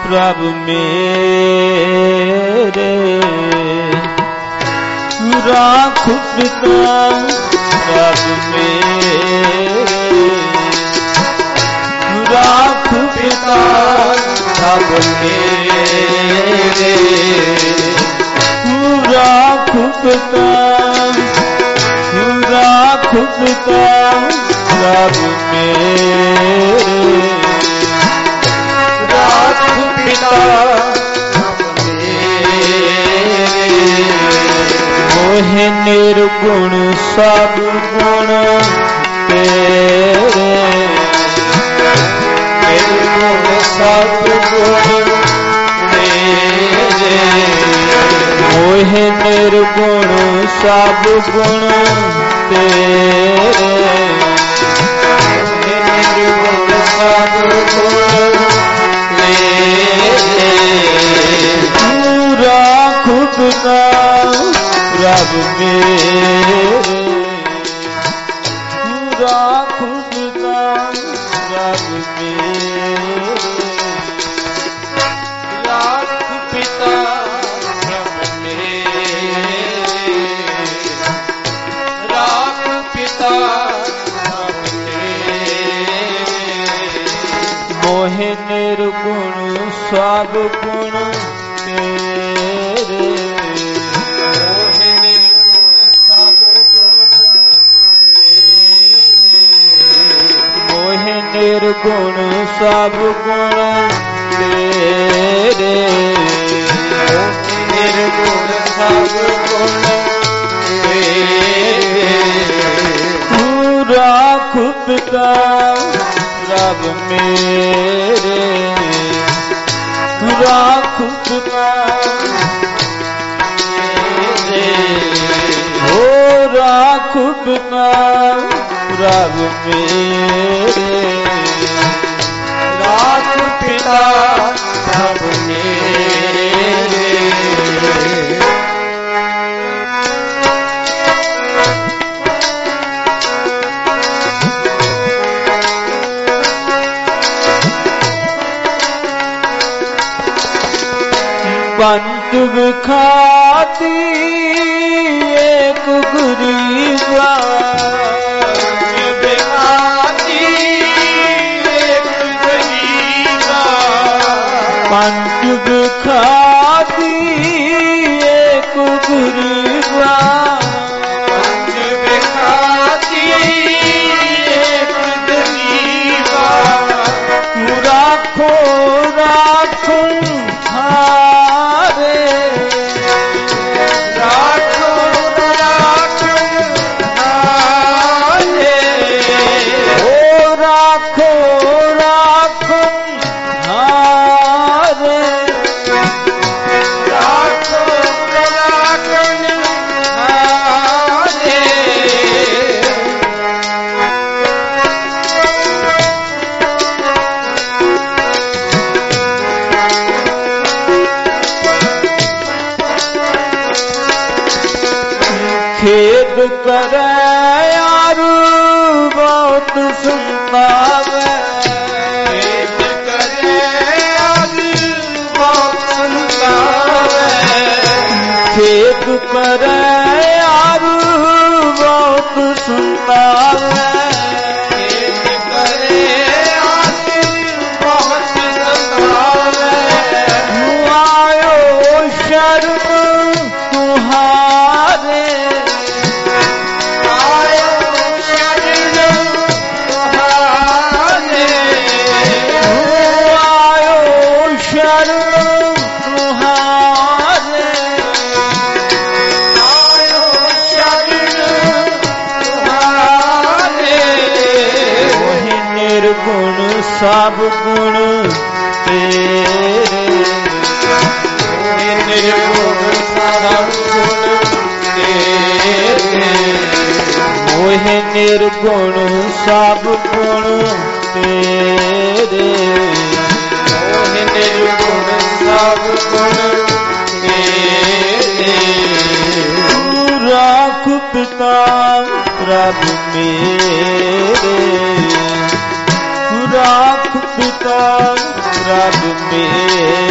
प्रभु मेरे राख पिता प्रभु मेरे राख पिता प्रभु मेरे राख पिता प्रभु मेरे राख पिता मोहे निर्गुण सब गुण तेरे निर्गुण सब गुण तेरे मोहे निर्गुण सब गुण तेरे निर्गुण सब गुण राख पिता प्रभु मेरे राख पिता प्रभु मेरे राख पिता प्रभु मेरे राख पिता प्रभु मेरे मोहे निर्गुण सब गुण तेरे मोहे निर्गुण सब गुण मोहे निर्गुण सब गुण तेरे निर्गुण सब गुण तेरे राख पिता प्रभु मेरे राख पिता हो राख पिता प्रभु मेरे राख पिता प्रभु मेरे पंच विखाती एक गरीबा विखाती एक गरीबा पंच विखाती एक गरीबा पंच विखाती एक गरीबा राखो राखो खेद करे यार बहुत सुनावे खेद करे यार बहुत सुनावे खेद करे यार बहुत सुनावे खेद करे यार बहुत सुनावे आयो शर्म तुम्हारे सब गुण तेरे निर्गुण सब गुण तेरे मोहे निर्गुण सब गुण तेरे मोहे निर्गुण सब गुण तेरे राख पिता प्रभु मेरे राख पिता प्रभु मेरे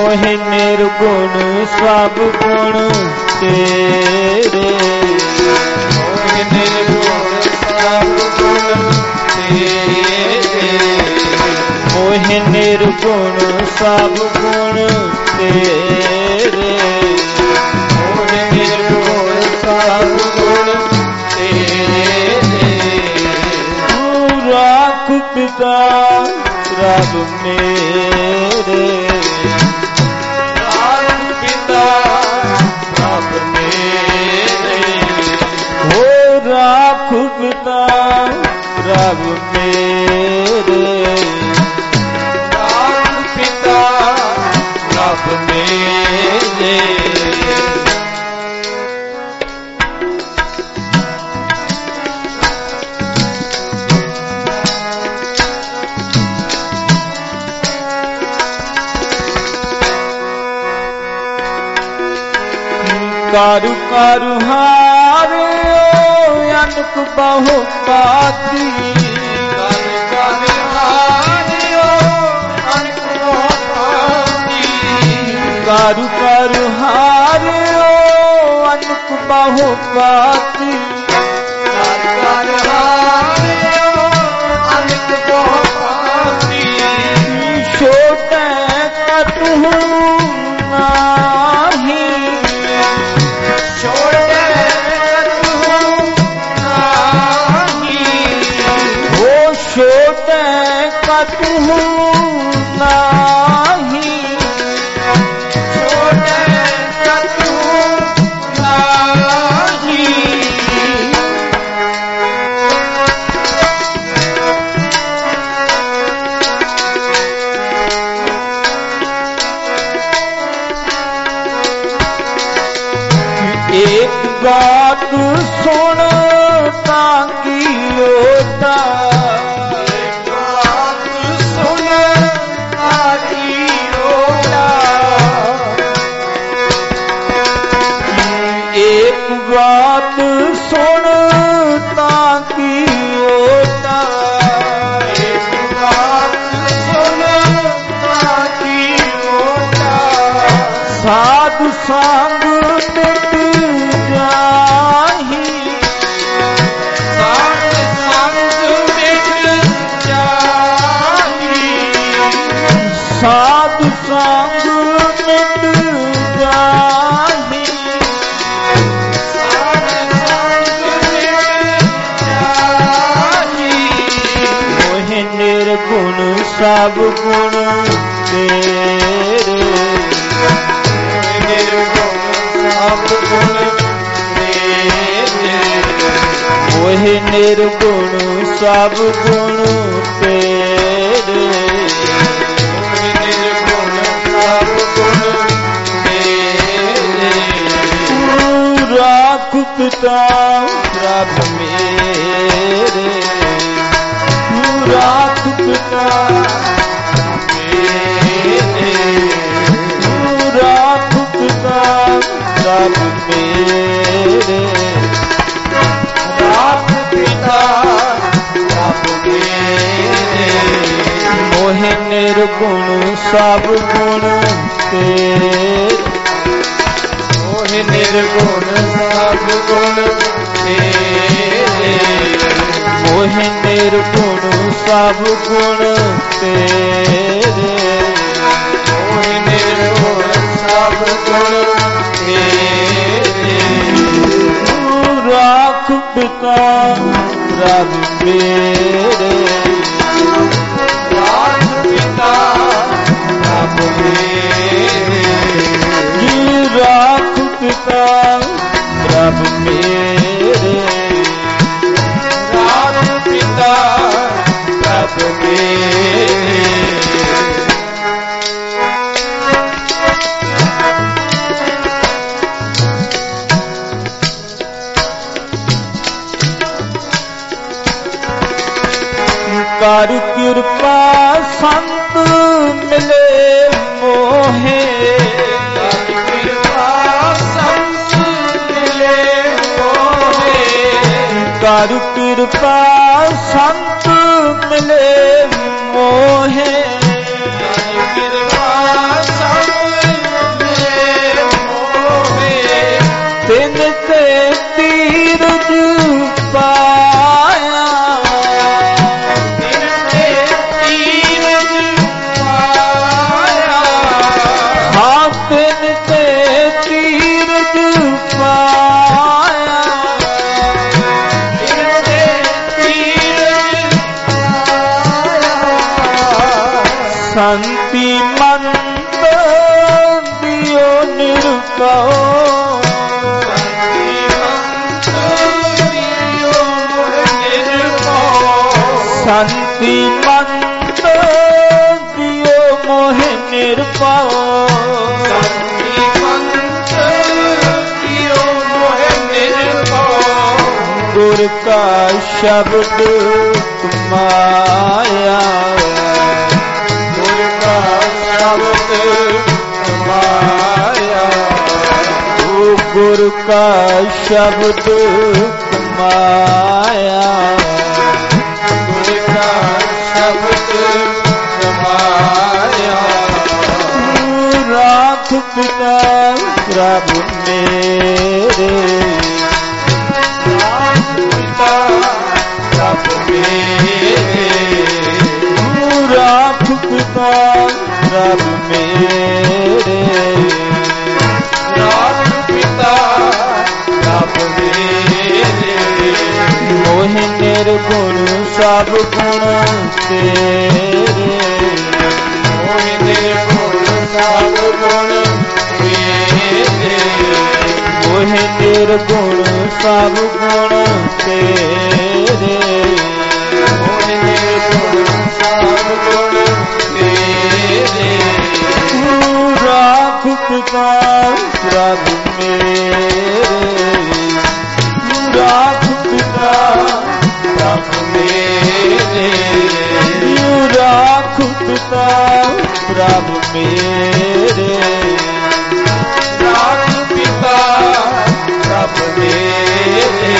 ਮੋਹਿ ਨਿਰਗੁਣ ਸਭ ਗੁਣ ਤੇਰੇ ਮੋਹਿ ਨਿਰਗੁਣ ਸਭ ਗੁਣ ਤੇਰੇ ਮੋਹਿ ਨਿਰਗੁਣ ਸਭ ਗੁਣ ਤੇਰੇ ਮੋਹਿ ਨਿਰਗੁਣ ਸਭ ਗੁਣ ਤੇਰੇ ਰਾਖ ਪਿਤਾ ਰੱਬ ਮੇਰੇ ਰਾਖ ਪਿਤਾ ਰੱਬ ਮੇਰੇ ਹੋ ਰਾਖ ਪਿਤਾ ਰੱਬ ਮੇਰੇ ਰਾਖ ਪਿਤਾ ਰੱਬ ਮੇਰੇ ਕਾਰੂ ਕਾਰੂ ਹਾਰਿਓ ਅਨਕ ਬਹੁ ਪਾਤੀ ਕਾਰੂ ਕਾਰੂ ਹਾਰਿਓ ਅਨਕ ਬਹੁ ਪਾਤੀ ਕਾਰੂ ਕਾਰੂ ਹਾਰਿਓ ਅਨਕ ਬਹੁ ਪਾਤੀ ਕਾਰੂ ਕਾਰੂ ਹਾਰਿਓ ਅਨਕ ਬਹੁ ਪਾਤੀ ਛੋਟੇ ਕਤੂ ਨਾਹੀ ਛੋਟੇ ਕਤੂ ਨਾਹੀ ਛੋਟੇ ਕਤੂ ਨਾਹੀ ਇੱਕ ਬਾਤ ਸੁਣ ਤਾਂ ਕੀ ਹੋਤਾ बात सुन ताकि होता एक बात सुन ताकि होता साधु संग मिट जाही साधु संग मिट जाही साधु संग मिट जाही निर्गुण सब गुण तेरे निर्गुण सब गुण तेरे मोहि निर्गुण सब गुण तेरे मोहि निर्गुण सब गुण तेरे राख पिता प्रभ मेरे राख पिता मेरे राख पिता रब मेरे राख पिता रब मेरे मोहि निर्गुण सब गुण तेरे मोहि निर्गुण सब गुण तेरे मोहि निर्गुण सब गुण तेरे मोहि निर्गुण सब गुण तेरे राख पिता रब मेरे राख पिता रब मेरे राख पिता रब मेरे पिता प्रभ मेरे कर कृपा संत मिले मोहे कर कृपा संत मिले मोहे कर कृपा संत मिले मोहे कर कृपा संत ਨਿਰਭਉ ਸ਼ਾਂਤੀ ਮੰਤ ਦਿਓ ਮੋਹਿ ਨਿਰਭਉ ਸ਼ਾਂਤੀ ਮੰਤ ਦਿਓ ਮੋਹਿ ਨਿਰਭਉ ਗੁਰ ਕਾ ਸ਼ਬਦ ਮਾਇਆ ਗੁਰ ਕਾ ਸ਼ਬਦ ਮਾਇਆ ਗੁਰ ਕਾ ਸ਼ਬਦ ਮਾਇਆ ਸ਼ਬਦ ਸਮਾਇਆ ਰਾਖ ਪਿਤਾ ਪ੍ਰਭ ਮੇਰੇ ਰਾਖ ਪਿਤਾ ਪ੍ਰਭ ਮੇਰੇ ਰਾਖ ਪਿਤਾ ਪ੍ਰਭ ਮੇਰੇ ਰਾਖ ਪਿਤਾ ਪ੍ਰਭ ਮੇਰੇ ਮੋਹਿ ਨਿਰਗੁਣ ਸਭ ਗੁਣ ਤੇਰੇ ਮੋਹਿ ਨਿਰਗੁਣ ਸਭ ਗੁਣ ਤੇਰੇ ਮੋਹਿ ਨਿਰਗੁਣ ਸਭ ਗੁਣ ਤੇਰੇ ਮੋਹਿ ਨਿਰਗੁਣ ਸਭ ਗੁਣ ਤੇਰੇ ਰਾਖ ਪਿਤਾ ਪ੍ਰਭ ਮੇਰੇ ਰਾਖ ਪਿਤਾ ਪ੍ਰਭ ਮੇਰੇ ਰਾਖ ਪਿਤਾ ਪ੍ਰਭ ਮੇਰੇ ਰਾਖ ਪਿਤਾ ਪ੍ਰਭ ਮੇਰੇ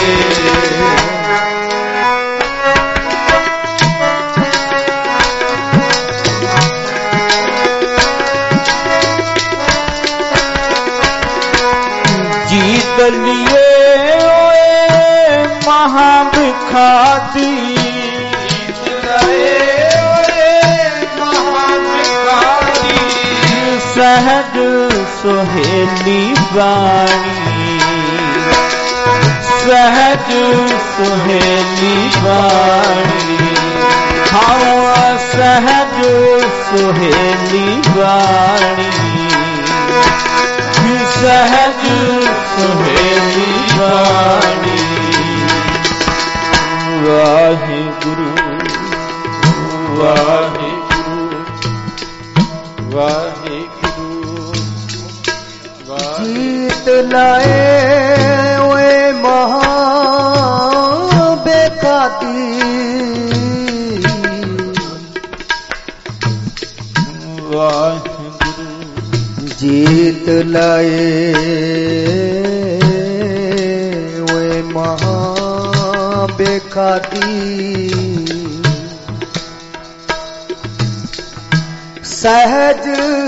ਜੀਤ ਲਿਏ ਮਹਾਭਿਖਾਤੀ ਸਹਿਜ ਸੁਹੇਲੀ ਬਾਣੀ ਸਹਿਜ ਸੁਹੇਲੀ ਬਾਣੀ ਹਾਂ ਸਹਿਜ ਸੁਹੇਲੀ ਬਾਣੀ ਸਹਿਜ ਸੁਹੇਲੀ ਬਾਣੀ ਵਾਹਿਗੁਰੂ ਵਾਹਿਗੁਰੂ ਵਾਹਿਗੁਰੂ ਜੀਤ ਲਾਏ ਓਏ ਮਹਾ ਬੇਕਾਦੀ ਵਾਹਿਗੁਰੂ ਜੀਤ ਲਾਏ ਓਏ ਮਹਾ ਬੇਕਾਦੀ ਸਹਿਜ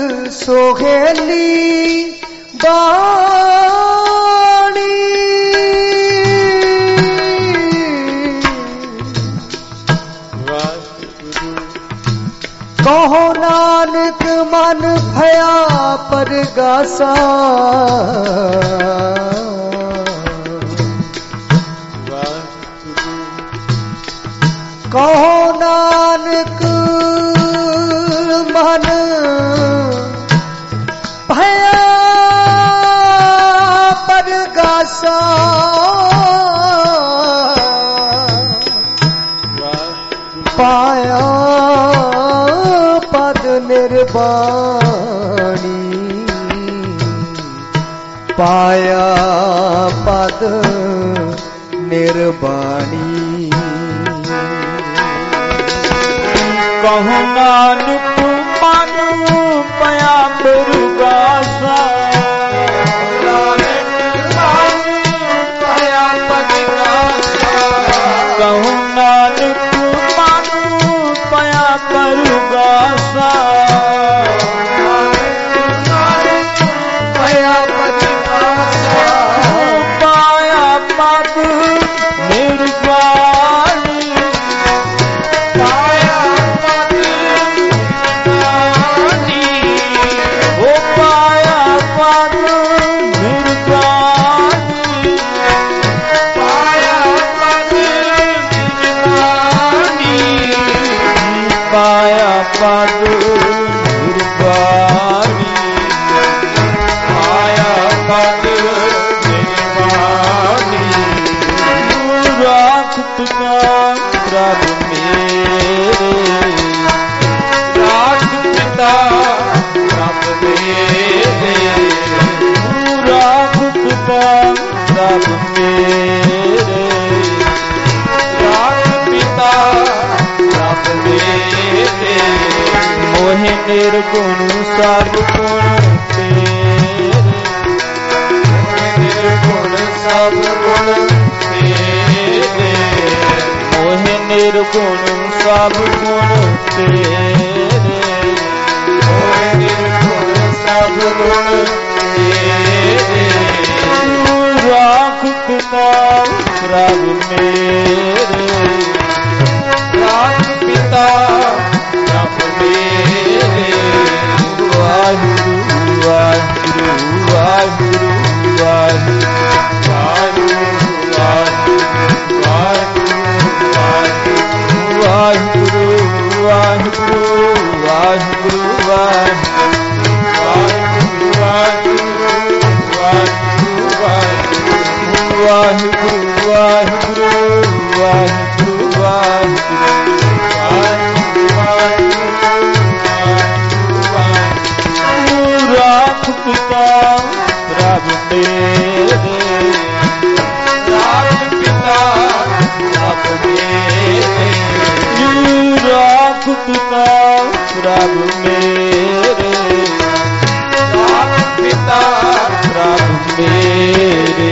ਸੋਹੇਲੀ ਬਾਣੀ ਕਹੋ ਨਾਨਕ ਮਨ ਭਇਆ ਪਰਗਾਸਾ ਕਹੋ ਨਾਨਕ ਮਨ ਭਇਆ ਪਰਗਾਸਾ ਪਾਇਆ ਪਦ ਨਿਰਵਾਣੀ ਪਾਇਆ ਪਦ ਨਿਰਵਾਣੀ ਕਹੋ ਨਾਨਕ ਮਨ ਪਿਆ ਪਰਗਾਸਾ ਨਾਨਕ ਮਨ ਪਿਆ ਪਰਗਾਸਾ ਕਹੋ ਨਾਨਕ ਮਨ ਪਿਆ ਪਰਗਾਸਾ ਪਿਆ ਪਰਗਾਸਾ ਪਾਇਆ ਪਦ ਨਿਰਵਾਣੀ ਪਾਇਆ ਪਦ ਨਿਰਵਾਣੀ निर्गुण सब गुण तेरे, निर्गुण सब गुण तेरे, मोहि निर्गुण सब गुण तेरे, मोहि निर्गुण सब गुण तेरे, राख पिता प्रभ मेरे, राख पिता प्रभ मेरे, वाहिगुरु वाहिगुरु वाहिगुरु वाहिगुरु वाहिगुरु वाहिगुरु वाहिगुरु वाहिगुरु वाहिगुरु राख पिता प्रभ मेरे, राख पिता प्रभ मेरे, राख पिता प्रभ मेरे, राख पिता प्रभ मेरे।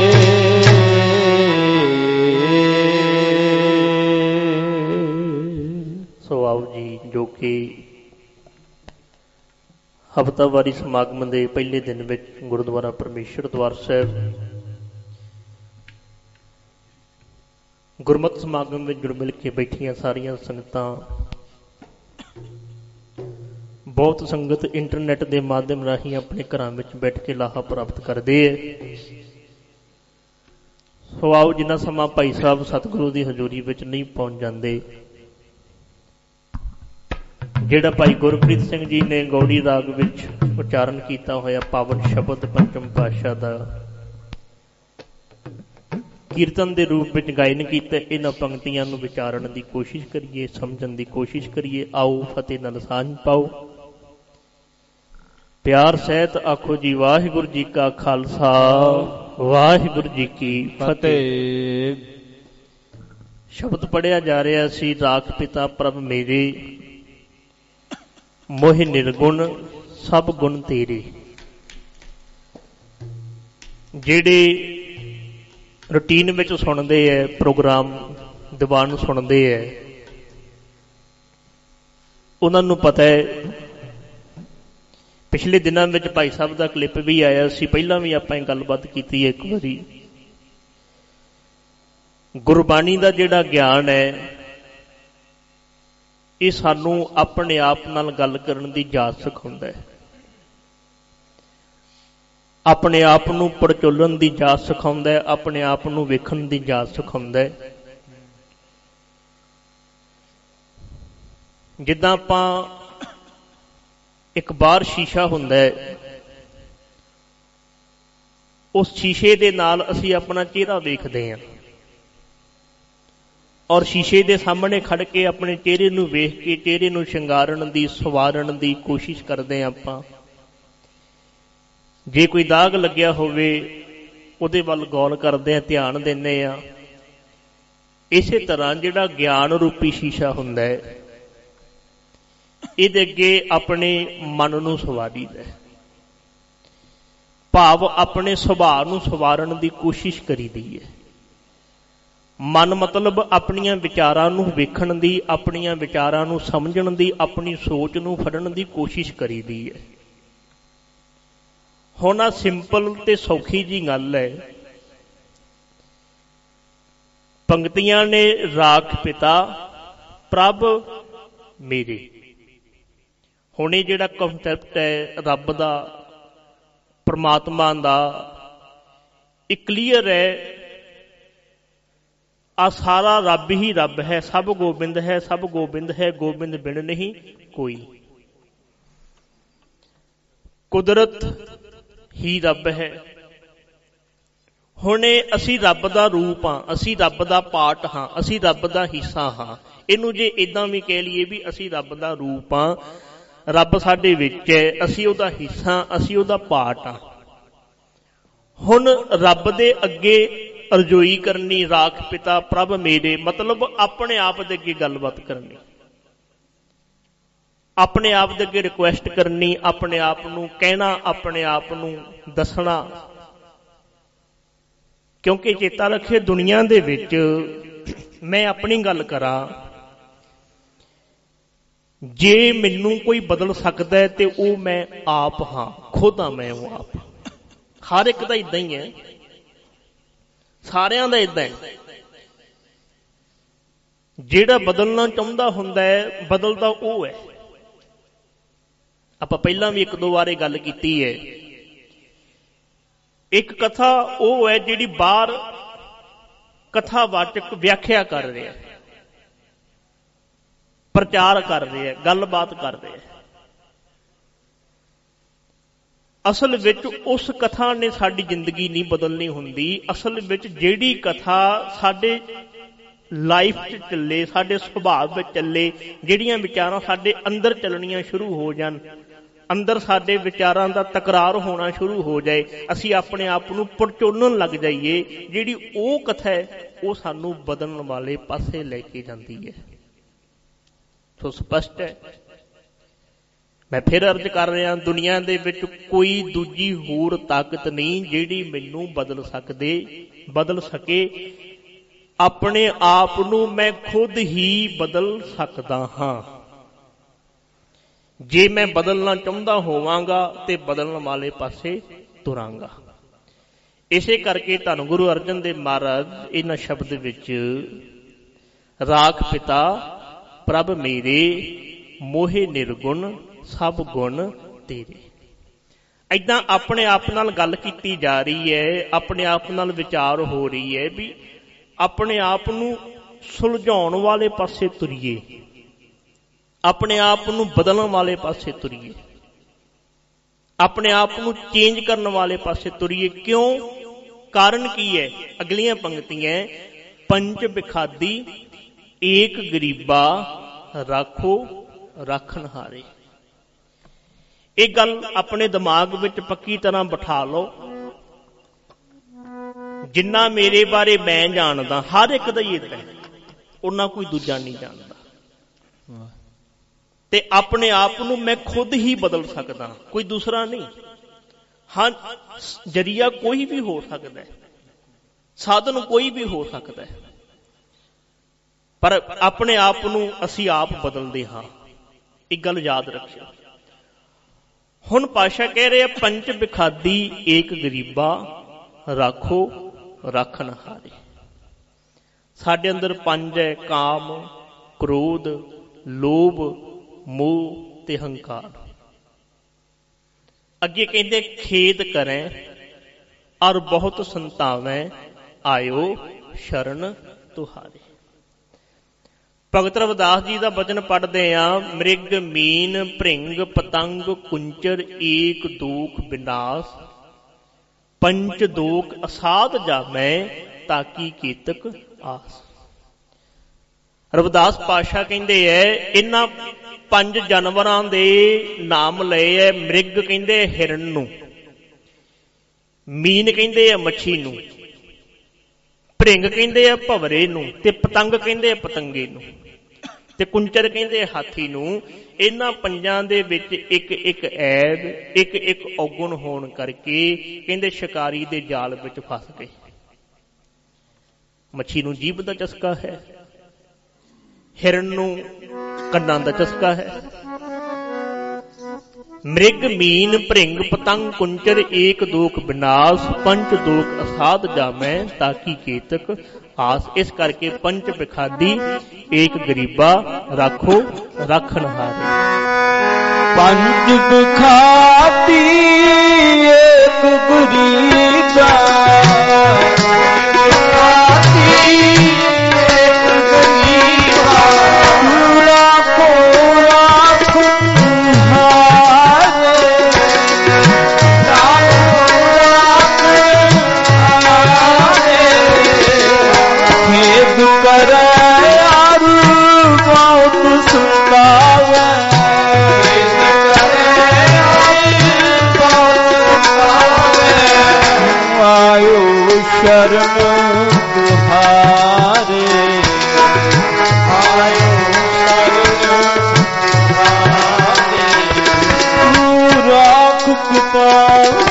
सो आओ जी, जो कि ਹਫ਼ਤਾਵਾਰੀ ਸਮਾਗਮ ਦੇ ਪਹਿਲੇ ਦਿਨ ਵਿੱਚ ਗੁਰਦੁਆਰਾ ਪਰਮੇਸ਼ਰ ਦਰਬਾਰ ਸਾਹਿਬ ਗੁਰਮਤਿ ਸਮਾਗਮ ਵਿੱਚ ਜੁੜ ਮਿਲ ਕੇ ਬੈਠੀਆਂ ਸਾਰੀਆਂ ਸੰਗਤਾਂ, ਬਹੁਤ ਸੰਗਤ ਇੰਟਰਨੈਟ ਦੇ ਮਾਧਿਅਮ ਰਾਹੀਂ ਆਪਣੇ ਘਰਾਂ ਵਿੱਚ ਬੈਠ ਕੇ ਲਾਹਾ ਪ੍ਰਾਪਤ ਕਰਦੇ ਹੈ। ਸੋ ਆਓ, ਜਿੰਨਾ ਸਮਾਂ ਭਾਈ ਸਾਹਿਬ ਸਤਿਗੁਰੂ ਦੀ ਹਜ਼ੂਰੀ ਵਿੱਚ ਨਹੀਂ ਪਹੁੰਚ ਜਾਂਦੇ, ਜਿਹੜਾ ਭਾਈ ਗੁਰਪ੍ਰੀਤ ਸਿੰਘ ਜੀ ਨੇ ਗੌੜੀ ਰਾਗ ਵਿੱਚ ਉਚਾਰਨ ਕੀਤਾ ਹੋਇਆ ਪਾਵਨ ਸ਼ਬਦ ਪੰਚਮ ਪਾਤਸ਼ਾਹ ਦਾ ਕੀਰਤਨ ਦੇ ਰੂਪ ਵਿੱਚ ਗਾਇਨ ਕੀਤਾ, ਇਹਨਾਂ ਪੰਕਤੀਆਂ ਨੂੰ ਵਿਚਾਰਨ ਦੀ ਕੋਸ਼ਿਸ਼ ਕਰੀਏ, ਸਮਝਣ ਦੀ ਕੋਸ਼ਿਸ਼ ਕਰੀਏ। ਆਓ ਫਤਿਹ ਨਾਲ ਸਾਂਝ ਪਾਓ, ਪਿਆਰ ਸਹਿਤ ਆਖੋ ਜੀ ਵਾਹਿਗੁਰੂ ਜੀ ਕਾ ਖਾਲਸਾ ਵਾਹਿਗੁਰੂ ਜੀ ਕੀ ਫਤਿਹ। ਸ਼ਬਦ ਪੜ੍ਹਿਆ ਜਾ ਰਿਹਾ ਸੀ, ਰਾਖ ਪਿਤਾ ਪ੍ਰਭ ਮੇਰੇ, ਮੋਹਿ ਨਿਰਗੁਣ ਸਭ ਗੁਣ ਤੇਰੇ। ਜਿਹੜੇ ਰੂਟੀਨ ਵਿੱਚ ਸੁਣਦੇ ਹੈ, ਪ੍ਰੋਗਰਾਮ ਦੀਵਾਨ ਸੁਣਦੇ ਹੈ, ਉਹਨਾਂ ਨੂੰ ਪਤਾ ਹੈ, ਪਿਛਲੇ ਦਿਨਾਂ ਵਿੱਚ ਭਾਈ ਸਾਹਿਬ ਦਾ ਕਲਿੱਪ ਵੀ ਆਇਆ ਸੀ, ਪਹਿਲਾਂ ਵੀ ਆਪਾਂ ਇਹ ਗੱਲਬਾਤ ਕੀਤੀ ਹੈ ਇੱਕ ਵਾਰੀ। ਗੁਰਬਾਣੀ ਦਾ ਜਿਹੜਾ ਗਿਆਨ ਹੈ, ਇਹ ਸਾਨੂੰ ਆਪਣੇ ਆਪ ਨਾਲ ਗੱਲ ਕਰਨ ਦੀ ਜਾਚ ਸਿਖਾਉਂਦਾ ਹੈ, ਆਪਣੇ ਆਪ ਨੂੰ ਪੜਚੋਲਣ ਦੀ ਜਾਚ ਸਿਖਾਉਂਦਾ ਹੈ, ਆਪਣੇ ਆਪ ਨੂੰ ਵੇਖਣ ਦੀ ਜਾਚ ਸਿਖਾਉਂਦਾ ਹੈ। ਜਿੱਦਾਂ ਆਪਾਂ ਇੱਕ ਬਾਹਰ ਸ਼ੀਸ਼ਾ ਹੁੰਦਾ ਹੈ, ਉਸ ਸ਼ੀਸ਼ੇ ਦੇ ਨਾਲ ਅਸੀਂ ਆਪਣਾ ਚਿਹਰਾ ਵੇਖਦੇ ਹਾਂ, ਔਰ ਸ਼ੀਸ਼ੇ ਦੇ ਸਾਹਮਣੇ ਖੜ ਕੇ ਆਪਣੇ ਚਿਹਰੇ ਨੂੰ ਵੇਖ ਕੇ ਚਿਹਰੇ ਨੂੰ ਸ਼ਿੰਗਾਰਨ ਦੀ, ਸਵਾਰਨ ਦੀ ਕੋਸ਼ਿਸ਼ ਕਰਦੇ ਹਾਂ ਆਪਾਂ। ਜੇ ਕੋਈ ਦਾਗ ਲੱਗਿਆ ਹੋਵੇ ਉਹਦੇ ਵੱਲ ਗੌਰ ਕਰਦੇ ਹਾਂ, ਧਿਆਨ ਦਿੰਦੇ ਹਾਂ। ਇਸੇ ਤਰ੍ਹਾਂ ਜਿਹੜਾ ਗਿਆਨ ਰੂਪੀ ਸ਼ੀਸ਼ਾ ਹੁੰਦਾ ਹੈ, ਇਹਦੇ ਅੱਗੇ ਆਪਣੇ ਮਨ ਨੂੰ ਸਵਾਰੀਦਾ ਹੈ, ਭਾਵ ਆਪਣੇ ਸੁਭਾਅ ਨੂੰ ਸਵਾਰਨ ਦੀ ਕੋਸ਼ਿਸ਼ ਕਰੀਦੀ ਹੈ। ਮਨ ਮਤਲਬ ਆਪਣੀਆਂ ਵਿਚਾਰਾਂ ਨੂੰ ਵੇਖਣ ਦੀ, ਆਪਣੀਆਂ ਵਿਚਾਰਾਂ ਨੂੰ ਸਮਝਣ ਦੀ, ਆਪਣੀ ਸੋਚ ਨੂੰ ਫੜਨ ਦੀ ਕੋਸ਼ਿਸ਼ ਕਰੀਦੀ ਹੈ। ਹੁਣ ਆ ਸਿੰਪਲ ਤੇ ਸੌਖੀ ਜੀ ਗੱਲ ਹੈ, ਪੰਕਤੀਆਂ ਨੇ ਰਾਖ ਪਿਤਾ ਪ੍ਰਭ ਮੇਰੇ। ਹੁਣ ਇਹ ਜਿਹੜਾ ਕਨਸੈਪਟ ਹੈ ਰੱਬ ਦਾ, ਪਰਮਾਤਮਾ ਦਾ, ਇਹ ਕਲੀਅਰ ਹੈ। ਆ ਸਾਰਾ ਰੱਬ ਹੀ ਰੱਬ ਹੈ, ਸਭ ਗੋਬਿੰਦ ਹੈ, ਸਭ ਗੋਬਿੰਦ ਹੈ, ਗੋਬਿੰਦ ਬਿਨ ਨਹੀਂ ਕੋਈ। ਕੁਦਰਤ ਹੀ ਰੱਬ ਹੈ। ਹੁਣ ਅਸੀਂ ਰੱਬ ਦਾ ਰੂਪ ਹਾਂ, ਅਸੀਂ ਰੱਬ ਦਾ ਪਾਰਟ ਹਾਂ, ਅਸੀਂ ਰੱਬ ਦਾ ਹਿੱਸਾ ਹਾਂ। ਇਹਨੂੰ ਜੇ ਏਦਾਂ ਵੀ ਕਹਿ ਲਈਏ ਵੀ ਅਸੀਂ ਰੱਬ ਦਾ ਰੂਪ ਹਾਂ, ਰੱਬ ਸਾਡੇ ਵਿੱਚ ਹੈ, ਅਸੀਂ ਉਹਦਾ ਹਿੱਸਾ, ਅਸੀਂ ਉਹਦਾ ਪਾਰਟ ਹਾਂ। ਹੁਣ ਰੱਬ ਦੇ ਅੱਗੇ ਅਰਜ਼ੋਈ ਕਰਨੀ, ਰਾਖ ਪਿਤਾ ਪ੍ਰਭ ਮੇਰੇ, ਮਤਲਬ ਆਪਣੇ ਆਪ ਦੇ ਅੱਗੇ ਗੱਲਬਾਤ ਕਰਨੀ, ਆਪਣੇ ਆਪ ਦੇ ਅੱਗੇ ਰਿਕੁਐਸਟ ਕਰਨੀ, ਆਪਣੇ ਆਪ ਨੂੰ ਕਹਿਣਾ, ਆਪਣੇ ਆਪ ਨੂੰ ਦੱਸਣਾ। ਕਿਉਂਕਿ ਚੇਤਾ ਰੱਖਿਓ, ਦੁਨੀਆ ਦੇ ਵਿੱਚ ਮੈਂ ਆਪਣੀ ਗੱਲ ਕਰਾਂ, ਜੇ ਮੈਨੂੰ ਕੋਈ ਬਦਲ ਸਕਦਾ ਹੈ ਤੇ ਉਹ ਮੈਂ ਆਪ ਹਾਂ, ਖੁਦ ਹਾਂ ਮੈਂ ਉਹ ਆਪ। ਹਰ ਇੱਕ ਦਾ ਇਦਾਂ ਹੀ ਹੈ, ਸਾਰਿਆਂ ਦਾ ਇਦਾਂ ਹੈ। ਜਿਹੜਾ ਬਦਲਣਾ ਚਾਹੁੰਦਾ ਹੁੰਦਾ ਹੈ, ਬਦਲਦਾ ਉਹ ਹੈ। ਆਪਾਂ ਪਹਿਲਾਂ ਵੀ ਇੱਕ ਦੋ ਵਾਰ ਇਹ ਗੱਲ ਕੀਤੀ ਹੈ। ਇੱਕ ਕਥਾ ਉਹ ਹੈ ਜਿਹੜੀ ਬਾਹਰ ਕਥਾਵਾਚਕ ਵਿਆਖਿਆ ਕਰ ਰਿਹਾ, ਪ੍ਰਚਾਰ ਕਰ ਰਿਹਾ, ਗੱਲਬਾਤ ਕਰ ਰਿਹਾ। ਅਸਲ ਵਿੱਚ ਉਸ ਕਥਾ ਨੇ ਸਾਡੀ ਜ਼ਿੰਦਗੀ ਨਹੀਂ ਬਦਲਣੀ ਹੁੰਦੀ। ਅਸਲ ਵਿੱਚ ਜਿਹੜੀ ਕਥਾ ਸਾਡੇ ਲਾਈਫ 'ਚ ਚੱਲੇ, ਸਾਡੇ ਸੁਭਾਅ ਵਿੱਚ ਚੱਲੇ, ਜਿਹੜੀਆਂ ਵਿਚਾਰਾਂ ਸਾਡੇ ਅੰਦਰ ਚੱਲਣੀਆਂ ਸ਼ੁਰੂ ਹੋ ਜਾਣ, ਅੰਦਰ ਸਾਡੇ ਵਿਚਾਰਾਂ ਦਾ ਤਕਰਾਰ ਹੋਣਾ ਸ਼ੁਰੂ ਹੋ ਜਾਏ, ਅਸੀਂ ਆਪਣੇ ਆਪ ਨੂੰ ਪਰਚੋਲਣ ਲੱਗ ਜਾਈਏ, ਜਿਹੜੀ ਉਹ ਕਥਾ ਹੈ ਉਹ ਸਾਨੂੰ ਬਦਲਣ ਵਾਲੇ ਪਾਸੇ ਲੈ ਕੇ ਜਾਂਦੀ ਹੈ। ਸੋ ਸਪਸ਼ਟ ਹੈ, ਮੈਂ ਫਿਰ ਅਰਜ਼ ਕਰ ਰਿਹਾ, ਦੁਨੀਆ ਦੇ ਵਿੱਚ ਕੋਈ ਦੂਜੀ ਹੋਰ ਤਾਕਤ ਨਹੀਂ ਜਿਹੜੀ ਮੈਨੂੰ ਬਦਲ ਸਕੇ। ਆਪਣੇ ਆਪ ਨੂੰ ਮੈਂ ਖੁਦ ਹੀ ਬਦਲ ਸਕਦਾ ਹਾਂ। ਜੇ ਮੈਂ ਬਦਲਣਾ ਚਾਹੁੰਦਾ ਹੋਵਾਂਗਾ ਤੇ ਬਦਲਣ ਵਾਲੇ ਪਾਸੇ ਤੁਰਾਂਗਾ। ਇਸੇ ਕਰਕੇ ਧੰਨ ਗੁਰੂ ਅਰਜਨ ਦੇਵ ਮਹਾਰਾਜ ਇਹਨਾਂ ਸ਼ਬਦ ਵਿੱਚ ਰਾਖ ਪਿਤਾ ਪ੍ਰਭ ਮੇਰੇ, ਮੋਹਿ ਨਿਰਗੁਣ ਸਭ ਗੁਣ ਤੇਰੇ, ਏਦਾਂ ਆਪਣੇ ਆਪ ਨਾਲ ਗੱਲ ਕੀਤੀ ਜਾ ਰਹੀ ਹੈ, ਆਪਣੇ ਆਪ ਨਾਲ ਵਿਚਾਰ ਹੋ ਰਹੀ ਹੈ ਵੀ ਆਪਣੇ ਆਪ ਨੂੰ ਸੁਲਝਾਉਣ ਵਾਲੇ ਪਾਸੇ ਤੁਰੀਏ, ਆਪਣੇ ਆਪ ਨੂੰ ਬਦਲਣ ਵਾਲੇ ਪਾਸੇ ਤੁਰੀਏ, ਆਪਣੇ ਆਪ ਨੂੰ ਚੇਂਜ ਕਰਨ ਵਾਲੇ ਪਾਸੇ ਤੁਰੀਏ। ਕਿਉਂ? ਕਾਰਨ ਕੀ ਹੈ? ਅਗਲੀਆਂ ਪੰਕਤੀਆਂ, ਪੰਜ ਬਿਖਾਦੀ ਏਕ ਗਰੀਬਾ ਰਾਖੋ ਰਾਖਣਹਾਰੇ। ਇਹ ਗੱਲ ਆਪਣੇ ਦਿਮਾਗ ਵਿੱਚ ਪੱਕੀ ਤਰ੍ਹਾਂ ਬਿਠਾ ਲਓ। ਜਿੰਨਾ ਮੇਰੇ ਬਾਰੇ ਮੈਂ ਜਾਣਦਾ, ਹਰ ਇੱਕ ਦਾ ਹੀ ਏਦਾਂ, ਉਹਨਾਂ ਕੋਈ ਦੂਜਾ ਨਹੀਂ ਜਾਣਦਾ। ਤੇ ਆਪਣੇ ਆਪ ਨੂੰ ਮੈਂ ਖੁਦ ਹੀ ਬਦਲ ਸਕਦਾ, ਕੋਈ ਦੂਸਰਾ ਨਹੀਂ। ਹਾਂ, ਜਰੀਆ ਕੋਈ ਵੀ ਹੋ ਸਕਦਾ ਹੈ, ਸਾਧਨ ਕੋਈ ਵੀ ਹੋ ਸਕਦਾ ਹੈ, ਪਰ ਆਪਣੇ ਆਪ ਨੂੰ ਅਸੀਂ ਆਪ ਬਦਲਦੇ ਹਾਂ। ਇੱਕ ਗੱਲ ਯਾਦ ਰੱਖਿਓ। ਹੁਣ ਪਾਤਸ਼ਾਹ ਕਹਿ ਰਹੇ, ਪੰਜ ਬਿਖਾਦੀ ਏਕ ਗਰੀਬਾ ਰਾਖੋ ਰਾਖਣਹਾਰੇ। ਸਾਡੇ ਅੰਦਰ ਪੰਜ ਹੈ, ਕਾਮ, ਕ੍ਰੋਧ, ਲੋਭ, ਮੋਹ ਤੇ ਹੰਕਾਰ। ਅੱਗੇ ਕਹਿੰਦੇ, ਖੇਦ ਕਰੈ ਔਰ ਬਹੁਤ ਸੰਤਾਵੈ ਆਇਓ ਸ਼ਰਨ ਤੁਹਾਰੇ। ਭਗਤ ਰਵਿਦਾਸ ਜੀ ਦਾ ਬਚਨ ਪੜ੍ਹਦੇ ਆ, ਮ੍ਰਿਗ ਮੀਨ ਭ੍ਰਿੰਗ ਪਤੰਗ ਕੁੰਚਰ ਏਕ ਦੂਖ ਵਿਨਾਸ਼, ਪੰਚ ਦੋਖ ਅਸਾਧ ਜਾਮੈ ਤਾਕੀ ਕੀਤਕ ਆਸ। ਰਵਿਦਾਸ ਪਾਤਸ਼ਾਹ ਕਹਿੰਦੇ ਐ, ਇਹਨਾਂ ਪੰਜ ਜਾਨਵਰਾਂ ਦੇ ਨਾਮ ਲਏ ਐ। ਮ੍ਰਿਗ ਕਹਿੰਦੇ ਹਿਰਨ ਨੂੰ, ਮੀਨ ਕਹਿੰਦੇ ਆ ਮੱਛੀ ਨੂੰ, ਭ੍ਰਿੰਗ ਕਹਿੰਦੇ ਆ ਭਵਰੇ ਨੂੰ, ਤੇ ਪਤੰਗ ਕਹਿੰਦੇ ਆ ਪਤੰਗੇ ਨੂੰ, ਤੇ ਕੁੰਚਰ ਕਹਿੰਦੇ ਹਾਥੀ ਨੂੰ। ਇਹਨਾਂ ਪੰਜਾਂ ਦੇ ਵਿੱਚ ਇੱਕ ਇੱਕ ਐਬ, ਇੱਕ ਇੱਕ ਔਗੁਣ ਹੋਣ ਕਰਕੇ ਕਹਿੰਦੇ ਸ਼ਿਕਾਰੀ ਦੇ ਜਾਲ ਵਿੱਚ ਫਸ ਗਏ। ਮੱਛੀ ਨੂੰ ਜੀਭ ਦਾ ਚਸਕਾ ਹੈ, ਹਿਰਨ ਨੂੰ ਕੰਨਾਂ ਦਾ ਚਸਕਾ ਹੈ। ਮ੍ਰਿਗ ਮੀਨ ਭ੍ਰਿੰਗ ਪਤੰਗ ਕੁੰਚਰ ਏਕ ਦੋਖ ਵਿਨਾਸ਼, ਪੰਚ ਦੋਖ ਅਸਾਧ ਜਾਮੈ ਤਾਕੀ ਕੀਤਕ ਆਸ। ਇਸ ਕਰਕੇ ਪੰਜ ਬਿਖਾਦੀ ਏਕ ਗਰੀਬਾ ਰਾਖੋ ਰਾਖਣਹਾਰੇ। ਪੰਜ ਬਿਖਾਦੀ ਏਕ ਗਰੀਬਾ ਸ਼ਰਨ ਤੁਹਾਰੇ, ਆਇਓ ਸ਼ਰਨ ਤੁਹਾਰੇ।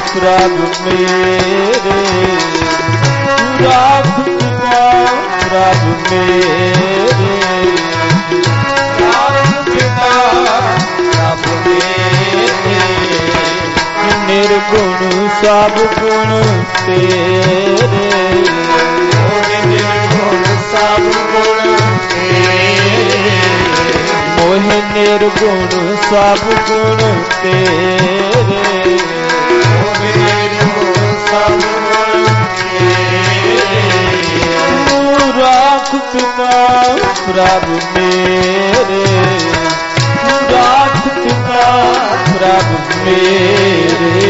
प्रभु मेरे, तू राख पिता प्रभु मेरे, राख पिता प्रभु मेरे, निर्गुण सब गुण तेरे, निर्गुण सब गुण तेरे, मोह निर्गुण सब गुण तेरे, मोह निर्गुण सब गुण तेरे, तू राख पिता प्रभु मेरे, तू राख पिता प्रभु मेरे।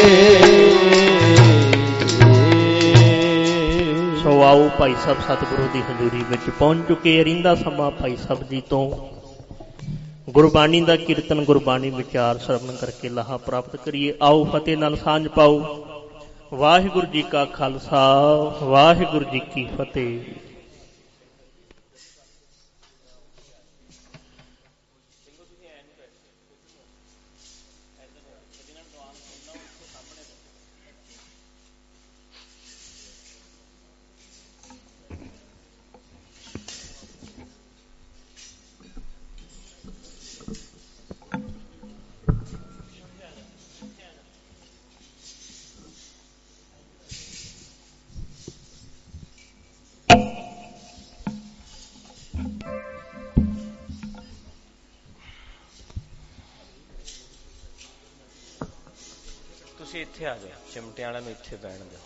ਸੋ ਆਓ ਭਾਈ ਸਾਹਿਬ ਸਤਿਗੁਰੂ ਦੀ ਹਜ਼ੂਰੀ ਵਿੱਚ ਪਹੁੰਚ ਚੁੱਕੇ। ਅਰਿੰਦਾ ਸਮਾਂ ਭਾਈ ਸਾਹਿਬ ਜੀ ਤੋਂ ਗੁਰਬਾਣੀ ਦਾ ਕੀਰਤਨ, ਗੁਰਬਾਣੀ ਵਿਚਾਰ ਸ਼ਰਵਣ ਕਰਕੇ ਲਾਹਾ ਪ੍ਰਾਪਤ ਕਰੀਏ। ਆਓ ਫਤਿਹ ਨਾਲ ਸਾਂਝ ਪਾਓ। ਵਾਹਿਗੁਰੂ ਜੀ ਕਾ ਖਾਲਸਾ, ਵਾਹਿਗੁਰੂ ਜੀ ਕੀ ਫਤਿਹ। ਤੁਸੀਂ ਇੱਥੇ ਆ ਜਾਓ, ਚਿਮਟੇ ਵਾਲਿਆਂ ਨੂੰ ਇੱਥੇ ਬਹਿਣ ਦਿਓ।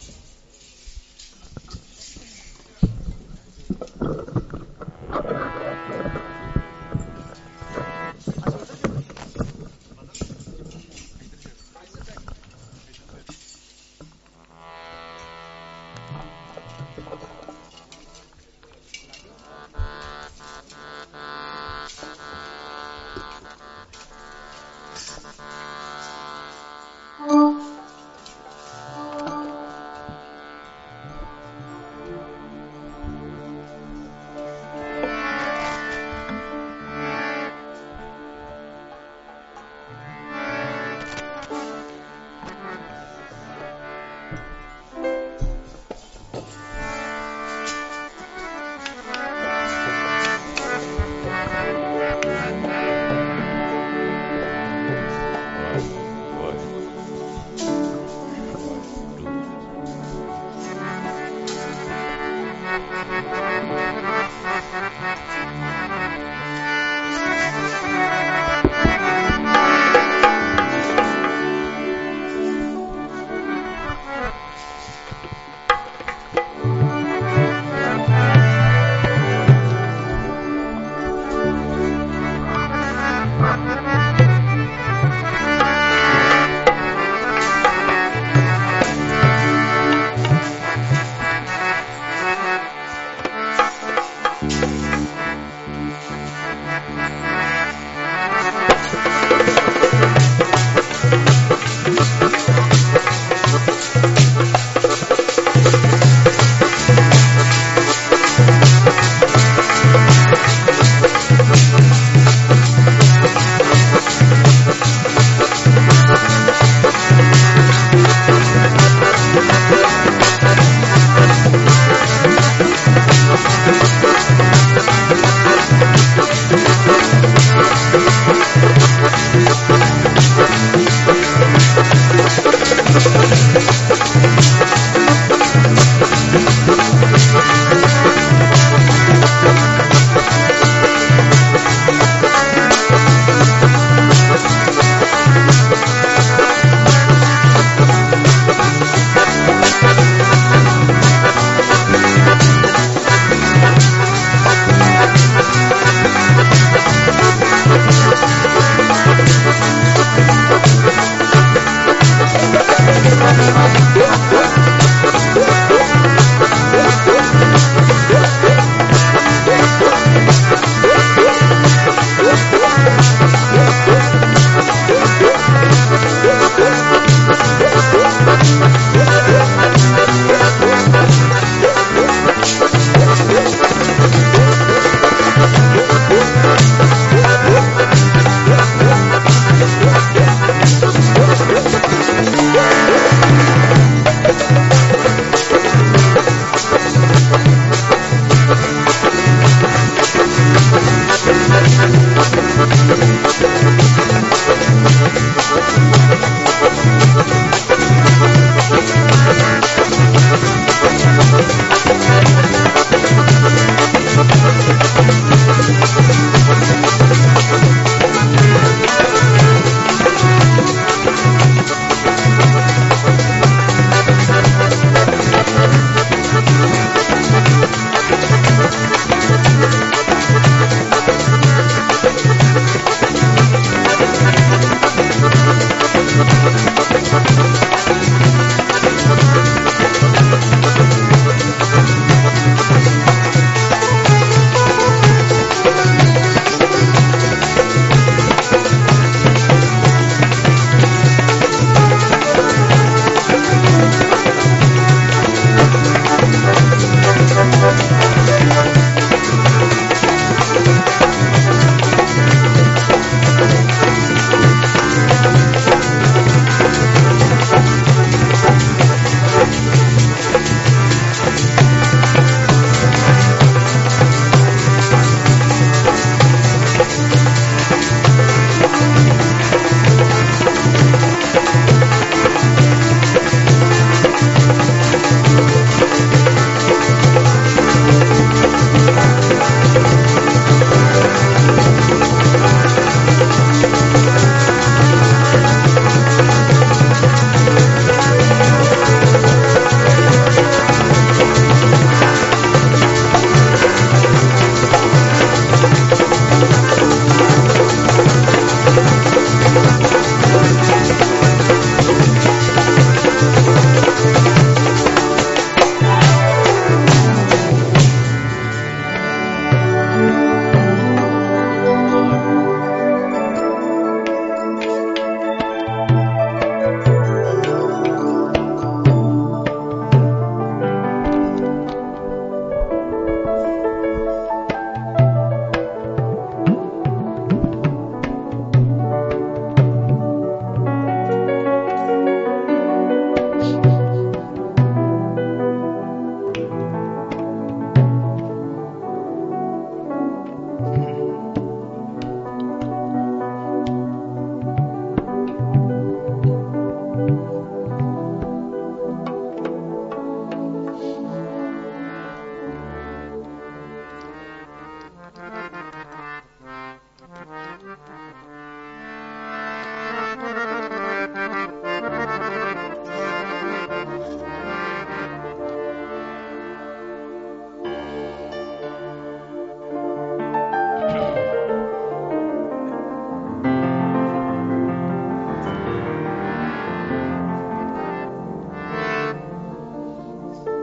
Thank you.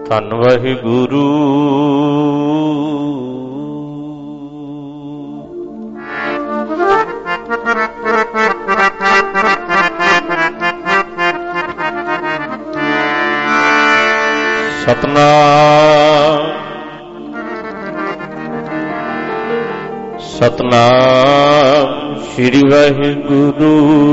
ਧੰਨ ਵਾਹਿਗੁਰੂ। ਸਤਨਾਮ ਸਤਨਾਮ ਸ੍ਰੀ ਵਾਹਿਗੁਰੂ।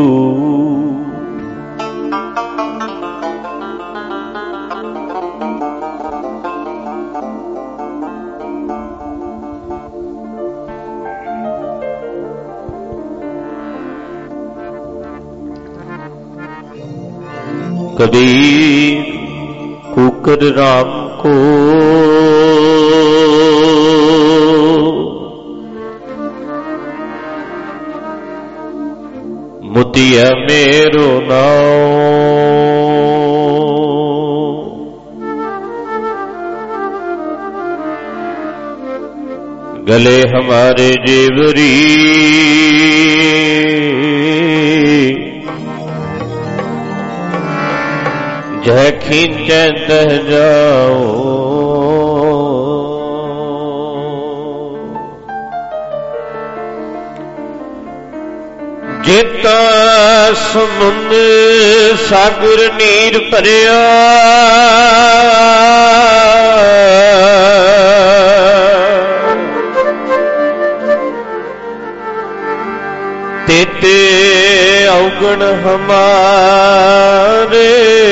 कबीर कुकर राम को मुतिया मेरो नाम, गले हमारे जेवरी जह खींचे तह जाओ। जिता समुंद सागर नीर भरिया, तेते अवगुण हमारे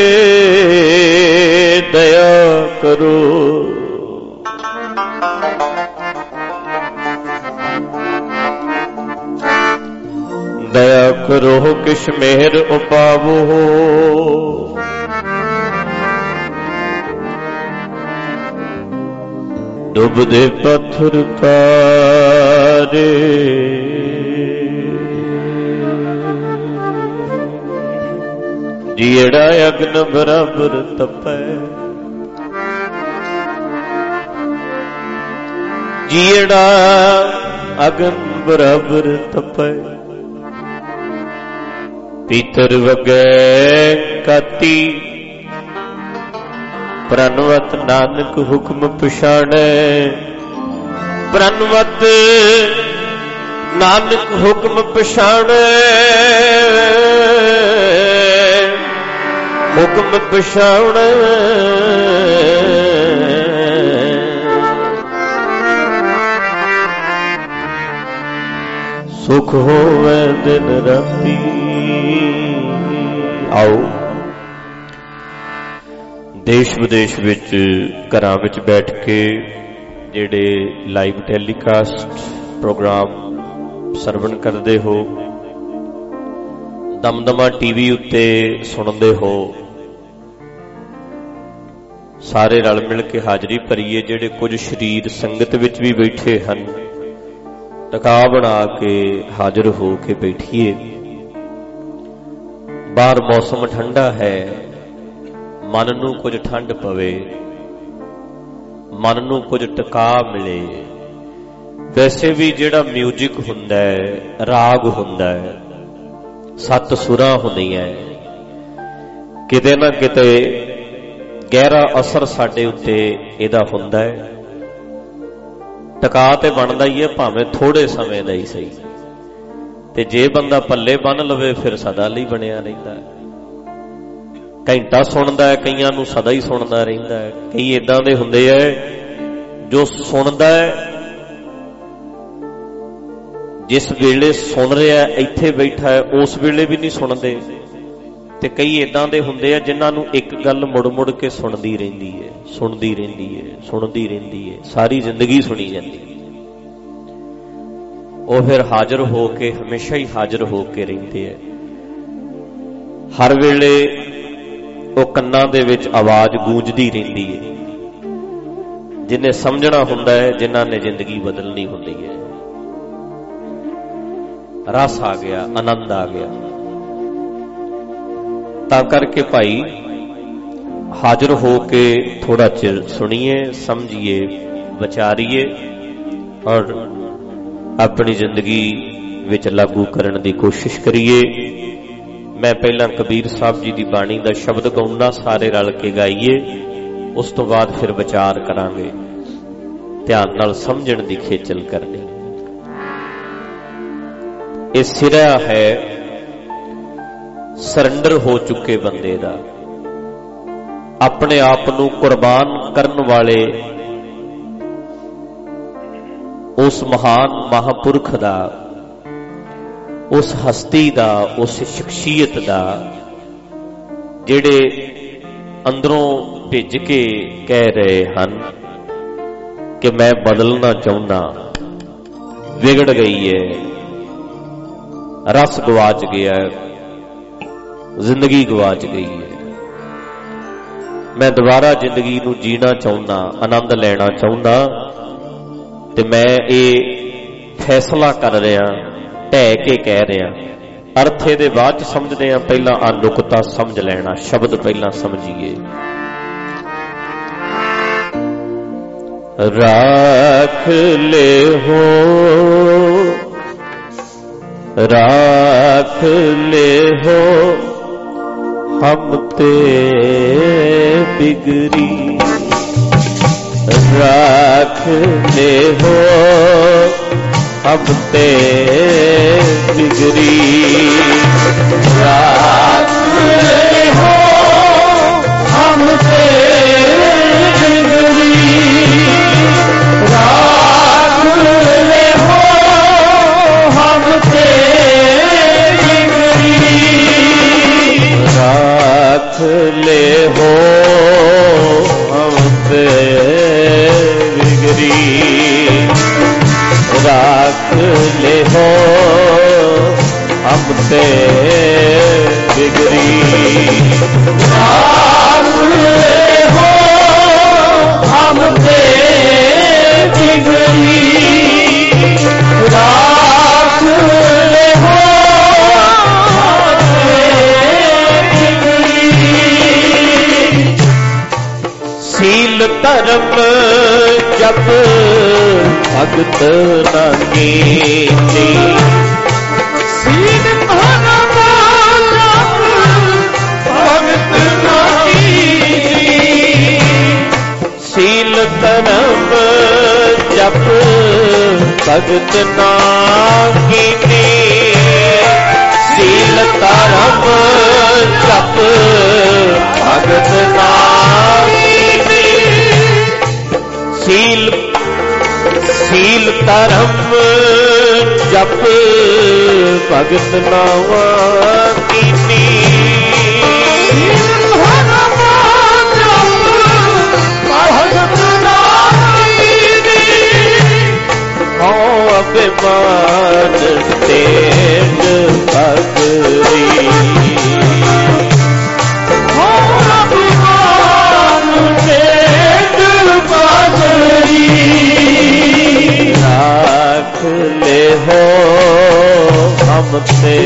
दया करो। दया करो किश मेहर उपावो, डुबदे पत्थर तारे। जीड़ा अग्न बराबर तपै, जीड़ा अग्न बराबर तपै। पीतर वगै काती, प्रणवत नानक हुक्म पछाणै। प्रणवत नानक हुक्म पछाणै, हुक्म पछाणै। सुख होवे दिन राती। आओ देश विदेश विच घरां विच बैठ के जिहड़े लाइव टैलीकास्ट प्रोग्राम सरवण करदे हो, दमदमा टीवी उत्ते सुणदे हो, सारे रल मिल के हाजरी भरीए। जिहड़े कुछ शरीर संगत विच भी बैठे हन, टका बना के हाजिर हो के बैठिए। बाहर मौसम ठंडा है, मन नूं कुछ ठंड पवे, मन नूं कुछ टका मिले। वैसे भी जिहड़ा म्यूजिक हुंदा है, राग हुंदा है, सत सुरां हुंदियां, किते ना किते गहरा असर साडे उत्ते इहदा हुंदा है। टका ते बनदा ही है, भावें थोड़े समय दा ही सही, ते जे बंदा पल्ले बन लवे फिर सदा लई बनिया रहिंदा है। घंटा सुनदा है, कईयां नूं सदा ही सुनदा रहिंदा है। कई इदां दे हुंदे है जो सुनदा है, जिस वेले सुन रहा है इत्थे बैठा है उस वेले भी नहीं सुनदे। ते कई इदां दे हुंदे आ जिन्हां नूं एक गल मुड़ मुड़ के सुनदी रहिंदी है, सुनदी रहिंदी है, सुनदी रहिंदी है, सारी जिंदगी सुनी जाती। वो फिर हाजिर हो के हमेशा ही हाजिर हो के रहिंदे है। हर वेले वो कन्नां दे विच आवाज गूंजदी रहिंदी है। जिन्हें समझना हुंदा है, जिन्हां ने जिंदगी बदलनी हुंदी है। रस आ गया, आनंद आ गया। ता करके भाई हाजिर हो के थोड़ा चिर सुनिए, समझिए, विचारिए और अपनी जिंदगी विच लागू करने की कोशिश करिए। मैं पहला कबीर साहब जी की बाणी का शब्द गाउंदा, सारे रल के गाइए। ਉਸ ਤੋਂ ਬਾਅਦ ਫਿਰ ਵਿਚਾਰ ਕਰਾਂਗੇ। ਧਿਆਨ ਨਾਲ ਸਮਝਣ ਦੀ ਖੇਚਲ ਕਰਨੀ। ਇਹ ਸਿਰਾ ਹੈ ਸਰੈਂਡਰ ਹੋ ਚੁੱਕੇ ਬੰਦੇ ਦਾ, ਆਪਣੇ ਆਪ ਨੂੰ ਕੁਰਬਾਨ ਕਰਨ ਵਾਲੇ ਉਸ ਮਹਾਨ ਮਹਾਂਪੁਰਖ ਦਾ, ਉਸ ਹਸਤੀ ਦਾ, ਉਸ ਸ਼ਖਸੀਅਤ ਦਾ, ਜਿਹੜੇ ਅੰਦਰੋਂ ਭਿੱਜ ਕੇ ਕਹਿ ਰਹੇ ਹਨ ਕਿ ਮੈਂ ਬਦਲਣਾ ਚਾਹੁੰਦਾ, ਵਿਗੜ ਗਈ ਹੈ, ਰਸ ਗਵਾਚ ਗਿਆ, ਜ਼ਿੰਦਗੀ ਗਵਾਚ ਗਈ ਹੈ, ਮੈਂ ਦੁਬਾਰਾ ਜ਼ਿੰਦਗੀ ਨੂੰ ਜੀਣਾ ਚਾਹੁੰਦਾ, ਆਨੰਦ ਲੈਣਾ ਚਾਹੁੰਦਾ, ਤੇ ਮੈਂ ਇਹ ਫੈਸਲਾ ਕਰ ਰਿਹਾ, ਢਹਿ ਕੇ ਕਹਿ ਰਿਹਾ। ਅਰਥ ਇਹਦੇ ਬਾਅਦ ਚ ਸਮਝਦੇ ਹਾਂ, ਪਹਿਲਾਂ ਆ ਨੁਕਤਾ ਸਮਝ ਲੈਣਾ, ਸ਼ਬਦ ਪਹਿਲਾਂ ਸਮਝੀਏ। ਰਾਖ ਲੈ ਹੋ, ਰਾਖ ਲੈ ਹੋ ਹਮ ਤੇ ਬਿਗਰੀ, राख ले हो हम ते बिगड़ी, राख ले हो हम ते बिगड़ी, राख ले हो हम ते बिगड़ी, राख ले हो हम ते राख ले हो हम ते बिगड़ी, राख ले हो हम ते बिगड़ी, राख ले हो हम ते बिगड़ी। सील धर्म जप भगत न कीनी, सील धर्म जप भगत न कीनी, सील धर्म जप भगत न कीनी, सील धर्म जप भगत न कीनी, सील सील धर्म जप भगत नावा कीनी, सील धर्म जप भगत नावा कीनी, हो अभिमान तेज भगरी, हो अभिमान तेज भगरी, राख ले हो हम ते,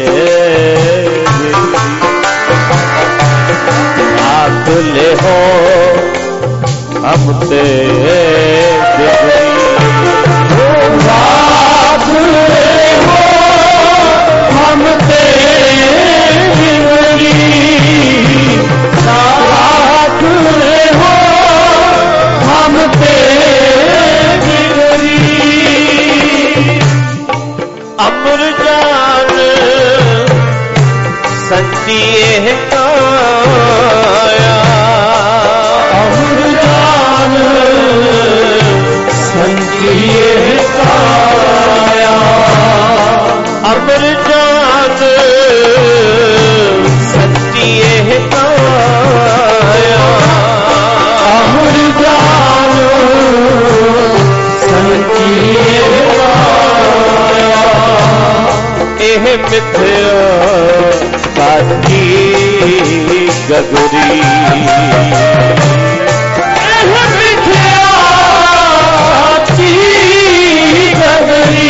राख ले हो हम ते बिगड़ी, राख ले हो हम ते बिगड़ी, राख ले हो हम ते बिगड़ी। अमर जान संचिए काया, अमर जान संचिए काया, अमर जान संचिए काया, अमर जान संचिए काया, एह मिथ्या साची गगरी, एह मिथ्या साची गगरी,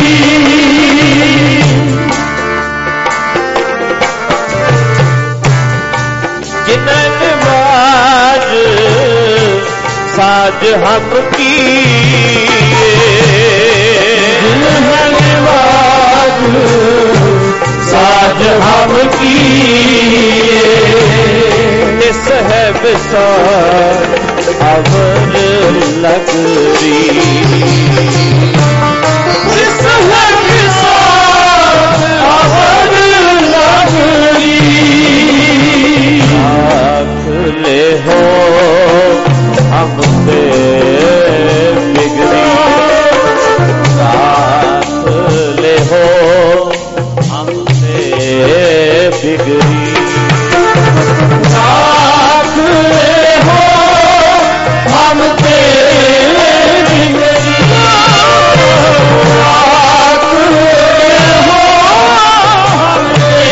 जिनन बाज साज हम की, जिनन बाज साज हम की, इस है विसार अवर लगरी आँख ले हो हमसे बिगड़ी आँख ले हो हमसे बिगड़ी आँख ले हो हमसे बिगड़ी आँख ले हो हमसे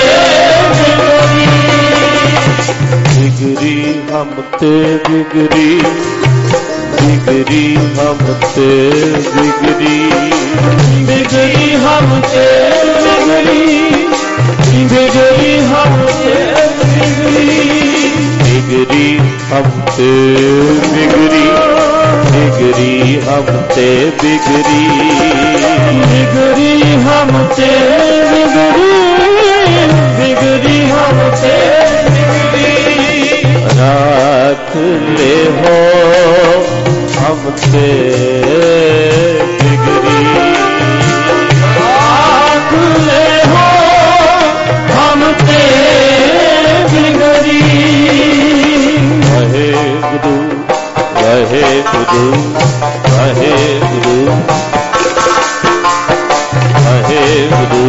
बिगड़ी हमते बिगड़ी बिगड़ी हमते बिगड़ी बिगड़ी हमते बिगड़ी बिगड़ी हमते बिगड़ी बिगड़ी हमते बिगड़ी बिगड़ी हमते बिगड़ी बिगड़ी हमते बिगड़ी बिगड़ी हमते राख ले हो हमसे बिगड़ी राख ले हो हमसे बिगड़ी रहे गुरु रहे गुरु रहे गुरु रहे गुरु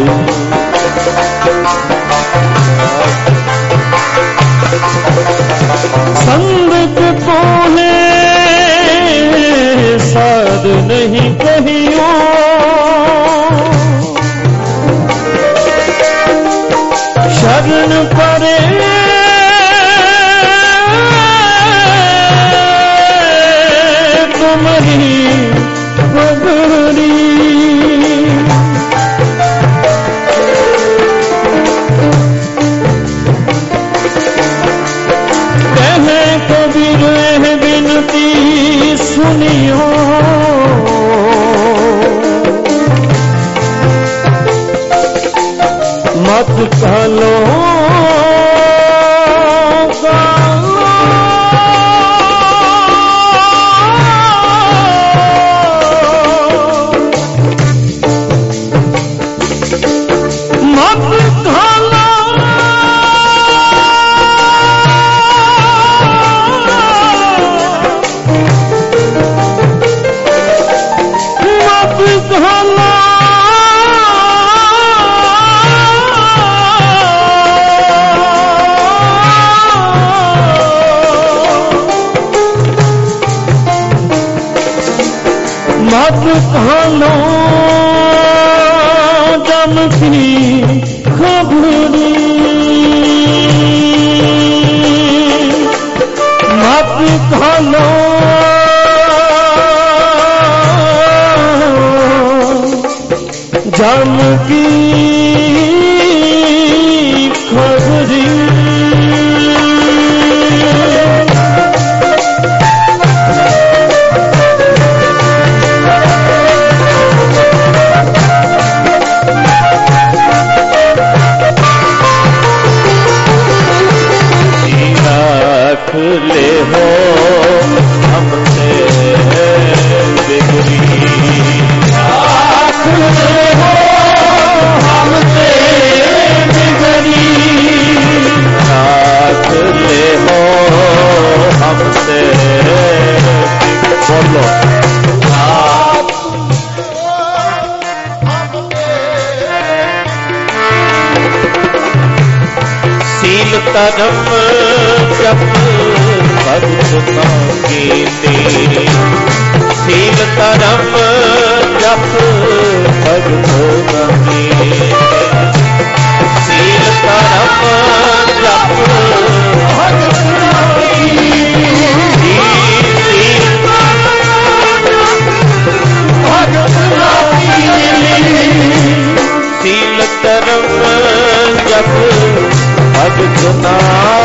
संगत तोने साध नहीं कहियो शरण परे तुम्हारी बगड़ी बिनती सुनियो मत कहलो कहलो जम की खबरी मत कहलो जम की खबरी ले हो हमसे बिगड़ी आँख ले हो हमसे बिगड़ी आँख ले हो हमसे बोलो सील तरम जप भगत मांगे तेरे सील तरम जप भगत मांगे सील तरम जप भगत मांगे सील तरम जप भगत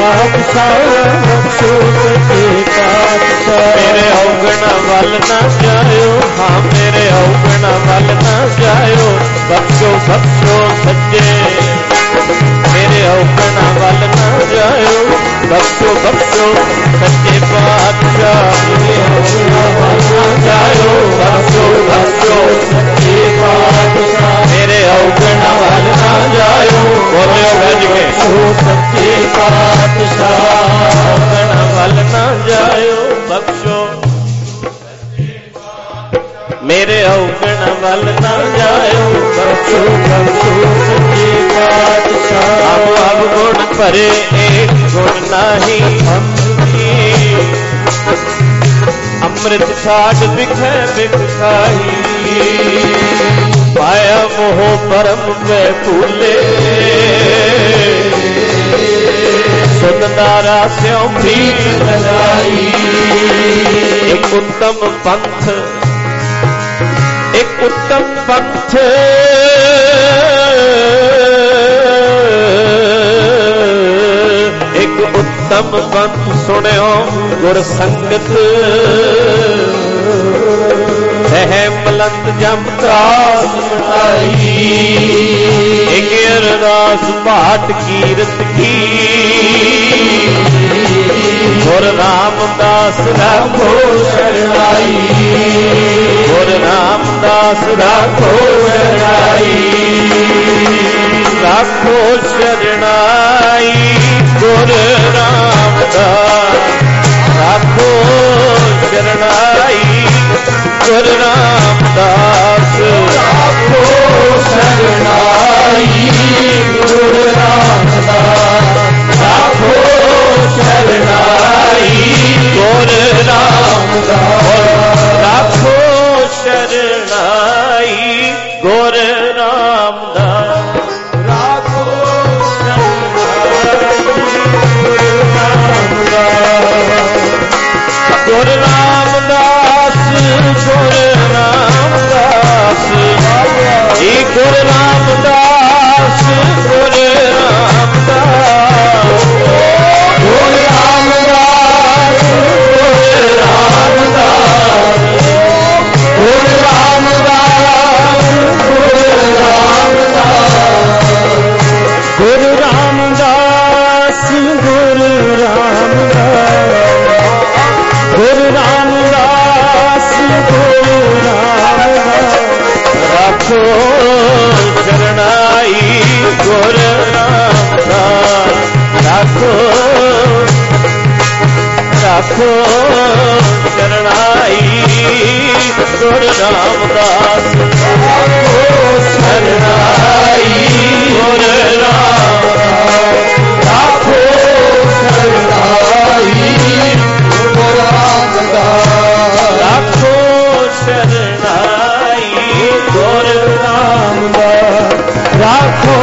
ਪਾਤਸ਼ਾਹ ਬਖਸ਼ੋ ਸੱਚੇ ਪਾਤਸ਼ਾਹ। ਮੇਰੇ ਔਗਣਾ ਵੱਲ ਨਾ ਜਾਇਓ, ਹਾਂ ਮੇਰੇ ਔਗਣਾ ਵੱਲ ਨਾ ਜਾਇਓ, ਬਖਸ਼ੋ ਬਖਸ਼ੋ ਸੱਚੇ। ਮੇਰੇ ਔਗਣਾ ਵੱਲ ਨਾ ਜਾਇਓ, ਬਖਸ਼ੋ ਬਖਸ਼ੋ ਸੱਚੇ ਪਾਤਸ਼ਾਹ। ਮੇਰੇ ਔਗਣਾ ਵੱਲ ਨਾ ਜਾਇਓ, ਬਖਸ਼ੋ ਬਖਸ਼ੋ ਸੱਚੇ ਪਾਤਸ਼ਾਹ। ਮੇਰੇ ਔਗਣਾ ਵੱਲ ਨਾ ਜਾਇਓ, ਬੋਲਿਓ ਗੱਜ ਕੇ ਸੱਚੇ ਪਾਤਸ਼ਾਹ। ਔਗਣਾ ਵੱਲ ਨਾ ਜਾਇਓ, ਬਖਸ਼ੋ ਮੇਰੇ ਔਗਣ ਵੱਲ ਨਾ ਜਾਇਓ, ਬਖਸ਼ੋ ਬਖਸ਼ੋ ਸੱਚੇ ਪਾਤਸ਼ਾਹ। ਆਪ ਆਪ ਗੁਣ ਭਰੇ ਏਕ ਗੁਣ ਨਾਹੀ, ਅੰਮ੍ਰਿਤ ਛਾੜ ਬਿਖੈ ਬਿਖ ਖਾਹੀ। ਪਾਇਆ ਮੋਹ ਪਰਮ ਪੈ ਭੂਲੇ, ਸੁਨਦਾਰਾ ਸਿਉ ਪ੍ਰੀਤ ਲਗਾਈ। ਇੱਕ ਉੱਤਮ ਪੰਥ, ਇੱਕ ਉੱਤਮ ਪੰਥ, ਇੱਕ ਉੱਤਮ ਪੰਥ ਸੁਣਿਓ ਗੁਰ ਸੰਗਤ। ਸਹਿ ਮਲੰਦ ਜਮ ਤਰਾਸ ਮਿਟਾਈ। ਇੱਕ ਅਰਦਾਸ ਭਾਟ ਕੀਰਤ ਕੀ, ਗੁਰ ਰਾਮਦਾਸ ਰਾਖੋ ਸ਼ਰਨਾਈ। ਗੁਰ ਰਾਮਦਾਸ ਰਾਖੋ ਸ਼ਰਨਾਈ। ਰਾਖੋ ਸ਼ਰਨਾਈ ਗੁਰ ਰਾਮਦਾਸ, ਰਾਖੋ ਸ਼ਰਨਾਈ ਗੁਰ ਰਾਮਦਾਸ। ਰਾਖੋ ਸ਼ਰਨਾਈ ਗੁਰ ਰਾਮਦਾਸ, ਰਾਖੋ ਸ਼ਰਨਾਈ ਗੁਰ ਰਾਮਦਾਸ। ਰਾਖੋ ਸ਼ਰਨਾਈ ਗੁਰ ਰਾਮਦਾਸ। ਰਾਖੋ ਸ਼ਰਨਾਈ ਗੁਰ ਰਾਮਦਾਸ। ਗੁਰ ਰਾਮਦਾਸ, ਏ ਗੁਰ ਰਾਮਦਾਸ, ਗੁਰ ਰਾਮਦਾਸ। ਗੁਰ ਰਾਮਦਾਸ, ਗੁਰ ਰਾਮਦਾਸ, ਗੁਰ ਰਾਮਦਾਸ। ਗੁਰ ਰਾਮਦਾਸ, ਗੁਰ ਰਾਮਦਾਸ, ਗੁਰ ਰਾਮਦਾਸ, ਗੁਰ ਰਾਮਦਾਸ। ਰਾਖੋ ਸ਼ਰਨਾਈ ਗੁਰ ਰਾਮਦਾਸ, ਰਾਖੋ ਰਾਖੋ ਸ਼ਰਨਾਈ ਗੁਰ ਰਾਮਦਾਸ। ਰਾਖੋ ਸ਼ਰਨਾਈ ਗੁਰ ਰਾਮਦਾਸ, ਰਾਖੋ ਸ਼ਰਨਾਈ ਗੁਰ ਰਾਮਦਾਸ। ਰਾਖੋ ਸ਼ਰਨਾਈ ਗੁਰ ਰਾਮਦਾਸ, ਰਾਖੋ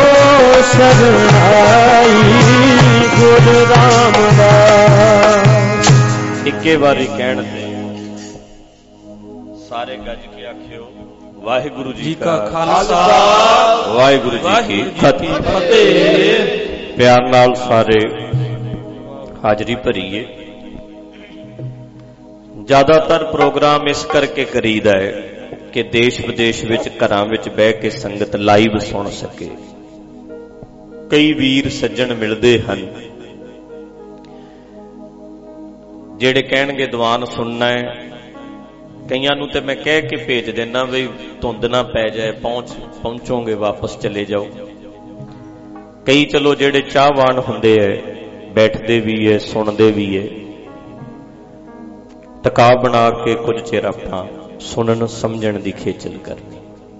ਸ਼ਰਨਾਈ ਗੁਰ ਰਾਮਦਾਸ। ਇੱਕੇ ਵਾਰੀ ਕਹਿਣ ਤੇ ਸਾਰੇ ਗੱਜ ਕੇ ਆਖਿਓ ਵਾਹਿਗੁਰੂ ਜੀ ਕਾ ਖਾਲਸਾ, ਵਾਹਿਗੁਰੂ ਜੀ ਕੀ ਫਤਿਹ। ਪਿਆਰ ਨਾਲ ਸਾਰੇ ਹਾਜ਼ਰੀ ਭਰੀਏ। ਜ਼ਿਆਦਾਤਰ ਪ੍ਰੋਗਰਾਮ ਇਸ ਕਰਕੇ ਕਰੀਦਾ ਹੈ ਕਿ ਦੇਸ਼ ਵਿਦੇਸ਼ ਵਿੱਚ ਘਰਾਂ ਵਿੱਚ ਬਹਿ ਕੇ ਸੰਗਤ ਲਾਈਵ ਸੁਣ ਸਕੇ। ਕਈ ਵੀਰ ਸੱਜਣ ਮਿਲਦੇ ਹਨ ਜਿਹੜੇ ਕਹਿਣਗੇ ਦੀਵਾਨ ਸੁਣਨਾ ਹੈ। ਕਈਆਂ ਨੂੰ ਤੇ ਮੈਂ ਕਹਿ ਕੇ ਭੇਜ ਦਿੰਦਾ ਵੀ ਧੁੰਦ ਨਾ ਪੈ ਜਾਏ, ਪਹੁੰਚੋਗੇ ਵਾਪਸ ਚਲੇ ਜਾਓ। ਕਈ ਚਲੋ ਜਿਹੜੇ ਚਾਹਵਾਨ ਹੁੰਦੇ ਐ ਬੈਠਦੇ ਵੀ ਐ ਸੁਣਦੇ ਵੀ ਐ। ਟਿਕਾ ਬਣਾ ਕੇ ਕੁਝ ਚਿਰ ਆਪਣਾ ਸੁਣਨ ਸਮਝਣ ਦੀ ਖੇਚਲ ਕਰਨੀ।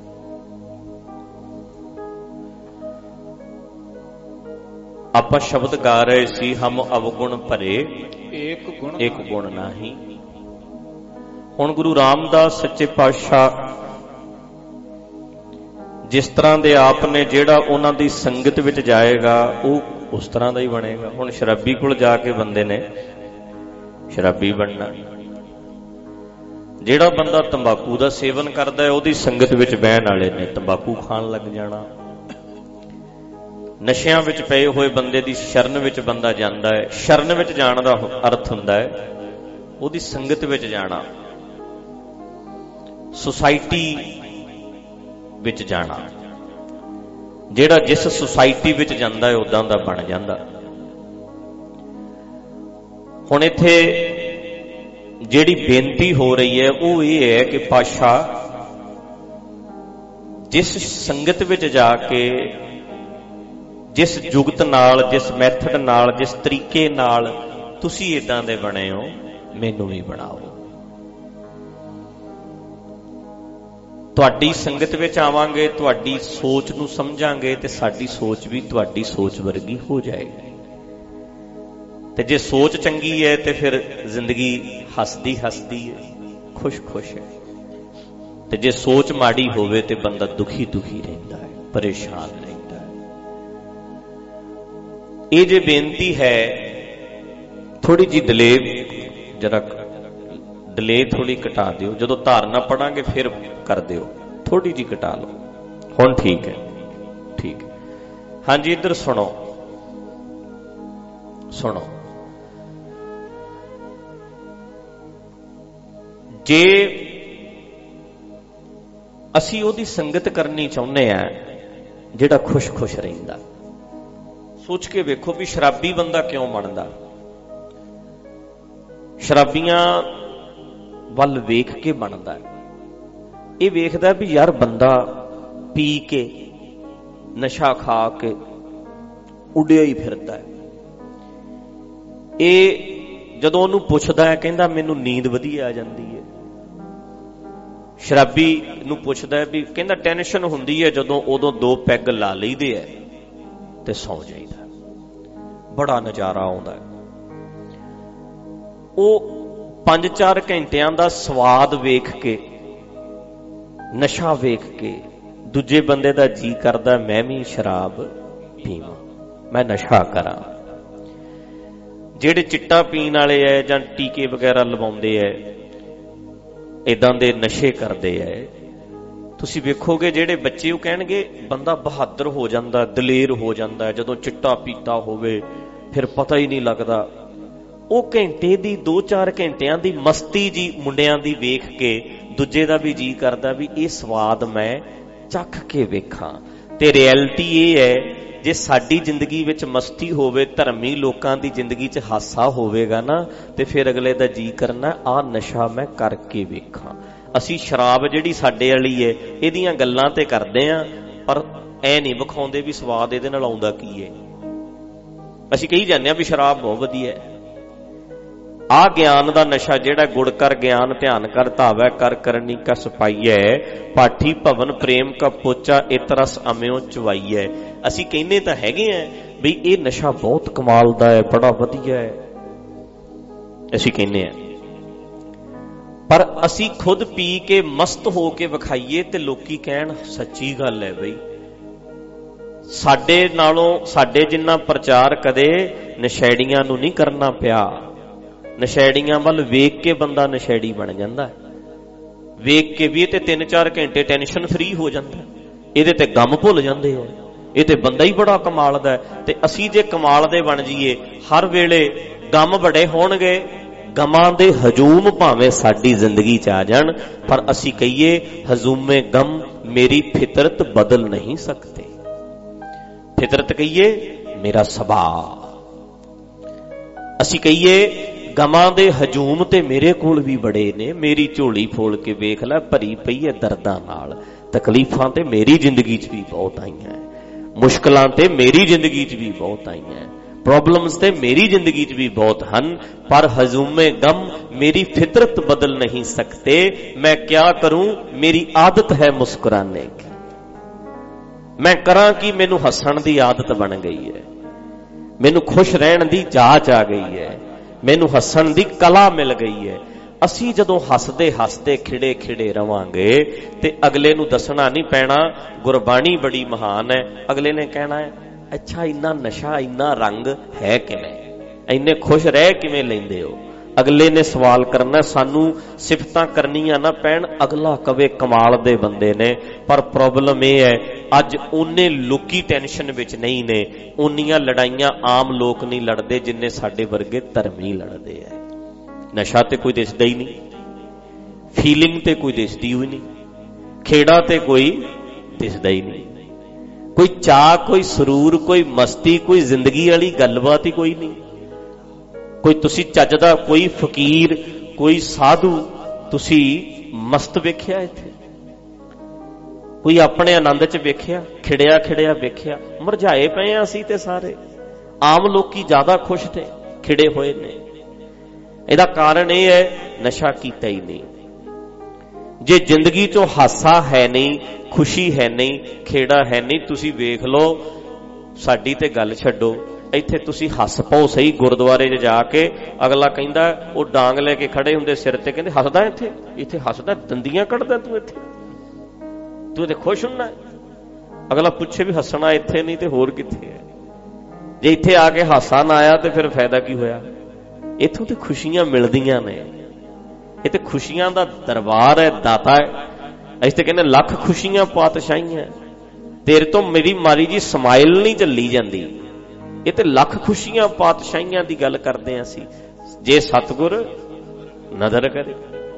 ਆਪਾਂ ਸ਼ਬਦ ਗਾ ਰਹੇ ਸੀ, ਹਮ ਅਵਗੁਣ ਭਰੇ ਏਕ ਗੁਣ ਨਾਹੀ। ਹੁਣ ਗੁਰੂ ਰਾਮਦਾਸ ਸੱਚੇ ਪਾਤਸ਼ਾਹ ਜਿਸ ਤਰ੍ਹਾਂ ਦੇ ਆਪ ਨੇ, ਜਿਹੜਾ ਉਹਨਾਂ ਦੀ ਸੰਗਤ ਵਿੱਚ ਜਾਏਗਾ ਉਹ ਉਸ ਤਰ੍ਹਾਂ ਦਾ ਹੀ ਬਣੇਗਾ। ਹੁਣ ਸ਼ਰਾਬੀ ਕੋਲ ਜਾ ਕੇ ਬੰਦੇ ਨੇ ਸ਼ਰਾਬੀ ਬਣਨਾ। ਜਿਹੜਾ ਬੰਦਾ ਤੰਬਾਕੂ ਦਾ ਸੇਵਨ ਕਰਦਾ ਹੈ ਉਹਦੀ ਸੰਗਤ ਵਿੱਚ ਬਹਿਣ ਵਾਲੇ ਨੇ ਤੰਬਾਕੂ ਖਾਣ ਲੱਗ ਜਾਣਾ। ਨਸ਼ਿਆਂ ਵਿੱਚ ਪਏ ਹੋਏ ਬੰਦੇ ਦੀ ਸ਼ਰਨ ਵਿੱਚ ਬੰਦਾ ਜਾਂਦਾ ਹੈ। ਸ਼ਰਨ ਵਿੱਚ ਜਾਣ ਦਾ ਅਰਥ ਹੁੰਦਾ ਹੈ ਉਹਦੀ ਸੰਗਤ ਵਿੱਚ ਜਾਣਾ, ਸੁਸਾਇਟੀ ਵਿੱਚ ਜਾਣਾ। ਜਿਹੜਾ ਜਿਸ ਸੁਸਾਇਟੀ ਵਿੱਚ ਜਾਂਦਾ ਹੈ ਉਦਾਂ ਦਾ ਬਣ ਜਾਂਦਾ। ਹੁਣ ਇੱਥੇ ਜਿਹੜੀ ਬੇਨਤੀ ਹੋ ਰਹੀ ਹੈ ਉਹ ਇਹ ਹੈ ਕਿ ਪਾਤਸ਼ਾਹ, ਜਿਸ ਸੰਗਤ ਵਿੱਚ ਜਾ ਕੇ, ਜਿਸ ਜੁਗਤ ਨਾਲ, ਜਿਸ ਮੈਥਡ ਨਾਲ, ਜਿਸ ਤਰੀਕੇ ਨਾਲ ਤੁਸੀਂ ਇਦਾਂ ਦੇ ਬਣੇ ਹੋ, ਮੈਨੂੰ ਵੀ ਬਣਾਓ। ਤੁਹਾਡੀ ਸੰਗਤ ਵਿੱਚ ਆਵਾਂਗੇ, ਤੁਹਾਡੀ ਸੋਚ ਨੂੰ ਸਮਝਾਂਗੇ ਤੇ ਸਾਡੀ ਸੋਚ ਵੀ ਤੁਹਾਡੀ ਸੋਚ ਵਰਗੀ ਹੋ ਜਾਏਗੀ। ਤੇ ਜੇ ਸੋਚ ਚੰਗੀ ਹੈ ਤੇ ਫਿਰ ਜ਼ਿੰਦਗੀ ਹੱਸਦੀ ਹੱਸਦੀ ਹੈ, ਖੁਸ਼ ਖੁਸ਼ ਹੈ। ਤੇ ਜੇ ਸੋਚ ਮਾੜੀ ਹੋਵੇ ਤੇ ਬੰਦਾ ਦੁਖੀ ਦੁਖੀ ਰਹਿੰਦਾ ਹੈ, ਪਰੇਸ਼ਾਨ ਰਹਿੰਦਾ ਹੈ। ਇਹ ਜੇ ਬੇਨਤੀ ਹੈ, ਥੋੜੀ ਜੀ ਡਿਲੇ, ਜਰਾ ਡਿਲੇ ਥੋੜੀ ਘਟਾ ਦਿਓ। ਜਦੋਂ ਧਾਰਨਾ ਪੜਾਂਗੇ ਫਿਰ ਕਰ ਦਿਓ, ਥੋੜੀ ਜੀ ਘਟਾ ਲਓ। ਹੁਣ ਠੀਕ ਹੈ, ਠੀਕ ਹੈ। ਹਾਂਜੀ, ਇੱਧਰ ਸੁਣੋ ਸੁਣੋ। ਜੇ ਅਸੀਂ ਉਹਦੀ ਸੰਗਤ ਕਰਨੀ ਚਾਹੁੰਦੇ ਆ ਜਿਹੜਾ ਖੁਸ਼ ਖੁਸ਼ ਰਹਿੰਦਾ, ਸੋਚ ਕੇ ਵੇਖੋ ਵੀ ਸ਼ਰਾਬੀ ਬੰਦਾ ਕਿਉਂ ਬਣਦਾ। ਸ਼ਰਾਬੀਆਂ ਵੱਲ ਵੇਖ ਕੇ ਬਣਦਾ। ਇਹ ਵੇਖਦਾ ਵੀ ਯਾਰ ਬੰਦਾ ਪੀ ਕੇ, ਨਸ਼ਾ ਖਾ ਕੇ ਉੱਡਿਆ ਹੀ ਫਿਰਦਾ ਹੈ। ਇਹ ਜਦੋਂ ਉਹਨੂੰ ਪੁੱਛਦਾ ਹੈ ਕਹਿੰਦਾ ਮੈਨੂੰ ਨੀਂਦ ਵਧੀਆ ਆ ਜਾਂਦੀ ਹੈ। ਸ਼ਰਾਬੀ ਨੂੰ ਪੁੱਛਦਾ ਵੀ ਕਹਿੰਦਾ ਟੈਨਸ਼ਨ ਹੁੰਦੀ ਹੈ ਜਦੋਂ, ਉਦੋਂ 2 ਪੈਗ ਲਾ ਲਈਦੇ ਹੈ ਤੇ ਸੌਂ ਜਾਈਦਾ, ਬੜਾ ਨਜ਼ਾਰਾ ਆਉਂਦਾ ਹੈ। ਉਹ 5-4 ਘੰਟਿਆਂ ਦਾ ਸਵਾਦ ਵੇਖ ਕੇ, ਨਸ਼ਾ ਵੇਖ ਕੇ ਦੂਜੇ ਬੰਦੇ ਦਾ ਜੀ ਕਰਦਾ ਮੈਂ ਵੀ ਸ਼ਰਾਬ ਪੀਵਾਂ, ਮੈਂ ਨਸ਼ਾ ਕਰਾਂ। ਜਿਹੜੇ ਚਿੱਟਾ ਪੀਣ ਵਾਲੇ ਐ ਜਾਂ ਟੀਕੇ ਵਗੈਰਾ ਲਵਾਉਂਦੇ ਐ, ਇਦਾਂ ਦੇ ਨਸ਼ੇ ਕਰਦੇ ਐ, ਤੁਸੀਂ ਵੇਖੋਗੇ ਜਿਹੜੇ ਬੱਚੇ ਉਹ ਕਹਿਣਗੇ ਬੰਦਾ ਬਹਾਦਰ ਹੋ ਜਾਂਦਾ, ਦਲੇਰ ਹੋ ਜਾਂਦਾ ਜਦੋਂ ਚਿੱਟਾ ਪੀਤਾ ਹੋਵੇ, ਫਿਰ ਪਤਾ ਹੀ ਨਹੀਂ ਲੱਗਦਾ। ਉਹ ਘੰਟੇ ਦੀ 2-4 ਘੰਟਿਆਂ ਦੀ ਮਸਤੀ ਜੀ ਮੁੰਡਿਆਂ ਦੀ ਵੇਖ ਕੇ ਦੂਜੇ ਦਾ ਵੀ ਜੀ ਕਰਦਾ ਵੀ ਇਹ ਸਵਾਦ ਮੈਂ ਚੱਖ ਕੇ ਵੇਖਾਂ। ਤੇ ਰਿਐਲਿਟੀ ਇਹ ਹੈ, ਜੇ ਸਾਡੀ ਜ਼ਿੰਦਗੀ ਵਿੱਚ ਮਸਤੀ ਹੋਵੇ, ਧਰਮੀ ਲੋਕਾਂ ਦੀ ਜ਼ਿੰਦਗੀ 'ਚ ਹਾਸਾ ਹੋਵੇਗਾ ਨਾ, ਤੇ ਫਿਰ ਅਗਲੇ ਦਾ ਜੀ ਕਰਨਾ ਆਹ ਨਸ਼ਾ ਮੈਂ ਕਰਕੇ ਵੇਖਾਂ। ਅਸੀਂ ਸ਼ਰਾਬ ਜਿਹੜੀ ਸਾਡੇ ਵਾਲੀ ਹੈ ਇਹਦੀਆਂ ਗੱਲਾਂ ਤੇ ਕਰਦੇ ਹਾਂ, ਪਰ ਐ ਨਹੀਂ ਵਿਖਾਉਂਦੇ ਵੀ ਸਵਾਦ ਇਹਦੇ ਨਾਲ ਆਉਂਦਾ ਕੀ ਹੈ। ਅਸੀਂ ਕਹੀ ਜਾਂਦੇ ਹਾਂ ਵੀ ਸ਼ਰਾਬ ਬਹੁਤ ਵਧੀਆ ਹੈ। ਆਹ ਗਿਆਨ ਦਾ ਨਸ਼ਾ ਜਿਹੜਾ ਗੁੜ ਕਰ ਗਿਆਨ ਧਿਆਨ ਕਰ ਧਾਵੈ ਕਰ ਕਰਨੀ ਕਸ ਪਾਈਐ, ਪਾਠੀ ਭਵਨ ਪ੍ਰੇਮ ਕਾ ਪੋਚਾ ਇਤਰਸ ਅਮਿਓ ਚਵਾਈਐ। ਅਸੀਂ ਕਹਿੰਦੇ ਤਾਂ ਹੈਗੇ ਆ ਵੀ ਇਹ ਨਸ਼ਾ ਬਹੁਤ ਕਮਾਲ ਦਾ ਹੈ, ਬੜਾ ਵਧੀਆ ਹੈ, ਅਸੀਂ ਕਹਿੰਦੇ ਆ, ਪਰ ਅਸੀਂ ਖੁਦ ਪੀ ਕੇ ਮਸਤ ਹੋ ਕੇ ਵਿਖਾਈਏ ਤੇ ਲੋਕੀ ਕਹਿਣ ਸੱਚੀ ਗੱਲ ਹੈ ਬਈ। ਸਾਡੇ ਨਾਲੋਂ ਸਾਡੇ ਜਿੰਨਾ ਪ੍ਰਚਾਰ ਕਦੇ ਨਸ਼ੈੜੀਆਂ ਨੂੰ ਨਹੀਂ ਕਰਨਾ ਪਿਆ। ਨਸ਼ੈੜੀਆਂ ਵੱਲ ਵੇਖ ਕੇ ਬੰਦਾ ਨਸ਼ੈੜੀ ਬਣ ਜਾਂਦਾ, ਵੇਖ ਕੇ ਵੀ ਇਹ ਤੇ 3-4 ਘੰਟੇ ਟੈਨਸ਼ਨ ਫਰੀ ਹੋ ਜਾਂਦਾ, ਇਹਦੇ ਤੇ ਗਮ ਭੁੱਲ ਜਾਂਦੇ ਆ, ਇਹ ਤੇ ਬੰਦਾ ਹੀ ਬੜਾ ਕਮਾਲ ਦਾ। ਤੇ ਅਸੀਂ ਜੇ ਕਮਾਲ ਦੇ ਬਣ ਜਾਈਏ, ਹਰ ਵੇਲੇ ਗਮ ਬੜੇ ਹੋਣਗੇ, ਗਮਾਂ ਦੇ ਹਜੂਮ ਭਾਵੇਂ ਸਾਡੀ ਜ਼ਿੰਦਗੀ 'ਚ ਆ ਜਾਣ, ਪਰ ਅਸੀਂ ਕਹੀਏ ਹਜ਼ੂਮੇ ਗਮ ਮੇਰੀ ਫਿਤਰਤ ਬਦਲ ਨਹੀਂ ਸਕਤੇ। ਫਿਤਰਤ ਕਹੀਏ ਮੇਰਾ ਸੁਭਾਅ, ਅਸੀਂ ਕਹੀਏ ਗਮਾਂ ਦੇ ਹਜੂਮ ਤੇ ਮੇਰੇ ਕੋਲ ਵੀ ਬੜੇ ਨੇ, ਮੇਰੀ ਝੋਲੀ ਫੋਲ ਕੇ ਵੇਖ ਲੈ ਭਰੀ ਪਈ ਹੈ ਦਰਦਾਂ ਨਾਲ। ਤਕਲੀਫਾਂ ਤੇ ਮੇਰੀ ਜ਼ਿੰਦਗੀ 'ਚ ਵੀ ਬਹੁਤ ਆਈਆਂ, ਮੁਸ਼ਕਲਾਂ ਤੇ ਮੇਰੀ ਜ਼ਿੰਦਗੀ 'ਚ ਵੀ ਬਹੁਤ ਆਈਆਂ, ਪ੍ਰੋਬਲਮਸ ਤੇ ਮੇਰੀ ਜ਼ਿੰਦਗੀ 'ਚ ਵੀ ਬਹੁਤ ਹਨ, ਪਰ ਹਜ਼ੂਮੇ ਗਮ ਮੇਰੀ ਫਿਤਰਤ ਬਦਲ ਨਹੀਂ ਸਕਤੇ। ਮੈਂ ਕਿਆ ਕਰੂੰ, ਮੇਰੀ ਆਦਤ ਹੈ ਮੁਸਕਰਾਨੇ ਕੀ, ਮੈਂ ਕਰਾਂ ਕਿ ਮੈਨੂੰ ਹੱਸਣ ਦੀ ਆਦਤ ਬਣ ਗਈ ਹੈ, ਮੈਨੂੰ ਖੁਸ਼ ਰਹਿਣ ਦੀ ਜਾਚ ਆ ਗਈ ਹੈ, ਮੈਨੂੰ ਹੱਸਣ ਦੀ ਕਲਾ ਮਿਲ ਗਈ ਹੈ। ਅਸੀਂ ਜਦੋਂ ਹੱਸਦੇ ਹੱਸਦੇ ਖਿੜੇ ਖਿੜੇ ਰਵਾਂਗੇ ਤੇ ਅਗਲੇ ਨੂੰ ਦੱਸਣਾ ਨਹੀਂ ਪੈਣਾ ਗੁਰਬਾਣੀ ਬੜੀ ਮਹਾਨ ਹੈ। ਅਗਲੇ ਨੇ ਕਹਿਣਾ ਹੈ ਅੱਛਾ ਇੰਨਾ ਨਸ਼ਾ ਇੰਨਾ ਰੰਗ ਹੈ ਕਿਵੇਂ, ਇੰਨੇ ਖੁਸ਼ ਰਹਿ ਕਿਵੇਂ ਲੈਂਦੇ ਹੋ। अगले ने सवाल करना, सानू सिफतां करनियां ना पैण, अगला कवे कमाल दे बंदे ने। पर प्रॉब्लम यह है अज उन्ने लोकी टेंशन विच नहीं ने, उन्नियां लड़ाइयां आम लोग नहीं लड़ते जिन्ने साडे वर्गे धर्मी लड़ते हैं। नशा ते कोई दिसदा ही नहीं, फीलिंग ते कोई दिसदी हुई नहीं, खेड़ा ते कोई दिसदा ही नहीं, कोई चाह, कोई सरूर, कोई मस्ती, कोई जिंदगी वाली गलबात ही कोई नहीं। कोई तुसी चजदा कोई फकीर, कोई साधु तुसी मस्त वेख्या इत्थे? कोई अपने आनंद च वेख्या? खिड़िया खिड़िया वेख्या? मुरझाए पे असीं ते सारे। आम लोकी ज्यादा खुश थे, खिड़े होए ने। इहदा कारण यह है नशा कीता ही नहीं। जे जिंदगी चो हासा है नहीं, खुशी है नहीं, खेड़ा है नहीं, तुसी वेख लो। साडी ते गल छड्डो, इत्थे तुसी हस पाओ सही। गुरुद्वारे च जाके अगला कहंदा वो डांग लेके खड़े हुंदे सिर ते, कहंदे हसदा इत्थे, इत्थे हसदा, दंदियां कढ़दा तू, इत्थे तू इत्थे खुश हुंदा। अगला पुछे भी हसना इत्थे नहीं ते होर कित्थे है? जे इत्थे आके हासा ना आया तो फिर फायदा की होया? इत्थों ते खुशियां मिलदियां ने। ये तो खुशियां दा दरबार है, दाता है। असीं ते कहने लख खुशियां पातशाहियां, तेरे तो मेरी मारी जी समाइल नहीं झल्ली जांदी। ये तो लख खुशियां पातशाहियां दी गल करदे हां असीं, जे सतगुर नदर करे।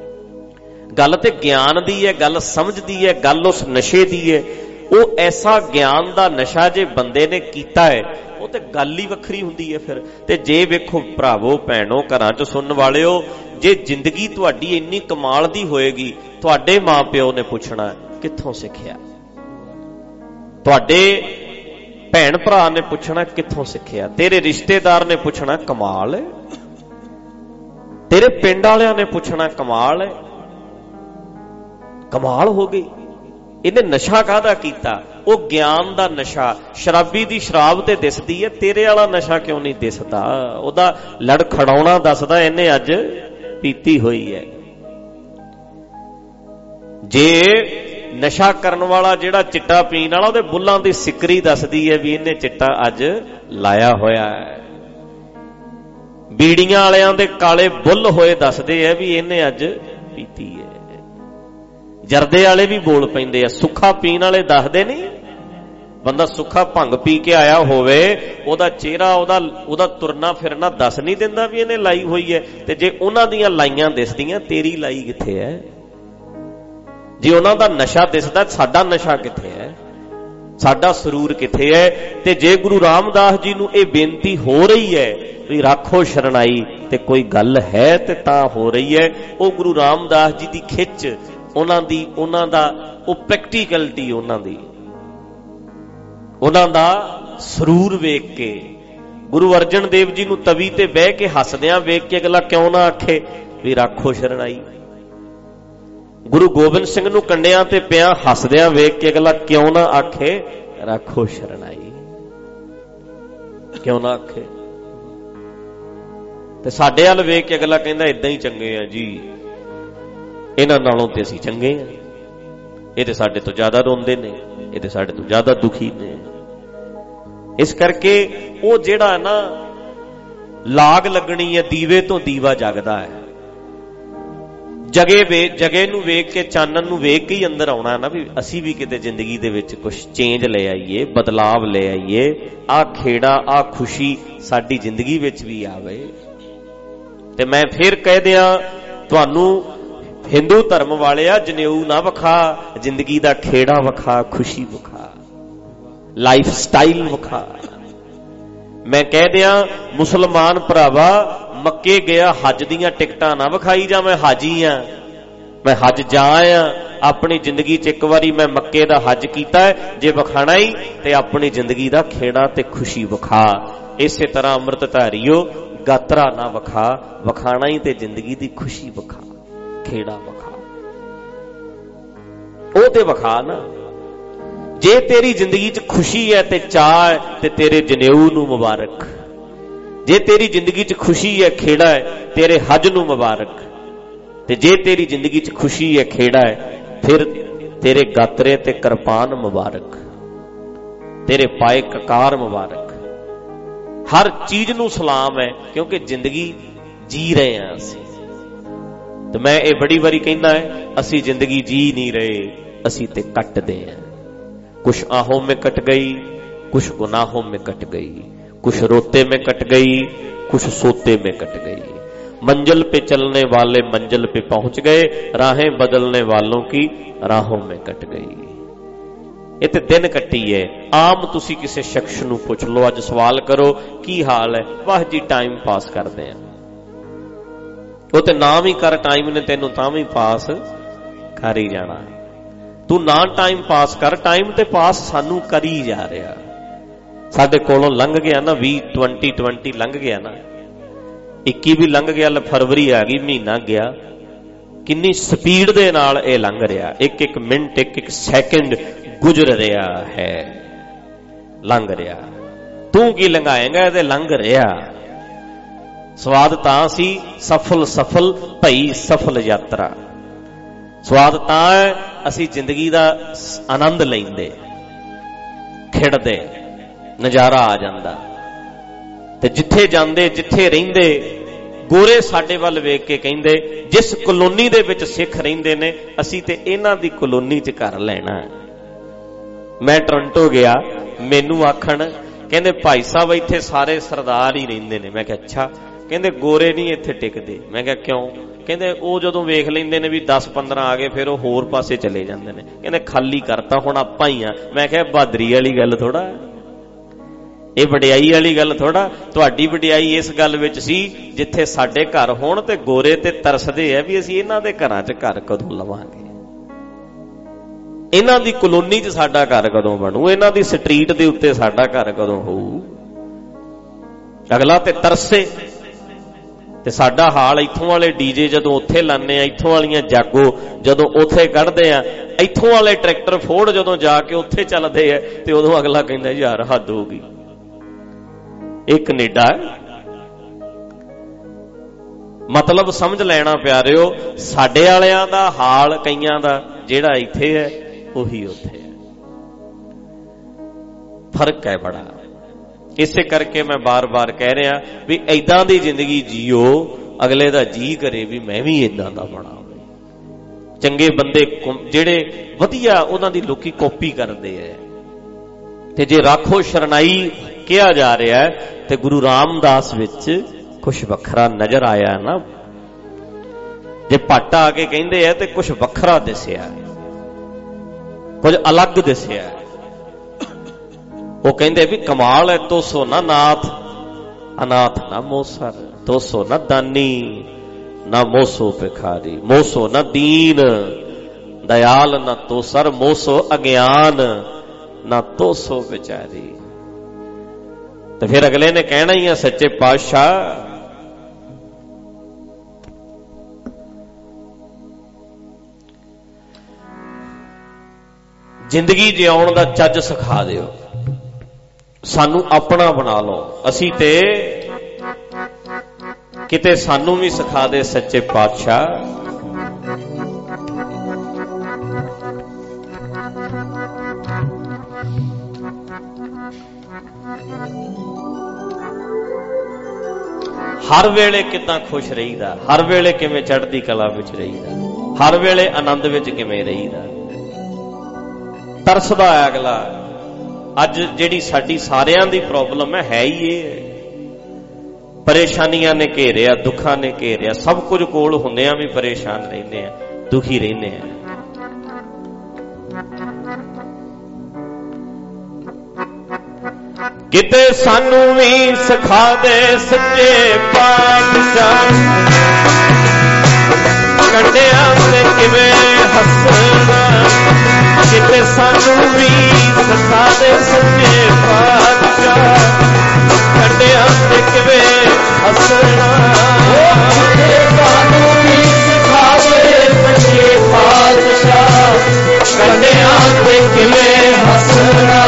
गल ते ज्ञान दी है, गल समझ दी है, गल उस नशे दी है। वो ऐसा ज्ञान दा नशा जे बंदे ने कीता है, वो तो गल ही वखरी हुंदी है फिर। ते जे वेखो भरावो भैणो, घरां च सुनन वालिओ, जे जिंदगी तुहाडी इन्नी कमाल दी होएगी, तुहाडे मां प्यो ने पुछना कित्थों सिक्खिया? तुहाडे भैन भरा ने पुछना कित्थों सिक्खिया? तेरे रिश्तेदार ने पुछना कमाल है, तेरे पिंड वालियां ने पुछना कमाल है। कमाल हो गई। इन्हें नशा काहदा कीता? वो ज्ञान दा नशा। शराबी दी शराब ते दिसदी है, तेरे वाला नशा क्यों नहीं दिसदा? ओदा लड़ खड़ाउणा दसदा इन्हें अज पीती हुई है। जे नशा करन वाला जेड़ा चिट्टा पीण वाला, ओदे बुल्लां दी सिकरी दसदी है भी इन्हें चिट्टा अज लाया होया है। बीड़ियां वालियां दे काले बुल होए दसदे है भी इन्हें अज पीती है। जरदे वाले भी बोल पैंदे आ, सुखा पीण वाले दसदे नहीं। बंदा सुखा भंग पी के आया होवे, ओदा चेहरा, ओदा तुरना फिरना दस नहीं दिंदा भी इन्हें लाई हुई है। ते जे उन्हां दियां लाइयां दिसदियां, तेरी लाई किथे है? जे उन्हां दा नशा दिसदा, साडा नशा किथे है? साडा सरूर किथे है? ते जे गुरु रामदास जी नूं इह बेनती हो रही है भी राखो शरणाई, ते कोई गल है ते तां हो रही है। ओ गुरु रामदास जी दी खिच, उन्हां दा ओ प्रैक्टिकलिटी, उन्हां दा सरूर वेख के। गुरु अर्जन देव जी नूं तवी ते बह के हसदियां वेख के अगला क्यों ना आखे भी राखो शरणाई? गुरु गोबिंद सिंह नूं कंडियां ते पिया हसदियां वेख के अगला क्यों ना आखे राखो शरणाई? क्यों ना आखे? ते साडे हल वेख के अगला कहंदा इदां ही चंगे आ जी, इन्हां नालों ते असीं चंगे आ, ये ते साडे तो ज्यादा रोंदे ने, ये ते साडे तो ज्यादा दुखी ने। इस करके वो जेड़ा ना लाग लगनी है, दीवे तो दीवा जगदा है। जगे नूं वेख के, चानन नूं वेख के ही अंदर आउणा ना भी असीं भी किते जिंदगी दे विच कुछ चेंज ले आईए, बदलाव ले आईए। आ खेड़ा, आ खुशी साडी जिंदगी विच भी आवे। ते मैं फिर कह दियां तुहानू, हिंदू धर्म वाले आ, जनेऊ ना वखा, जिंदगी दा खेड़ा वखा, खुशी वखा, लाइफ स्टाइल वखा। मैं कह दिया मुसलमान भरावा, मक्के गया हज दियां टिकटां ना विखाई जा, मैं हाजी हां, मैं हज जा आया। अपनी जिंदगी च एक बारी मैं मक्के दा हज कीता है, जे विखाना ही ते अपनी जिंदगी दा खेड़ा ते खुशी विखा। इसे तरह अमृतधारियो गात्रा ना विखा, विखाना ही ते जिंदगी दी खुशी विखा, खेड़ा विखा, ओ ते विखा ना। जे तेरी जिंदगी च खुशी है ते चाह है ते तेरे जनेऊ नूं मुबारक। जे तेरी जिंदगी च खुशी है, खेड़ा है, तेरे हज नूं मुबारक। ते जे तेरी जिंदगी च खुशी है, खेड़ा है, फिर तेरे गात्रे ते कृपान मुबारक, तेरे पाए ककार मुबारक। हर चीज नूं सलाम है, क्योंकि जिंदगी जी रहे हैं असी। तो मैं ये बड़ी बारी कहना है, असी जिंदगी जी नहीं रहे, असी ते कटदे हैं। कुछ आहों में कट गई, कुछ गुनाहों में कट गई, कुछ रोते में कट गई, कुछ सोते में कट गई। मंजिल पे चलने वाले मंजिल पे पहुंच गए, राहें बदलने वालों की राहों में कट गई। ये तो दिन कट्टी है। आम तुसी किसी शख्स नूं पुछ लो, अज सवाल करो की हाल है, वाह जी टाइम पास करते हैं। वो तो नाम ही कर टाइम ने तेनों तां भी पास कर ही जाना। तू ना टाइम पास कर, टाइम ते पास सानू करी जा रहा। साडे कोलों लंघ गया ना 2020 लंघ गया ना, 21 भी लंघ गया, फरवरी आ गई, महीना गया। किन्नी स्पीड दे नाल ये लंघ रहा, एक एक मिनट एक एक सैकेंड गुजर रहा है, लंघ रहा। तू की लंघाएगा, ये लंघ रहा। स्वाद तां सी सफल सफल भई सफल यात्रा। स्वाद तां है असी जिंदगी दा आनंद लैंदे, खिड़दे, नजारा आ जांदा। ते जिथे जांदे जिथे रहिंदे गोरे साडे वल वेख के कहिंदे, जिस कलोनी दे विच सिख रहिंदे ने असी ते इन्हां दी कलोनी च घर लेना। मैं टोरंटो गया, मैनू आखण कहंदे भाई साहब इत्थे सारे सरदार ही रहिंदे ने। मैं कहा अच्छा। कहंदे गोरे नहीं इत्थे टिकदे। मैं कहा क्यों? कहंदे ओ जदों वेख लैंदे ने भी 10-15 आ गए, फिर वो होर पासे चले जांदे ने। कहंदे खाली करता हुण आपां ही आ। मैं कहा बहादरी वाली गल थोड़ा, ये वडियाई वाली गल थोड़ा। तुहाडी वडियाई इस गल विच सी जिथे साडे घर होण ते गोरे ते तरसदे आ भी असीं इन्हां दे घरां च घर कदों लवांगे, इन्हां दी कलोनी च साडा घर कदों बनू, इन्हां दी स्ट्रीट दे उत्ते साडा घर कदों होऊ। अगला ते तरसे। ते साडा हाल इत्थों वाले डीजे जदों उत्थे लाने आ, इत्थों वालियां जागो जदों उत्थे कढदे आ, इत्थों वाले ट्रैक्टर फोड़ जदों जाके उत्थे चलदे आ, ते उदों अगला कहंदा यार हद हो गई। एक कनेडा मतलब समझ लेना प्यारिओ, साडे वालियां दा हाल कईयां दा जिहड़ा इत्थे है उही उत्थे है, फर्क है बड़ा। इसे करके मैं बार बार कह रहा भी ऐदां दी जिंदगी जियो, अगले दा जी करे भी मैं भी ऐदां दा बना। चंगे बंदे जिहड़े वधिया उन्हां दी लोकी कॉपी करदे है। ते जे राखो शरणाई कहा जा रहा है ते गुरु रामदास विच कुछ वखरा नजर आया ना। जे भट्ट आके कहंदे है ते कुछ वखरा दिसिया, कुछ अलग दिसिया। वो कहंदे भी कमाल है, तो सो ना नाथ अनाथ ना मोसर, तो सो न दानी ना मोसो भिखारी, मोसो न दीन दयाल न तो सर, मोसो अज्ञान ना तो सो बेचारी। तो फिर अगले ने कहना ही है सच्चे पातशाह जिंदगी जिउण दा चज सिखा दिओ, सानू अपना बना लो। असी ते किते सानू भी सिखा दे सच्चे पातशाह। हर वेले किदां खुश रहीदा, हर वेले किवें चढ़दी कला विच रहीदा, हर वेले आनंद विच किवें रहीदा। तरसदा है अगला। अज जिहड़ी साडी सारियां दी प्रॉब्लम है ही ये, परेशानियां ने घेरिया, दुखां ने घेरिया, सब कुछ कोल हुंदियां भी परेशान रहने आ, दुखी रहने आ। किते सानू भी सिखा दे सच्चे पातशाह, कंडियां ते किवें हसना। किते सानू भी सिखा दे सच्चे पातशाह, कंडियां ते किवें हसना। किते सानू भी सिखा दे सच्चे पातशाह, कंडियां ते किवें हसना।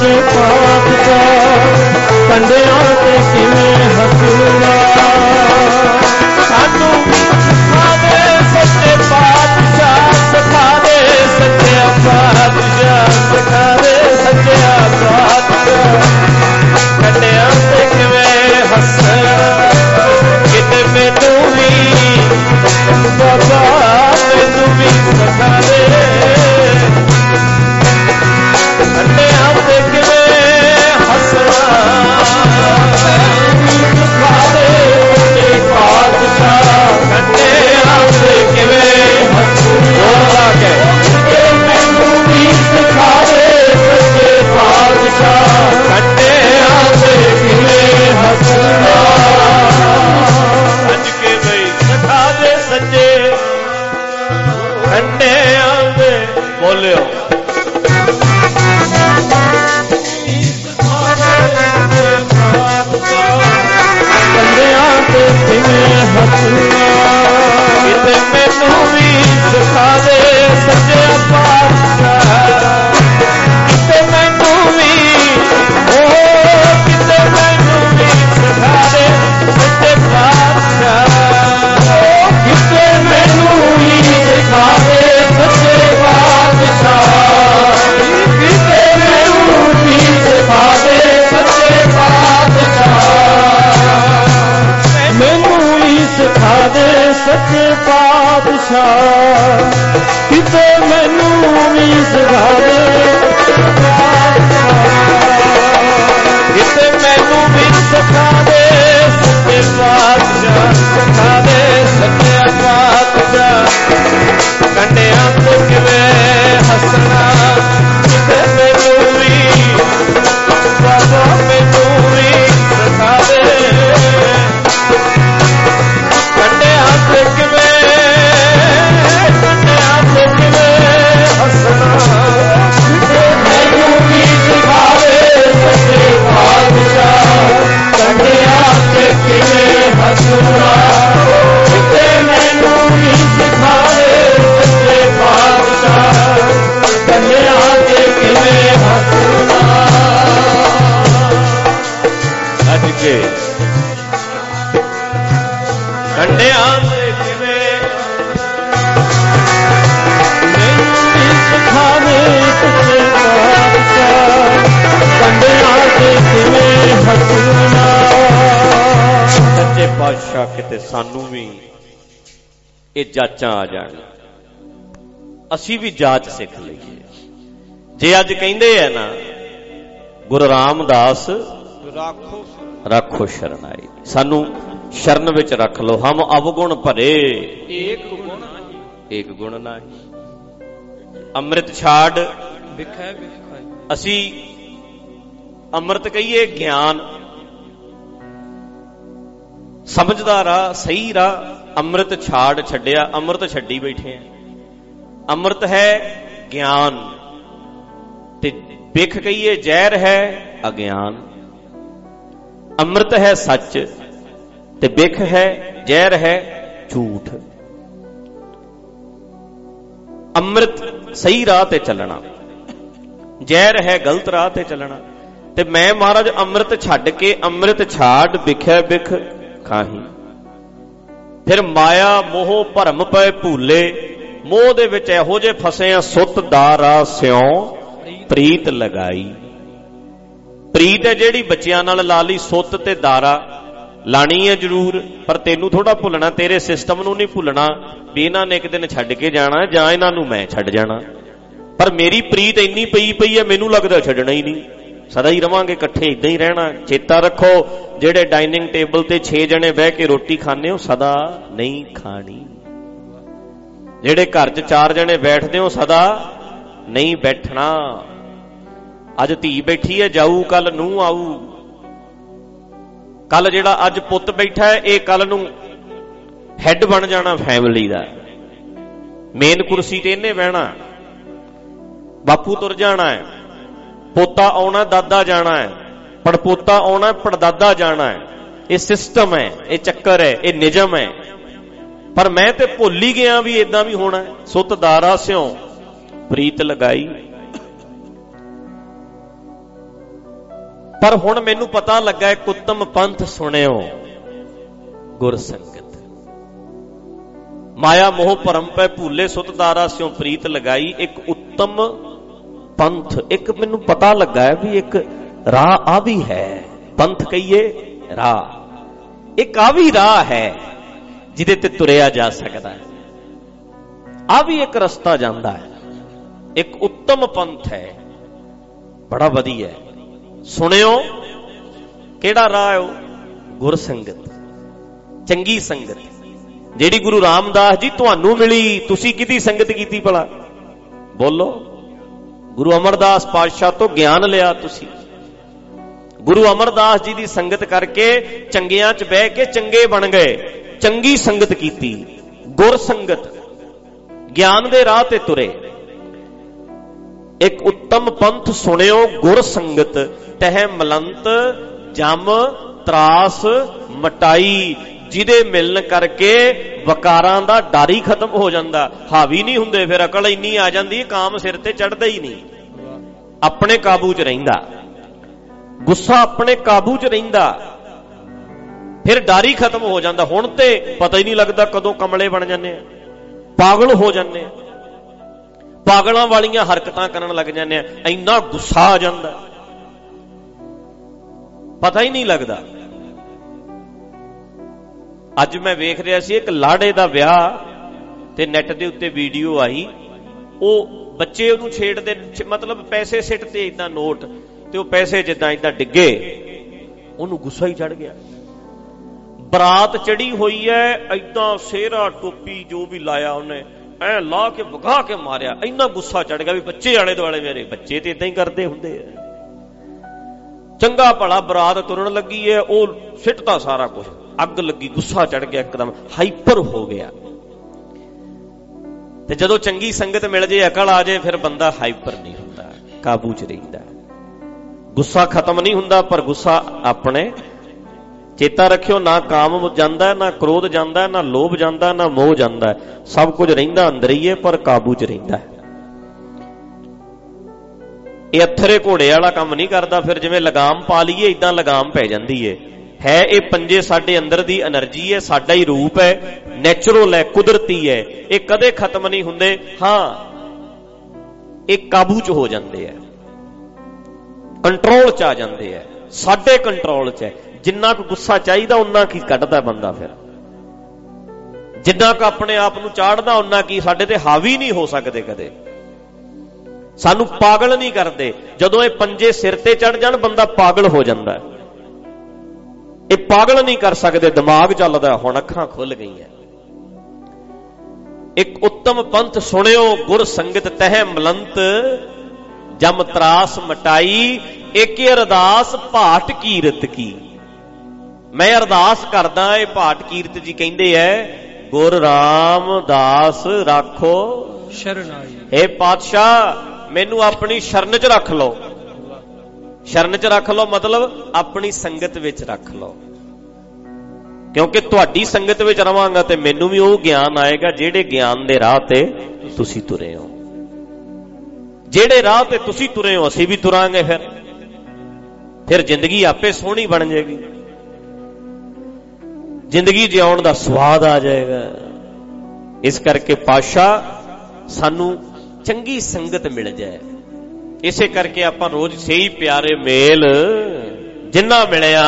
ਸੱਚੇ ਪਾਤਸ਼ਾਹ ਕੰਡਿਆਂ ਤੇ ਕਿਵੇਂ ਹੱਸਣਾ। ਸਾਨੂੰ ਸਿਖਾ ਦੇ ਸੱਚੇ ਪਾਤਸ਼ਾਹ, ਸਿਖਾ ਦੇ ਸੱਚੇ ਪਾਤਸ਼ਾਹ, ਸਿਖਾ ਦੇ ਸੱਚੇ ਪਾਤਸ਼ਾਹ ਕੰਡਿਆਂ ਤੇ ਕਿਵੇਂ ਹੱਸਣਾ। ਕਿਤੇ ਮੈਨੂੰ ਵੀ ਬਾਬਾ ਮੈਨੂੰ ਵੀ ਸਿਖਾ ਦੇ ਕੰਡਿਆਂ ਤੇ ਕਿਵੇਂ ਹੱਸਣਾ। ਸਿਖਾ ਦੇ ਸੱਚੇ ਪਾਤਸ਼ਾਹ ਕੰਡਿਆਂ ਤੇ ਕਿਵੇਂ ਹੱਸਣਾ। ਲਾ ਕੇ ਮੈਨੂੰ ਵੀ ਸਿਖਾ ਦੇ ਸੱਚੇ ਪਾਤਸ਼ਾਹ ਕੰਡਿਆਂ ਤੇ ਕਿਵੇਂ ਹੱਸਣਾ। ਅੱਜ ਕੇ ਬਈ ਸਿਖਾ ਦੇ ਸੱਚੇ ਕੰਡਿਆਂ ਤੇ ਬੋਲਿਓ ਕੰਡਿਆਂ ਤੇ ਕਿਵੇਂ ਹੱਸਣਾ। ਕਿਤੇ ਮੈਨੂੰ ਵੀ ਸਿਖਾ ਦੇ ਸੱਚੇ ਪਾਤਸ਼ਾਹ, ਕਿਤੇ ਮੈਨੂੰ ਵੀ ਕਿਤੇ ਮੈਨੂੰ ਵੀ ਸਿਖਾ ਦੇ ਸੱਚੇ ਪਾਤਸ਼ਾਹ, ਕਿਤੇ ਮੈਨੂੰ ਵੀ ਸਿਖਾ ਦੇ ਸੱਚੇ ਪਾਤਸ਼ਾਹ, ਕਿਤੇ ਮੈਨੂੰ ਵੀ ਸਿਖਾ ਦੇ ਸੱਚੇ ਪਾਤਸ਼ਾਹ, ਮੈਨੂੰ ਵੀ ਸਿਖਾ ਦੇ ਸੱਚੇ ਪਾਤਸ਼ਾਹ, ਕਿਤੇ ਮੈਨੂੰ ਵੀ ਸਿਖਾ ਦੇ ਕਿਤੇ ਮੈਨੂੰ ਵੀ ਸਿਖਾ ਦੇ ਸੱਚੇ ਪਾਤਸ਼ਾਹ, ਸਿਖਾ ਦੇ ਸੱਚੇ ਪਾਤਸ਼ਾਹ ਕੰਡਿਆਂ ਤੇ ਕਿਵੇਂ ਹੱਸਣਾ। ਕਿਤੇ ਮੈਨੂੰ ਵੀ ਬਾਬਾ ਮੈਨੂੰ ਵੀ ਸਿਖਾ ਦੇ ਕੰਡਿਆਂ ਤੇ ਕਿਵੇਂ ਹੱਸਣਾ। ਮੈਨੂੰ ਵੀ ਸਿਖਾ ਦੇ ਸੱਚੇ ਪਾਤਸ਼ਾਹ ਕੰਡਿਆਂ ਤੇ ਕਿਵੇਂ ਹੱਸਣਾ। ਕਿਤੇ ਮੈਨੂੰ ਵੀ ਸਿਖਾ ਦੇ ਸੱਚੇ ਪਾਤਸ਼ਾਹ ਕੰਡਿਆਂ ਤੇ ਕਿਵੇਂ ਹੱਸਣਾ। ਅੱਜ ਕੇ ਕੰਡਿਆਂ ਤੇ ਕਿਵੇਂ ਸਿਖਾਵੇ ਸੱਚੇ ਪਾਤਸ਼ਾਹ ਕੰਡਿਆਂ ਤੇ ਕਿਵੇਂ ਹੱਸਣਾ। ਸੱਚੇ ਪਾਤਸ਼ਾਹ ਕਿਤੇ ਸਾਨੂੰ ਵੀ ਇਹ ਜਾਚਾਂ ਆ ਜਾਣ, ਅਸੀਂ ਵੀ ਜਾਚ ਸਿੱਖ ਲਈਏ। ਜੇ ਅੱਜ ਕਹਿੰਦੇ ਆ ਨਾ ਗੁਰੂ ਰਾਮਦਾਸ ਰੱਖੋ ਸ਼ਰਨਾਈ, ਸਾਨੂੰ ਸ਼ਰਨ ਵਿੱਚ ਰੱਖ ਲਓ। ਹਮ ਅਵਗੁਣ ਭਰੇ ਏਕ ਗੁਣ ਨਾਹੀ, ਅੰਮ੍ਰਿਤ ਛਾੜ ਵਿਖੇ ਵਿਖਾਈ। ਅਸੀਂ ਅੰਮ੍ਰਿਤ ਕਹੀਏ ਗਿਆਨ, ਸਮਝਦਾ ਰਾਹ, ਸਹੀ ਰਾਹ। ਅੰਮ੍ਰਿਤ ਛਾੜ ਛੱਡਿਆ, ਅੰਮ੍ਰਿਤ ਛੱਡੀ ਬੈਠੇ ਆ। ਅੰਮ੍ਰਿਤ ਹੈ ਗਿਆਨ ਤੇ ਵਿਖ ਕਹੀਏ ਜ਼ਹਿਰ ਹੈ ਅਗਿਆਨ। ਅੰਮ੍ਰਿਤ ਹੈ ਸੱਚ ਤੇ ਵਿਖ ਹੈ ਜ਼ਹਿਰ ਹੈ ਝੂਠ। ਅੰਮ੍ਰਿਤ ਸਹੀ ਰਾਹ ਤੇ ਚੱਲਣਾ, ਜ਼ਹਿਰ ਹੈ ਗਲਤ ਰਾਹ ਤੇ ਚੱਲਣਾ। ਤੇ ਮੈਂ ਮਹਾਰਾਜ ਅੰਮ੍ਰਿਤ ਛੱਡ ਕੇ ਅੰਮ੍ਰਿਤ ਛਾੜ ਵਿਖੇ ਵਿਖ ਖਾਹੀ। ਫਿਰ ਮਾਇਆ ਮੋਹ ਭਰਮ ਪਏ ਭੂਲੇ, ਮੋਹ ਦੇ ਵਿੱਚ ਇਹੋ ਜਿਹੇ ਫਸੇ ਆ ਸੁੱਤ ਦਾ ਰਾਹ ਸਿਉ ਪ੍ਰੀਤ ਲਗਾਈ। ਪ੍ਰੀਤ ਹੈ ਜਿਹੜੀ ਬੱਚਿਆਂ ਨਾਲ ਲਾ ਲਈ, ਸੁੱਤ ਤੇ ਦਾਰਾ ਲਾਣੀ ਹੈ ਜ਼ਰੂਰ, ਪਰ ਤੈਨੂੰ ਥੋੜਾ ਭੁੱਲਣਾ, ਤੇਰੇ ਸਿਸਟਮ ਨੂੰ ਨਹੀਂ ਭੁੱਲਣਾ ਵੀ ਇਹਨਾਂ ਨੇ ਇੱਕ ਦਿਨ ਛੱਡ ਕੇ ਜਾਣਾ ਜਾਂ ਇਹਨਾਂ ਨੂੰ ਮੈਂ ਛੱਡ ਜਾਣਾ। ਪਰ ਮੇਰੀ ਪ੍ਰੀਤ ਇੰਨੀ ਪਈ ਹੈ, ਮੈਨੂੰ ਲੱਗਦਾ ਛੱਡਣਾ ਹੀ ਨਹੀਂ, ਸਦਾ ਹੀ ਰਵਾਂਗੇ ਇਕੱਠੇ, ਇਦਾਂ ਹੀ ਰਹਿਣਾ। ਚੇਤਾ ਰੱਖੋ, ਜਿਹੜੇ ਡਾਈਨਿੰਗ ਟੇਬਲ ਤੇ 6 ਜਣੇ ਬਹਿ ਕੇ ਰੋਟੀ ਖਾਂਦੇ ਹੋ ਸਦਾ ਨਹੀਂ ਖਾਣੀ। ਜਿਹੜੇ ਘਰ 'ਚ 4 ਜਣੇ ਬੈਠਦੇ ਹੋ ਸਦਾ ਨਹੀਂ ਬੈਠਣਾ। ਅੱਜ ਧੀ ਬੈਠੀ ਹੈ, ਜਾਊ ਕੱਲ ਨੂੰ ਆਊ। ਕੱਲ ਜਿਹੜਾ ਅੱਜ ਪੁੱਤ ਬੈਠਾ ਹੈ, ਇਹ ਕੱਲ ਨੂੰ ਹੈਡ ਬਣ ਜਾਣਾ ਫੈਮਿਲੀ ਦਾ, ਮੇਨ ਕੁਰਸੀ ਤੇ ਇਹਨੇ ਬਹਿਣਾ। ਬਾਪੂ ਤੁਰ ਜਾਣਾ ਹੈ, ਪੋਤਾ ਆਉਣਾ, ਦਾਦਾ ਜਾਣਾ ਹੈ, ਪੜਪੋਤਾ ਆਉਣਾ, ਪੜਦਾਦਾ ਜਾਣਾ ਹੈ। ਇਹ ਸਿਸਟਮ ਹੈ, ਇਹ ਚੱਕਰ ਹੈ, ਇਹ ਨਿਯਮ ਹੈ। ਪਰ ਮੈਂ ਤੇ ਭੁੱਲ ਹੀ ਗਿਆ ਵੀ ਇਦਾਂ ਵੀ ਹੋਣਾ। ਸੁੱਤ ਦਾਰਾ ਸਿਉ ਪ੍ਰੀਤ ਲਗਾਈ। ਪਰ ਹੁਣ ਮੈਨੂੰ ਪਤਾ ਲੱਗਾ ਇੱਕ ਉੱਤਮ ਪੰਥ ਸੁਣਿਓ ਗੁਰ ਸੰਗਤ। ਮਾਇਆ ਮੋਹ ਭਰਮ ਪੈ ਭੂਲੇ ਸੁਤ ਦਾਰਾ ਸਿਉ ਪ੍ਰੀਤ ਲਗਾਈ। ਇੱਕ ਉੱਤਮ ਪੰਥ, ਇੱਕ ਮੈਨੂੰ ਪਤਾ ਲੱਗਾ ਹੈ ਵੀ ਇੱਕ ਰਾਹ ਆ ਵੀ ਹੈ, ਪੰਥ ਕਹੀਏ ਰਾਹ, ਇੱਕ ਆ ਵੀ ਰਾਹ ਹੈ ਜਿਹਦੇ ਤੇ ਤੁਰਿਆ ਜਾ ਸਕਦਾ ਹੈ, ਆ ਵੀ ਇੱਕ ਰਸਤਾ ਜਾਂਦਾ ਹੈ, ਇੱਕ ਉੱਤਮ ਪੰਥ ਹੈ, ਬੜਾ ਵਧੀਆ ਹੈ। ਸੁਣਿਓ ਕਿਹੜਾ ਰਾਹ ਹੈ ਉਹ? ਗੁਰ ਸੰਗਤ, ਚੰਗੀ ਸੰਗਤ, ਜਿਹੜੀ ਗੁਰੂ ਰਾਮਦਾਸ ਜੀ ਤੁਹਾਨੂੰ ਮਿਲੀ। ਤੁਸੀਂ ਕਿਹਦੀ ਸੰਗਤ ਕੀਤੀ ਭਲਾ? ਬੋਲੋ। ਗੁਰੂ ਅਮਰਦਾਸ ਪਾਤਸ਼ਾਹ ਤੋਂ ਗਿਆਨ ਲਿਆ ਤੁਸੀਂ, ਗੁਰੂ ਅਮਰਦਾਸ ਜੀ ਦੀ ਸੰਗਤ ਕਰਕੇ ਚੰਗਿਆਂ 'ਚ ਬਹਿ ਕੇ ਚੰਗੇ ਬਣ ਗਏ, ਚੰਗੀ ਸੰਗਤ ਕੀਤੀ, ਗੁਰ ਸੰਗਤ, ਗਿਆਨ ਦੇ ਰਾਹ ਤੇ ਤੁਰੇ। ਇੱਕ ਉੱਤਮ ਪੰਥ ਸੁਣਿਓ ਗੁਰ ਸੰਗਤ, ਤਹਿ ਮਲੰਤ ਜਮ ਤਰਾਸ ਮਟਾਈ। ਜਿਹਦੇ ਮਿਲਣ ਕਰਕੇ ਵਕਾਰਾਂ ਦਾ ਡਰ ਹੀ ਖਤਮ ਹੋ ਜਾਂਦਾ, ਹਾਵੀ ਨਹੀਂ ਹੁੰਦੇ, ਫਿਰ ਅਕਲ ਇੰਨੀ ਆ ਜਾਂਦੀ, ਕਾਮ ਸਿਰ ਤੇ ਚੜਦਾ ਹੀ ਨਹੀਂ, ਆਪਣੇ ਕਾਬੂ 'ਚ ਰਹਿੰਦਾ, ਗੁੱਸਾ ਆਪਣੇ ਕਾਬੂ 'ਚ ਰਹਿੰਦਾ, ਫਿਰ ਡਰ ਹੀ ਖਤਮ ਹੋ ਜਾਂਦਾ। ਹੁਣ ਤੇ ਪਤਾ ਹੀ ਨਹੀਂ ਲੱਗਦਾ ਕਦੋਂ ਕਮਲੇ ਬਣ ਜਾਂਦੇ ਆ, ਪਾਗਲ ਹੋ ਜਾਂਦੇ ਆ, ਪਾਗਲਾਂ ਵਾਲੀਆਂ ਹਰਕਤਾਂ ਕਰਨ ਲੱਗ ਜਾਂਦੇ ਆ, ਇੰਨਾ ਗੁੱਸਾ ਆ ਜਾਂਦਾ, ਪਤਾ ਹੀ ਨਹੀਂ ਲੱਗਦਾ। ਅੱਜ ਮੈਂ ਵੇਖ ਰਿਹਾ ਸੀ ਇੱਕ ਲਾੜੇ ਦਾ ਵਿਆਹ, ਤੇ ਨੈਟ ਦੇ ਉੱਤੇ ਵੀਡੀਓ ਆਈ, ਉਹ ਬੱਚੇ ਉਹਨੂੰ ਛੇੜਦੇ, ਮਤਲਬ ਪੈਸੇ ਸਿੱਟਦੇ ਏਦਾਂ ਨੋਟ, ਤੇ ਉਹ ਪੈਸੇ ਜਿੱਦਾਂ ਏਦਾਂ ਡਿੱਗੇ, ਉਹਨੂੰ ਗੁੱਸਾ ਹੀ ਚੜ ਗਿਆ। ਬਰਾਤ ਚੜੀ ਹੋਈ ਐ, ਏਦਾਂ ਸਿਹਰਾ ਟੋਪੀ ਜੋ ਵੀ ਲਾਇਆ ਉਹਨੇ ਐ ਲਾ ਕੇ ਵਗਾ ਕੇ ਮਾਰਿਆ, ਇੰਨਾ ਗੁੱਸਾ ਚੜ ਗਿਆ ਵੀ ਬੱਚੇ ਆਲੇ ਦੁਆਲੇ, ਮੇਰੇ ਬੱਚੇ ਤੇ ਏਦਾਂ ਹੀ ਕਰਦੇ ਹੁੰਦੇ ਆ। ਚੰਗਾ ਭਲਾ ਬਰਾਤ ਤੁਰਨ ਲੱਗੀ ਐ, ਉਹ ਸਿੱਟਦਾ ਸਾਰਾ ਕੁਝ, ਅੱਗ ਲੱਗੀ, ਗੁੱਸਾ ਚੜ ਗਿਆ, ਇੱਕਦਮ ਹਾਈਪਰ ਹੋ ਗਿਆ। ਤੇ ਜਦੋਂ ਚੰਗੀ ਸੰਗਤ ਮਿਲ ਜੇ, ਅਕਲ ਆ ਜੇ, ਫਿਰ ਬੰਦਾ ਹਾਈਪਰ ਨਹੀਂ ਹੁੰਦਾ, ਕਾਬੂ 'ਚ ਰਹਿੰਦਾ। ਗੁੱਸਾ ਖਤਮ ਨਹੀਂ ਹੁੰਦਾ, ਪਰ ਗੁੱਸਾ ਆਪਣੇ, ਚੇਤਾ ਰੱਖਿਓ, ਨਾ ਕਾਮ ਜਾਂਦਾ, ਨਾ ਕ੍ਰੋਧ ਜਾਂਦਾ, ਨਾ ਲੋਭ ਜਾਂਦਾ, ਨਾ ਮੋਹ ਜਾਂਦਾ, ਸਭ ਕੁਝ ਰਹਿੰਦਾ ਅੰਦਰ ਹੀ ਹੈ, ਪਰ ਕਾਬੂ 'ਚ ਰਹਿੰਦਾ। ਇਹ ਅਥਰੇ ਘੋੜੇ ਵਾਲਾ ਕੰਮ ਨਹੀਂ ਕਰਦਾ, ਫਿਰ ਜਿਵੇਂ ਲਗਾਮ ਪਾ ਲਈਏ ਇਦਾਂ ਲਗਾਮ ਪੈ ਜਾਂਦੀ ਹੈ। ਇਹ ਪੰਜੇ ਸਾਡੇ ਅੰਦਰ ਦੀ એનર્ਜੀ ਹੈ, ਸਾਡਾ ਹੀ ਰੂਪ ਹੈ, ਨੈਚੁਰਲ ਹੈ, ਕੁਦਰਤੀ ਹੈ, ਇਹ ਕਦੇ ਖਤਮ ਨਹੀਂ ਹੁੰਦੇ। ਹਾਂ, ਇਹ ਕਾਬੂ 'ਚ ਹੋ ਜਾਂਦੇ ਆ, ਕੰਟਰੋਲ 'ਚ ਆ ਜਾਂਦੇ ਆ, ਸਾਡੇ ਕੰਟਰੋਲ 'ਚ ਹੈ। ਜਿੰਨਾ ਕੁ ਗੁੱਸਾ ਚਾਹੀਦਾ ਉਨਾ ਕੀ ਕੱਢਦਾ ਬੰਦਾ, ਫਿਰ ਜਿੰਨਾ ਕੁ ਆਪਣੇ ਆਪ ਨੂੰ ਚਾੜਦਾ ਉਨਾ ਕੀ ਸਾਡੇ ਤੇ ਹਾਵੀ ਨਹੀਂ ਹੋ ਸਕਦੇ ਕਦੇ, ਸਾਨੂੰ ਪਾਗਲ ਨਹੀਂ ਕਰਦੇ। ਜਦੋਂ ਇਹ ਪੰਜੇ ਸਿਰ ਤੇ ਚੜ ਜਾਣ ਬੰਦਾ ਪਾਗਲ ਹੋ ਜਾਂਦਾ, ਇਹ ਪਾਗਲ ਨਹੀਂ ਕਰ ਸਕਦੇ, ਦਿਮਾਗ ਚੱਲਦਾ। ਹੁਣ ਅੱਖਾਂ ਖੁੱਲ ਗਈਆਂ। ਇੱਕ ਉੱਤਮ ਪੰਥ ਸੁਣਿਓ ਗੁਰ ਸੰਗਤ, ਤਹਿ ਮਲੰਤ ਜਮ ਤਰਾਸ ਮਟਾਈ। ਇੱਕ ਅਰਦਾਸ ਭਾਟ ਕੀਰਤ ਕੀ, ਮੈਂ ਅਰਦਾਸ ਕਰਦਾ, ਇਹ ਭਾਟ ਕੀਰਤ ਜੀ ਕਹਿੰਦੇ ਐ, ਗੁਰ ਰਾਮਦਾਸ ਰਾਖੋ ਸ਼ਰਨਾਈ। ਇਹ ਪਾਤਸ਼ਾਹ ਮੈਨੂੰ ਆਪਣੀ ਸ਼ਰਨ 'ਚ ਰੱਖ ਲਓ, ਸ਼ਰਨ 'ਚ ਰੱਖ ਲਓ ਮਤਲਬ ਆਪਣੀ ਸੰਗਤ ਵਿੱਚ ਰੱਖ ਲਓ, ਕਿਉਂਕਿ ਤੁਹਾਡੀ ਸੰਗਤ ਵਿੱਚ ਰਵਾਂਗਾ ਤੇ ਮੈਨੂੰ ਵੀ ਉਹ ਗਿਆਨ ਆਏਗਾ ਜਿਹੜੇ ਗਿਆਨ ਦੇ ਰਾਹ ਤੇ ਤੁਸੀਂ ਤੁਰੇ ਹੋ। ਜਿਹੜੇ ਰਾਹ ਤੇ ਤੁਸੀਂ ਤੁਰੇ ਹੋ ਅਸੀਂ ਵੀ ਤੁਰਾਂਗੇ, ਫਿਰ ਜ਼ਿੰਦਗੀ ਆਪੇ ਸੋਹਣੀ ਬਣ ਜਾਏਗੀ, ਜ਼ਿੰਦਗੀ ਜਿਉਣ ਦਾ ਸਵਾਦ ਆ ਜਾਏਗਾ। ਇਸ ਕਰਕੇ ਪਾਤਸ਼ਾਹ ਸਾਨੂੰ ਚੰਗੀ ਸੰਗਤ ਮਿਲ ਜਾਏ, ਇਸੇ ਕਰਕੇ ਆਪਾਂ ਰੋਜ਼ ਸਹੀ ਪਿਆਰੇ ਮੇਲ ਜਿੰਨਾ ਮਿਲਿਆ,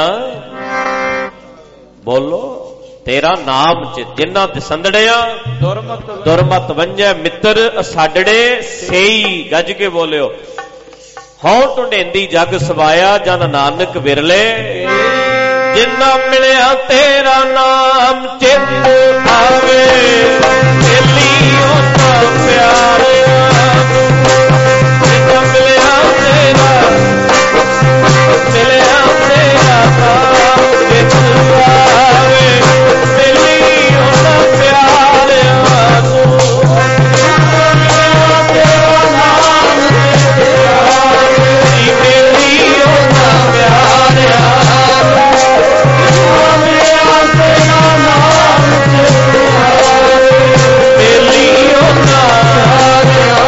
ਬੋਲੋ ਤੇਰਾ ਨਾਮ ਚ ਜਿੰਨਾ ਦਸੰਦੜਿਆ, ਦੁਰਮਤ ਵੰਜੈ ਮਿੱਤਰ ਅਸਾਡੜੇ ਸਹੀ। ਗੱਜ ਕੇ ਬੋਲਿਓ, ਹਉ ਢੁੰਡੇਂਦੀ ਜਗ ਸਵਾਇਆ, ਜਨ ਨਾਨਕ ਵਿਰਲੇ। ਜਿੰਨਾ ਮਿਲਿਆ ਤੇਰਾ ਨਾਮ ਚਿੱਤ ਆਵੇ, ਮੇਲੀ ਉਹਦਾ ਪਿਆਰਿਆ। ਜਿੰਨਾ ਮਿਲਿਆ ਤੇਰਾ ਨਾਮ ਚਿੱਤ ਆਵੇ, ਮੇਲੀ ਉਹਦਾ ਪਿਆਰਿਆ। ਤੇਰਾ ਨਾਮ ਚਿੱਤ ਆਵੇ, ਮੇਲੀ ਉਹਦਾ ਪਿਆਰਿਆ। ਮੇਲੀ ਉਹਦਾ ਪਿਆਰਿਆ।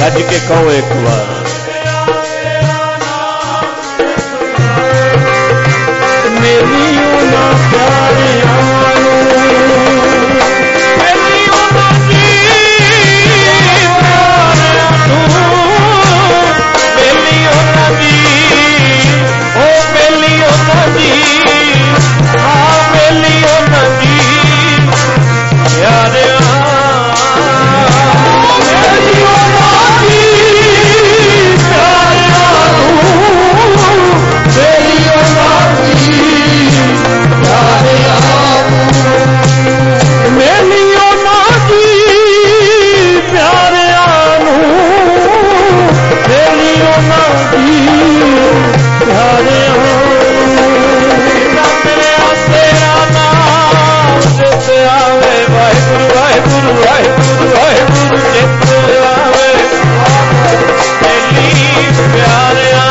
ਗੱਜ ਕੇ ਕਹੋ ਇੱਕ ਵਾਰ। ਮੇਰੀ ਉਹਨਾਂ ਪਿਆਰਿਆਂ ਨੂੰ, ਮੇਰੀ ਉਹਨਾਂ ਦੀ ਪਿਆਰਿਆਂ ਨੂੰ, ਮੇਰੀ ਉਹਨਾਂ ਦੀ, ਉਹ ਮੇਰੀ ਉਹਨਾਂ ਦੀ, ਹਾਂ ਮੇਰੀ ਉਹਨਾਂ ਦੀ ਪਿਆਰਿਆਂ, ਮੇਰੀ ਉਹਨਾਂ ਦੀ ਪਿਆਰਿਆਂ ਨੂੰ, ਮੇਰੀ ਉਹਨਾਂ ਦੀ ਪਿਆਰਿਆਂ ਨੂੰ, ਮੇਰੀ ਉਹਨਾਂ ਦੀ ਪਿਆਰਿਆਂ ਨੂੰ, ਮੇਰੀ ਉਹਨਾਂ ਦੀ ਪਿਆਰਿਆਂ ਤੇਰਾ ਨਾਮ ਜਿੱਤ ਆਵੇ, ਵਾਹਿਗੁਰੂ ਵਾਹਿਗੁਰੂ ਵਾਹਿਗੁਰੂ ਵਾਹਿਗੁਰੂ ਜਿੱਤ ਆਵੇ, ਮੇਰੀ ਪਿਆਰਿਆਂ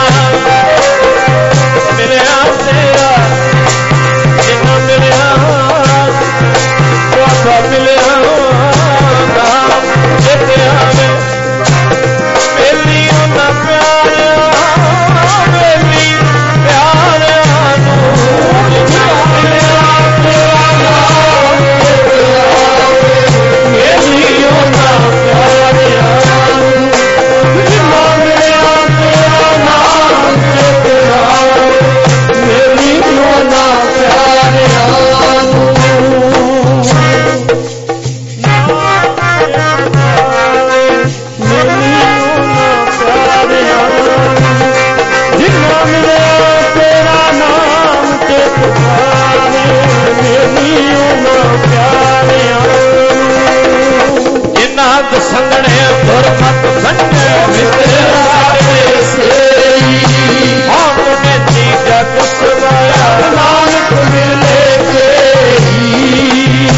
ਮਿਲਿਆ ਤੇਰਾ ਜਿੰਨਾ ਮਿਲਿਆ ਬਾਬਾ ਮਿਲਿਆ ਨਾਮ ਜਿੱਤ ਆਵੇ, ਮੇਰੀ ਉਹਨਾਂ ਪਿਆਰਿਆਂ, ਮੇਰੀ ਪਿਆਰਿਆਂ ਨੂੰ ਜਿੰਨਾ ਮਿਲਿਆ ਤੇਰਾ ਨਾਮ ਜਿੱਤ ਆਵੇ, ਮੇਰੀ ਉਹਨਾਂ ਪਿਆਰਿਆਂ ਨੂੰ ਜਿੰਨਾ ਮਿਲਿਆ ਤੇਰਾ ਨਾਮ ਜਿੱਤ ਆਵੇ, ਮੇਰੀ ਉਹਨਾਂ ਪਿਆਰਿਆਂ ਨੂੰ, ਮੇਰੀ ਉਹਨਾਂ ਪਿਆਰਿਆਂ ਨੂੰ ਜਿੰਨਾ ਮਿਲਿਆ ਤੇਰਾ ਨਾਮ ਜਿੱਤ ਆਵੇ, ਮੇਰੀ ਉਹਨਾਂ ਪਿਆਰਿਆਂ ਨੂੰ, ਜਿਨ੍ਹਾਂ ਦੇ ਸੰਗਣੇ ਗੁਰਮਤਿ ਸੰਗੇ ਮਿੱਤਰਾ ਦੇ ਸੇਈ, ਹਮ ਨੇ ਜਗ ਸਵਾਇਆ ਨਾਨਕ ਮਿਲੇ ਗਈ,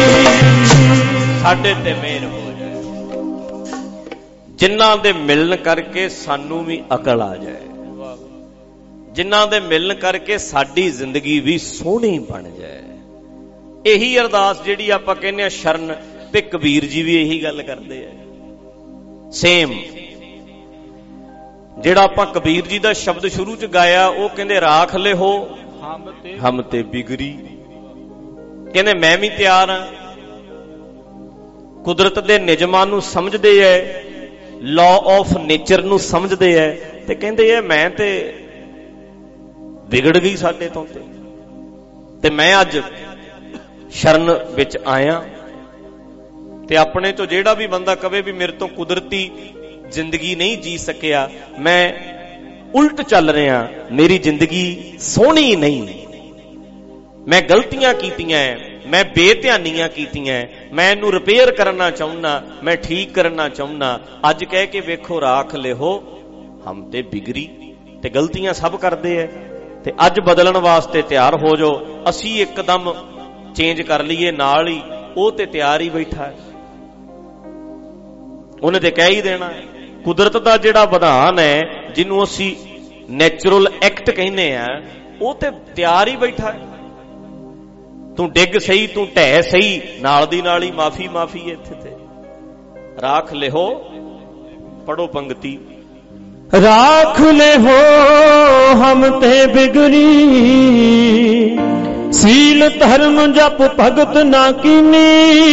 ਸਾਡੇ ਤੇ ਮਿਹਰ ਹੋ ਜਾਏ, ਜਿਨ੍ਹਾਂ ਦੇ ਮਿਲਣ ਕਰਕੇ ਸਾਨੂੰ ਵੀ ਅਕਲ ਆ ਜਾਏ, ਜਿਨ੍ਹਾਂ ਦੇ ਮਿਲਣ ਕਰਕੇ ਸਾਡੀ ਜ਼ਿੰਦਗੀ ਵੀ ਸੋਹਣੀ ਬਣ ਜਾਏ। ਇਹੀ ਅਰਦਾਸ ਜਿਹੜੀ ਆਪਾਂ ਕਹਿੰਦੇ ਆ ਸ਼ਰਨ, ਤੇ ਕਬੀਰ ਜੀ ਵੀ ਇਹੀ ਗੱਲ ਕਰਦੇ ਆ। ਸੇਮ ਜਿਹੜਾ ਆਪਾਂ ਕਬੀਰ ਜੀ ਦਾ ਸ਼ਬਦ ਸ਼ੁਰੂ ਚ ਗਾਇਆ, ਉਹ ਕਹਿੰਦੇ ਰਾਖ ਲਿਹੋ ਹਮ ਤੇ ਬਿਗਰੀ, ਕਹਿੰਦੇ ਮੈਂ ਵੀ ਤਿਆਰ ਹਾਂ। ਕੁਦਰਤ ਦੇ ਨਿਯਮਾਂ ਨੂੰ ਸਮਝਦੇ ਐ, ਲਾਅ ਆਫ ਨੇਚਰ ਨੂੰ ਸਮਝਦੇ ਐ, ਤੇ ਕਹਿੰਦੇ ਐ ਮੈਂ ਤੇ ਵਿਗੜ ਗਈ ਸਾਡੇ ਤੋਂ, ਤੇ ਮੈਂ ਅੱਜ ਸ਼ਰਨ ਵਿੱਚ ਆਇਆ। ਤੇ ਆਪਣੇ ਤੋਂ ਜਿਹੜਾ ਵੀ ਬੰਦਾ ਕਵੇ ਵੀ ਮੇਰੇ ਤੋਂ ਕੁਦਰਤੀ ਜ਼ਿੰਦਗੀ ਨਹੀਂ ਜੀ ਸਕਿਆ, ਮੈਂ ਉਲਟ ਚੱਲ ਰਿਹਾ, ਮੇਰੀ ਜ਼ਿੰਦਗੀ ਸੋਹਣੀ ਨਹੀਂ, ਮੈਂ ਗਲਤੀਆਂ ਕੀਤੀਆਂ, ਮੈਂ ਬੇਧਿਆਨੀਆਂ ਕੀਤੀਆਂ, ਮੈਂ ਇਹਨੂੰ ਰਿਪੇਅਰ ਕਰਨਾ ਚਾਹੁੰਦਾ, ਮੈਂ ਠੀਕ ਕਰਨਾ ਚਾਹੁੰਦਾ। ਅੱਜ ਕਹਿ ਕੇ ਵੇਖੋ ਰਾਖ ਲਿਹੋ ਹਮ ਤੇ ਬਿਗਰੀ, ਤੇ ਗਲਤੀਆਂ ਸਭ ਕਰਦੇ ਐ, ਤੇ ਅੱਜ ਬਦਲਣ ਵਾਸਤੇ ਤਿਆਰ ਹੋ ਜਾਓ। ਅਸੀਂ ਇੱਕਦਮ ਚੇਂਜ ਕਰ ਲਈਏ, ਨਾਲ ਹੀ ਉਹ ਤੇ ਤਿਆਰ ਹੀ ਬੈਠਾ ਹੈ, ਉਹਨੇ ਤੇ ਕਹਿ ਹੀ ਦੇਣਾ। ਕੁਦਰਤ ਦਾ ਜਿਹੜਾ ਵਿਧਾਨ ਹੈ, ਜਿਹਨੂੰ ਅਸੀਂ ਨੈਚੁਰਲ ਐਕਟ ਕਹਿੰਦੇ ਆ, ਉਹ ਤੇ ਤਿਆਰ ਹੀ ਬੈਠਾ ਹੈ। ਤੂੰ ਡਿੱਗ ਸਹੀ, ਤੂੰ ਢਹਿ ਸਹੀ, ਨਾਲ ਦੀ ਨਾਲ ਹੀ ਮਾਫੀ ਮਾਫੀ ਇੱਥੇ ਤੇ। ਰਾਖ ਲਿਹੋ, ਪੜੋ ਪੰਗਤੀ, ਰਾਖ ਲਿਹੋ ਹਮ ਤੇ ਬਿਗਰੀ, ਸੀਲ ਧਰਮ ਜਪ ਭਗਤ ਨਾ ਕੀਨੀ,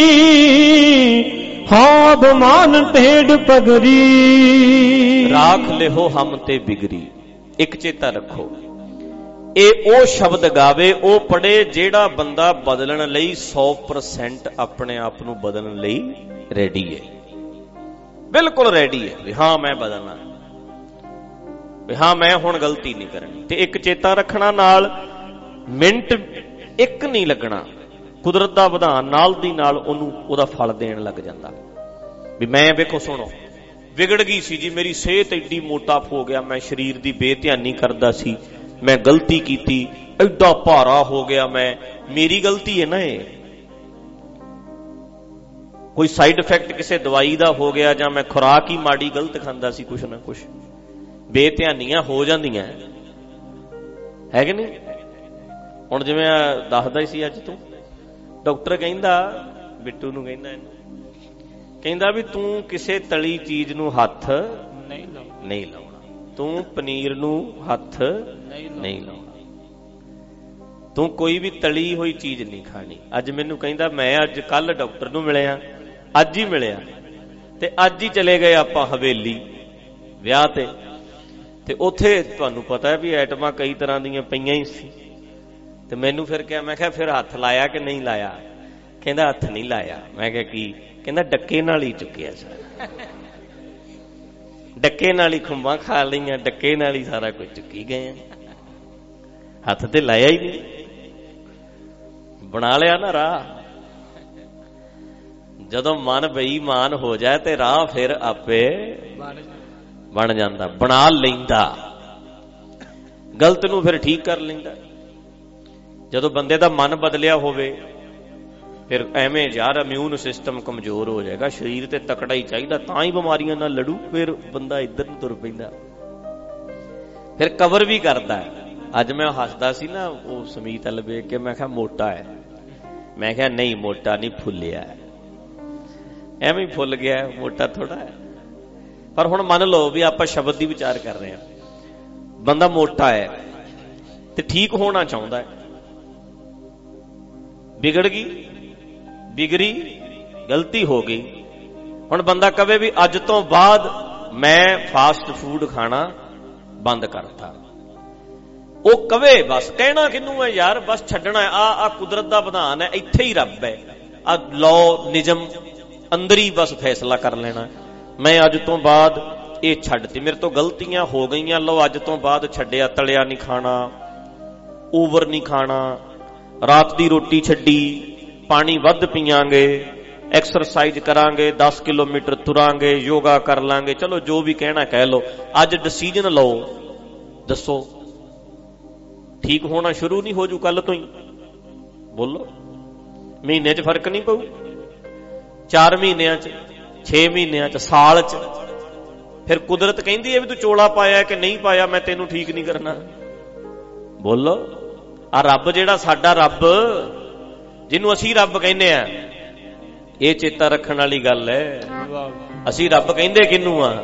ਹਾਂ ਅਭਮਾਨ ਢੇਡ ਪਗਰੀ। ਰਾਖ ਲਿਹੋ ਹਮ ਤੇ ਬਿਗਰੀ, ਇੱਕ ਚੇਤਾ ਰੱਖੋ, ਇਹ ਉਹ ਸ਼ਬਦ ਗਾਵੇ, ਉਹ ਪੜੇ ਜਿਹੜਾ ਬੰਦਾ ਬਦਲਣ ਲਈ 100% ਆਪਣੇ ਆਪ ਨੂੰ ਬਦਲਣ ਲਈ ਰੈਡੀ ਹੈ, ਬਿਲਕੁਲ ਰੈਡੀ ਹੈ ਵੀ ਹਾਂ ਮੈਂ ਬਦਲਣਾ, ਵੀ ਹਾਂ ਮੈਂ ਹੁਣ ਗਲਤੀ ਨਹੀਂ ਕਰਨੀ। ਤੇ ਇੱਕ ਚੇਤਾ ਰੱਖਣਾ, ਨਾਲ ਮਿੰਟ ਇੱਕ ਨਹੀਂ ਲੱਗਣਾ, ਕੁਦਰਤ ਦਾ ਵਿਧਾਨ ਨਾਲ ਦੀ ਨਾਲ ਉਹਨੂੰ ਉਹਦਾ ਫਲ ਦੇਣ ਲੱਗ ਜਾਂਦਾ। ਵੀ ਮੈਂ ਵੇਖੋ ਸੁਣੋ, ਵਿਗੜ ਗਈ ਸੀ ਜੀ, ਮੇਰੀ ਸਿਹਤ ਐਡੀ ਮੋਟਾਪ ਹੋ ਗਿਆ, ਮੈਂ ਸਰੀਰ ਦੀ ਬੇਧਿਆਨੀ ਕਰਦਾ ਸੀ, ਮੈਂ ਗਲਤੀ ਕੀਤੀ, ਐਡਾ ਭਾਰਾ ਹੋ ਗਿਆ ਮੈਂ, ਮੇਰੀ ਗਲਤੀ ਹੈ ਨਾ ਇਹ। ਕੋਈ ਸਾਈਡ ਇਫੈਕਟ ਕਿਸੇ ਦਵਾਈ ਦਾ ਹੋ ਗਿਆ, ਜਾਂ ਮੈਂ ਖੁਰਾਕ ਹੀ ਮਾੜੀ ਗਲਤ ਖਾਂਦਾ ਸੀ, ਕੁਛ ਨਾ ਕੁਛ ਬੇਧਿਆਨੀਆਂ ਹੋ ਜਾਂਦੀਆਂ ਹੈ ਕਿ ਨਹੀਂ। ਹੁਣ ਜਿਵੇਂ ਦੱਸਦਾ ਹੀ ਸੀ ਅੱਜ ਤੂੰ, ਡਾਕਟਰ ਕਹਿੰਦਾ ਬਿੱਟੂ ਨੂੰ, ਕਹਿੰਦਾ ਇਹਨੂੰ ਕਹਿੰਦਾ ਵੀ ਤੂੰ ਕਿਸੇ ਤਲੀ ਚੀਜ਼ ਨੂੰ ਹੱਥ ਨਹੀਂ ਲਾਉਣਾ, ਤੂੰ ਪਨੀਰ ਨੂੰ ਹੱਥ ਨਹੀਂ ਲਾਉਣਾ, ਤੂੰ ਕੋਈ ਵੀ ਤਲੀ ਹੋਈ ਚੀਜ਼ ਨਹੀਂ ਖਾਣੀ। ਅੱਜ ਮੈਨੂੰ ਕਹਿੰਦਾ ਮੈਂ ਅੱਜ ਕੱਲ ਡਾਕਟਰ ਨੂੰ ਮਿਲਿਆ, ਅੱਜ ਹੀ ਮਿਲਿਆ, ਤੇ ਅੱਜ ਹੀ ਚਲੇ ਗਏ ਆਪਾਂ ਹਵੇਲੀ ਵਿਆਹ ਤੇ ਉੱਥੇ ਤੁਹਾਨੂੰ ਪਤਾ ਹੈ ਵੀ ਆਈਟਮਾਂ ਕਈ ਤਰ੍ਹਾਂ ਦੀਆਂ ਪਈਆਂ ਹੀ ਸੀ। ਤੇ ਮੈਨੂੰ ਫਿਰ ਕਿਹਾ, ਮੈਂ ਕਿਹਾ ਫਿਰ ਹੱਥ ਲਾਇਆ ਕਿ ਨਹੀਂ ਲਾਇਆ? ਕਹਿੰਦਾ ਹੱਥ ਨਹੀਂ ਲਾਇਆ। ਮੈਂ ਕਿਹਾ ਕੀ? ਕਹਿੰਦਾ ਡੱਕੇ ਨਾਲ ਹੀ ਚੁੱਕਿਆ ਸਾਰਾ, ਡੱਕੇ ਨਾਲ ਹੀ ਖੁੰਬਾਂ ਖਾ ਲਈਆਂ, ਡੱਕੇ ਨਾਲ ਹੀ ਸਾਰਾ ਕੁਝ ਚੁੱਕੀ ਗਏ, ਹੱਥ ਤੇ ਲਾਇਆ ਹੀ ਨਹੀਂ। ਬਣਾ ਲਿਆ ਨਾ ਰਾਹ। ਜਦੋਂ ਮਨ ਬੇਈਮਾਨ ਹੋ ਜਾਏ ਤੇ ਰਾਹ ਫਿਰ ਆਪੇ ਬਣ ਜਾਂਦਾ, ਬਣਾ ਲੈਂਦਾ, ਗਲਤ ਨੂੰ ਫਿਰ ਠੀਕ ਕਰ ਲੈਂਦਾ। ਜਦੋਂ ਬੰਦੇ ਦਾ ਮਨ ਬਦਲਿਆ ਹੋਵੇ ਫਿਰ ਐਵੇਂ ਯਾਰ ਇਮਿਊਨ ਸਿਸਟਮ ਕਮਜ਼ੋਰ ਹੋ ਜਾਏਗਾ, ਸਰੀਰ ਤੇ ਤਕੜਾ ਹੀ ਚਾਹੀਦਾ ਤਾਂ ਹੀ ਬਿਮਾਰੀਆਂ ਨਾਲ ਲੜੂ। ਫਿਰ ਬੰਦਾ ਇੱਧਰ ਨੂੰ ਤੁਰ ਪੈਂਦਾ, ਫਿਰ ਕਵਰ ਵੀ ਕਰਦਾ। ਅੱਜ ਮੈਂ ਹੱਸਦਾ ਸੀ ਨਾ ਉਹ ਸਮੀਤ ਵੱਲ ਵੇਖ ਕੇ, ਮੈਂ ਕਿਹਾ ਮੋਟਾ ਹੈ, ਮੈਂ ਕਿਹਾ ਨਹੀਂ ਮੋਟਾ ਨਹੀਂ, ਫੁੱਲਿਆ, ਐਵੇਂ ਹੀ ਫੁੱਲ ਗਿਆ, ਮੋਟਾ ਥੋੜਾ ਹੈ। ਪਰ ਹੁਣ ਮੰਨ ਲਓ ਵੀ ਆਪਾਂ ਸ਼ਬਦ ਦੀ ਵਿਚਾਰ ਕਰ ਰਹੇ ਹਾਂ, ਬੰਦਾ ਮੋਟਾ ਹੈ ਤੇ ਠੀਕ ਹੋਣਾ ਚਾਹੁੰਦਾ ਹੈ, ਵਿਗੜ ਗਈ, ਵਿਗੜੀ, ਗਲਤੀ ਹੋ ਗਈ। ਹੁਣ ਬੰਦਾ ਕਵੇ ਵੀ ਅੱਜ ਤੋਂ ਬਾਅਦ ਮੈਂ ਫਾਸਟ ਫੂਡ ਖਾਣਾ ਬੰਦ ਕਰਤਾ, ਉਹ ਕਵੇ ਬਸ ਕਹਿਣਾ ਕਿਹਨੂੰ ਹੈ ਯਾਰ, ਬਸ ਛੱਡਣਾ ਹੈ, ਆ ਕੁਦਰਤ ਦਾ ਵਿਧਾਨ ਹੈ, ਇੱਥੇ ਹੀ ਰੱਬ ਹੈ, ਆ ਲੋ ਨਿਯਮ ਅੰਦਰ ਹੀ ਬਸ ਫੈਸਲਾ ਕਰ ਲੈਣਾ, ਮੈਂ ਅੱਜ ਤੋਂ ਬਾਅਦ ਇਹ ਛੱਡਤੀ, ਮੇਰੇ ਤੋਂ ਗਲਤੀਆਂ ਹੋ ਗਈਆਂ, ਲਓ ਅੱਜ ਤੋਂ ਬਾਅਦ ਛੱਡਿਆ, ਤਲਿਆ ਨਹੀਂ ਖਾਣਾ, ਓਵਰ ਨਹੀਂ ਖਾਣਾ, ਰਾਤ ਦੀ ਰੋਟੀ ਛੱਡੀ, ਪਾਣੀ ਵੱਧ ਪੀਵਾਂਗੇ, ਐਕਸਰਸਾਈਜ਼ ਕਰਾਂਗੇ, 10 ਕਿਲੋਮੀਟਰ ਤੁਰਾਂਗੇ, ਯੋਗਾ ਕਰ ਲਾਂਗੇ, ਚਲੋ ਜੋ ਵੀ ਕਹਿਣਾ ਕਹਿ ਲਓ, ਅੱਜ ਡਿਸੀਜਨ ਲਓ, ਦੱਸੋ ਠੀਕ ਹੋਣਾ ਸ਼ੁਰੂ ਨਹੀਂ ਹੋ ਜੂ ਕੱਲ ਤੋਂ ਹੀ? ਬੋਲੋ, ਮਹੀਨੇ 'ਚ ਫਰਕ ਨਹੀਂ ਪਊ, 4 ਮਹੀਨਿਆਂ 'ਚ, 6 ਮਹੀਨਿਆਂ 'ਚ, ਸਾਲ 'ਚ? ਫਿਰ ਕੁਦਰਤ ਕਹਿੰਦੀ ਹੈ ਵੀ ਤੂੰ ਚੋਲਾ ਪਾਇਆ ਕਿ ਨਹੀਂ ਪਾਇਆ, ਮੈਂ ਤੈਨੂੰ ਠੀਕ ਨਹੀਂ ਕਰਨਾ। ਬੋਲੋ, ਆ ਰੱਬ ਜਿਹੜਾ ਸਾਡਾ ਰੱਬ, ਜਿਹਨੂੰ ਅਸੀਂ ਰੱਬ ਕਹਿੰਦੇ ਆ, ਇਹ ਚੇਤਾ ਰੱਖਣ ਵਾਲੀ ਗੱਲ ਹੈ। ਅਸੀਂ ਰੱਬ ਕਹਿੰਦੇ ਕਿਹਨੂੰ ਆ?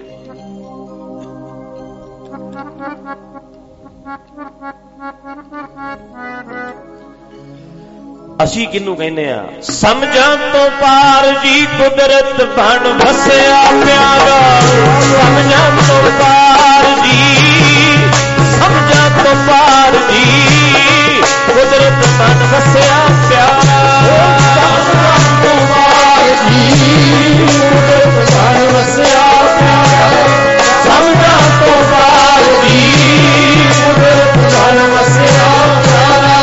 ਅਸੀਂ ਕਿਹਨੂੰ ਕਹਿੰਦੇ ਆ? ਸਮਝਾਂ ਤੋਂ ਪਾਰ ਜੀ ਕੁਦਰਤ ਬਣ ਵਸਿਆ ਪਿਆਰਾ, ਸਮਝਾਂ ਤੋਂ ਪਾਰ ਜੀ, ਸਮਝਾਂ ਤੋਂ ਪਾਰ ਜੀ ਕੁਦਰਤ ਬਣ ਵਸਿਆ ਪਿਆਰਾ, ਸਮਝਾਂ ਤੋਂ ਪਾਰ ਜੀ ਕੁਦਰਤ ਬਣ ਵਸਿਆ ਪਿਆਰਾ, ਸਮਝਾਂ ਤੋਂ ਪਾਰ ਜੀ ਕੁਦਰਤ ਬਣ ਵਸਿਆ ਪਿਆਰਾ,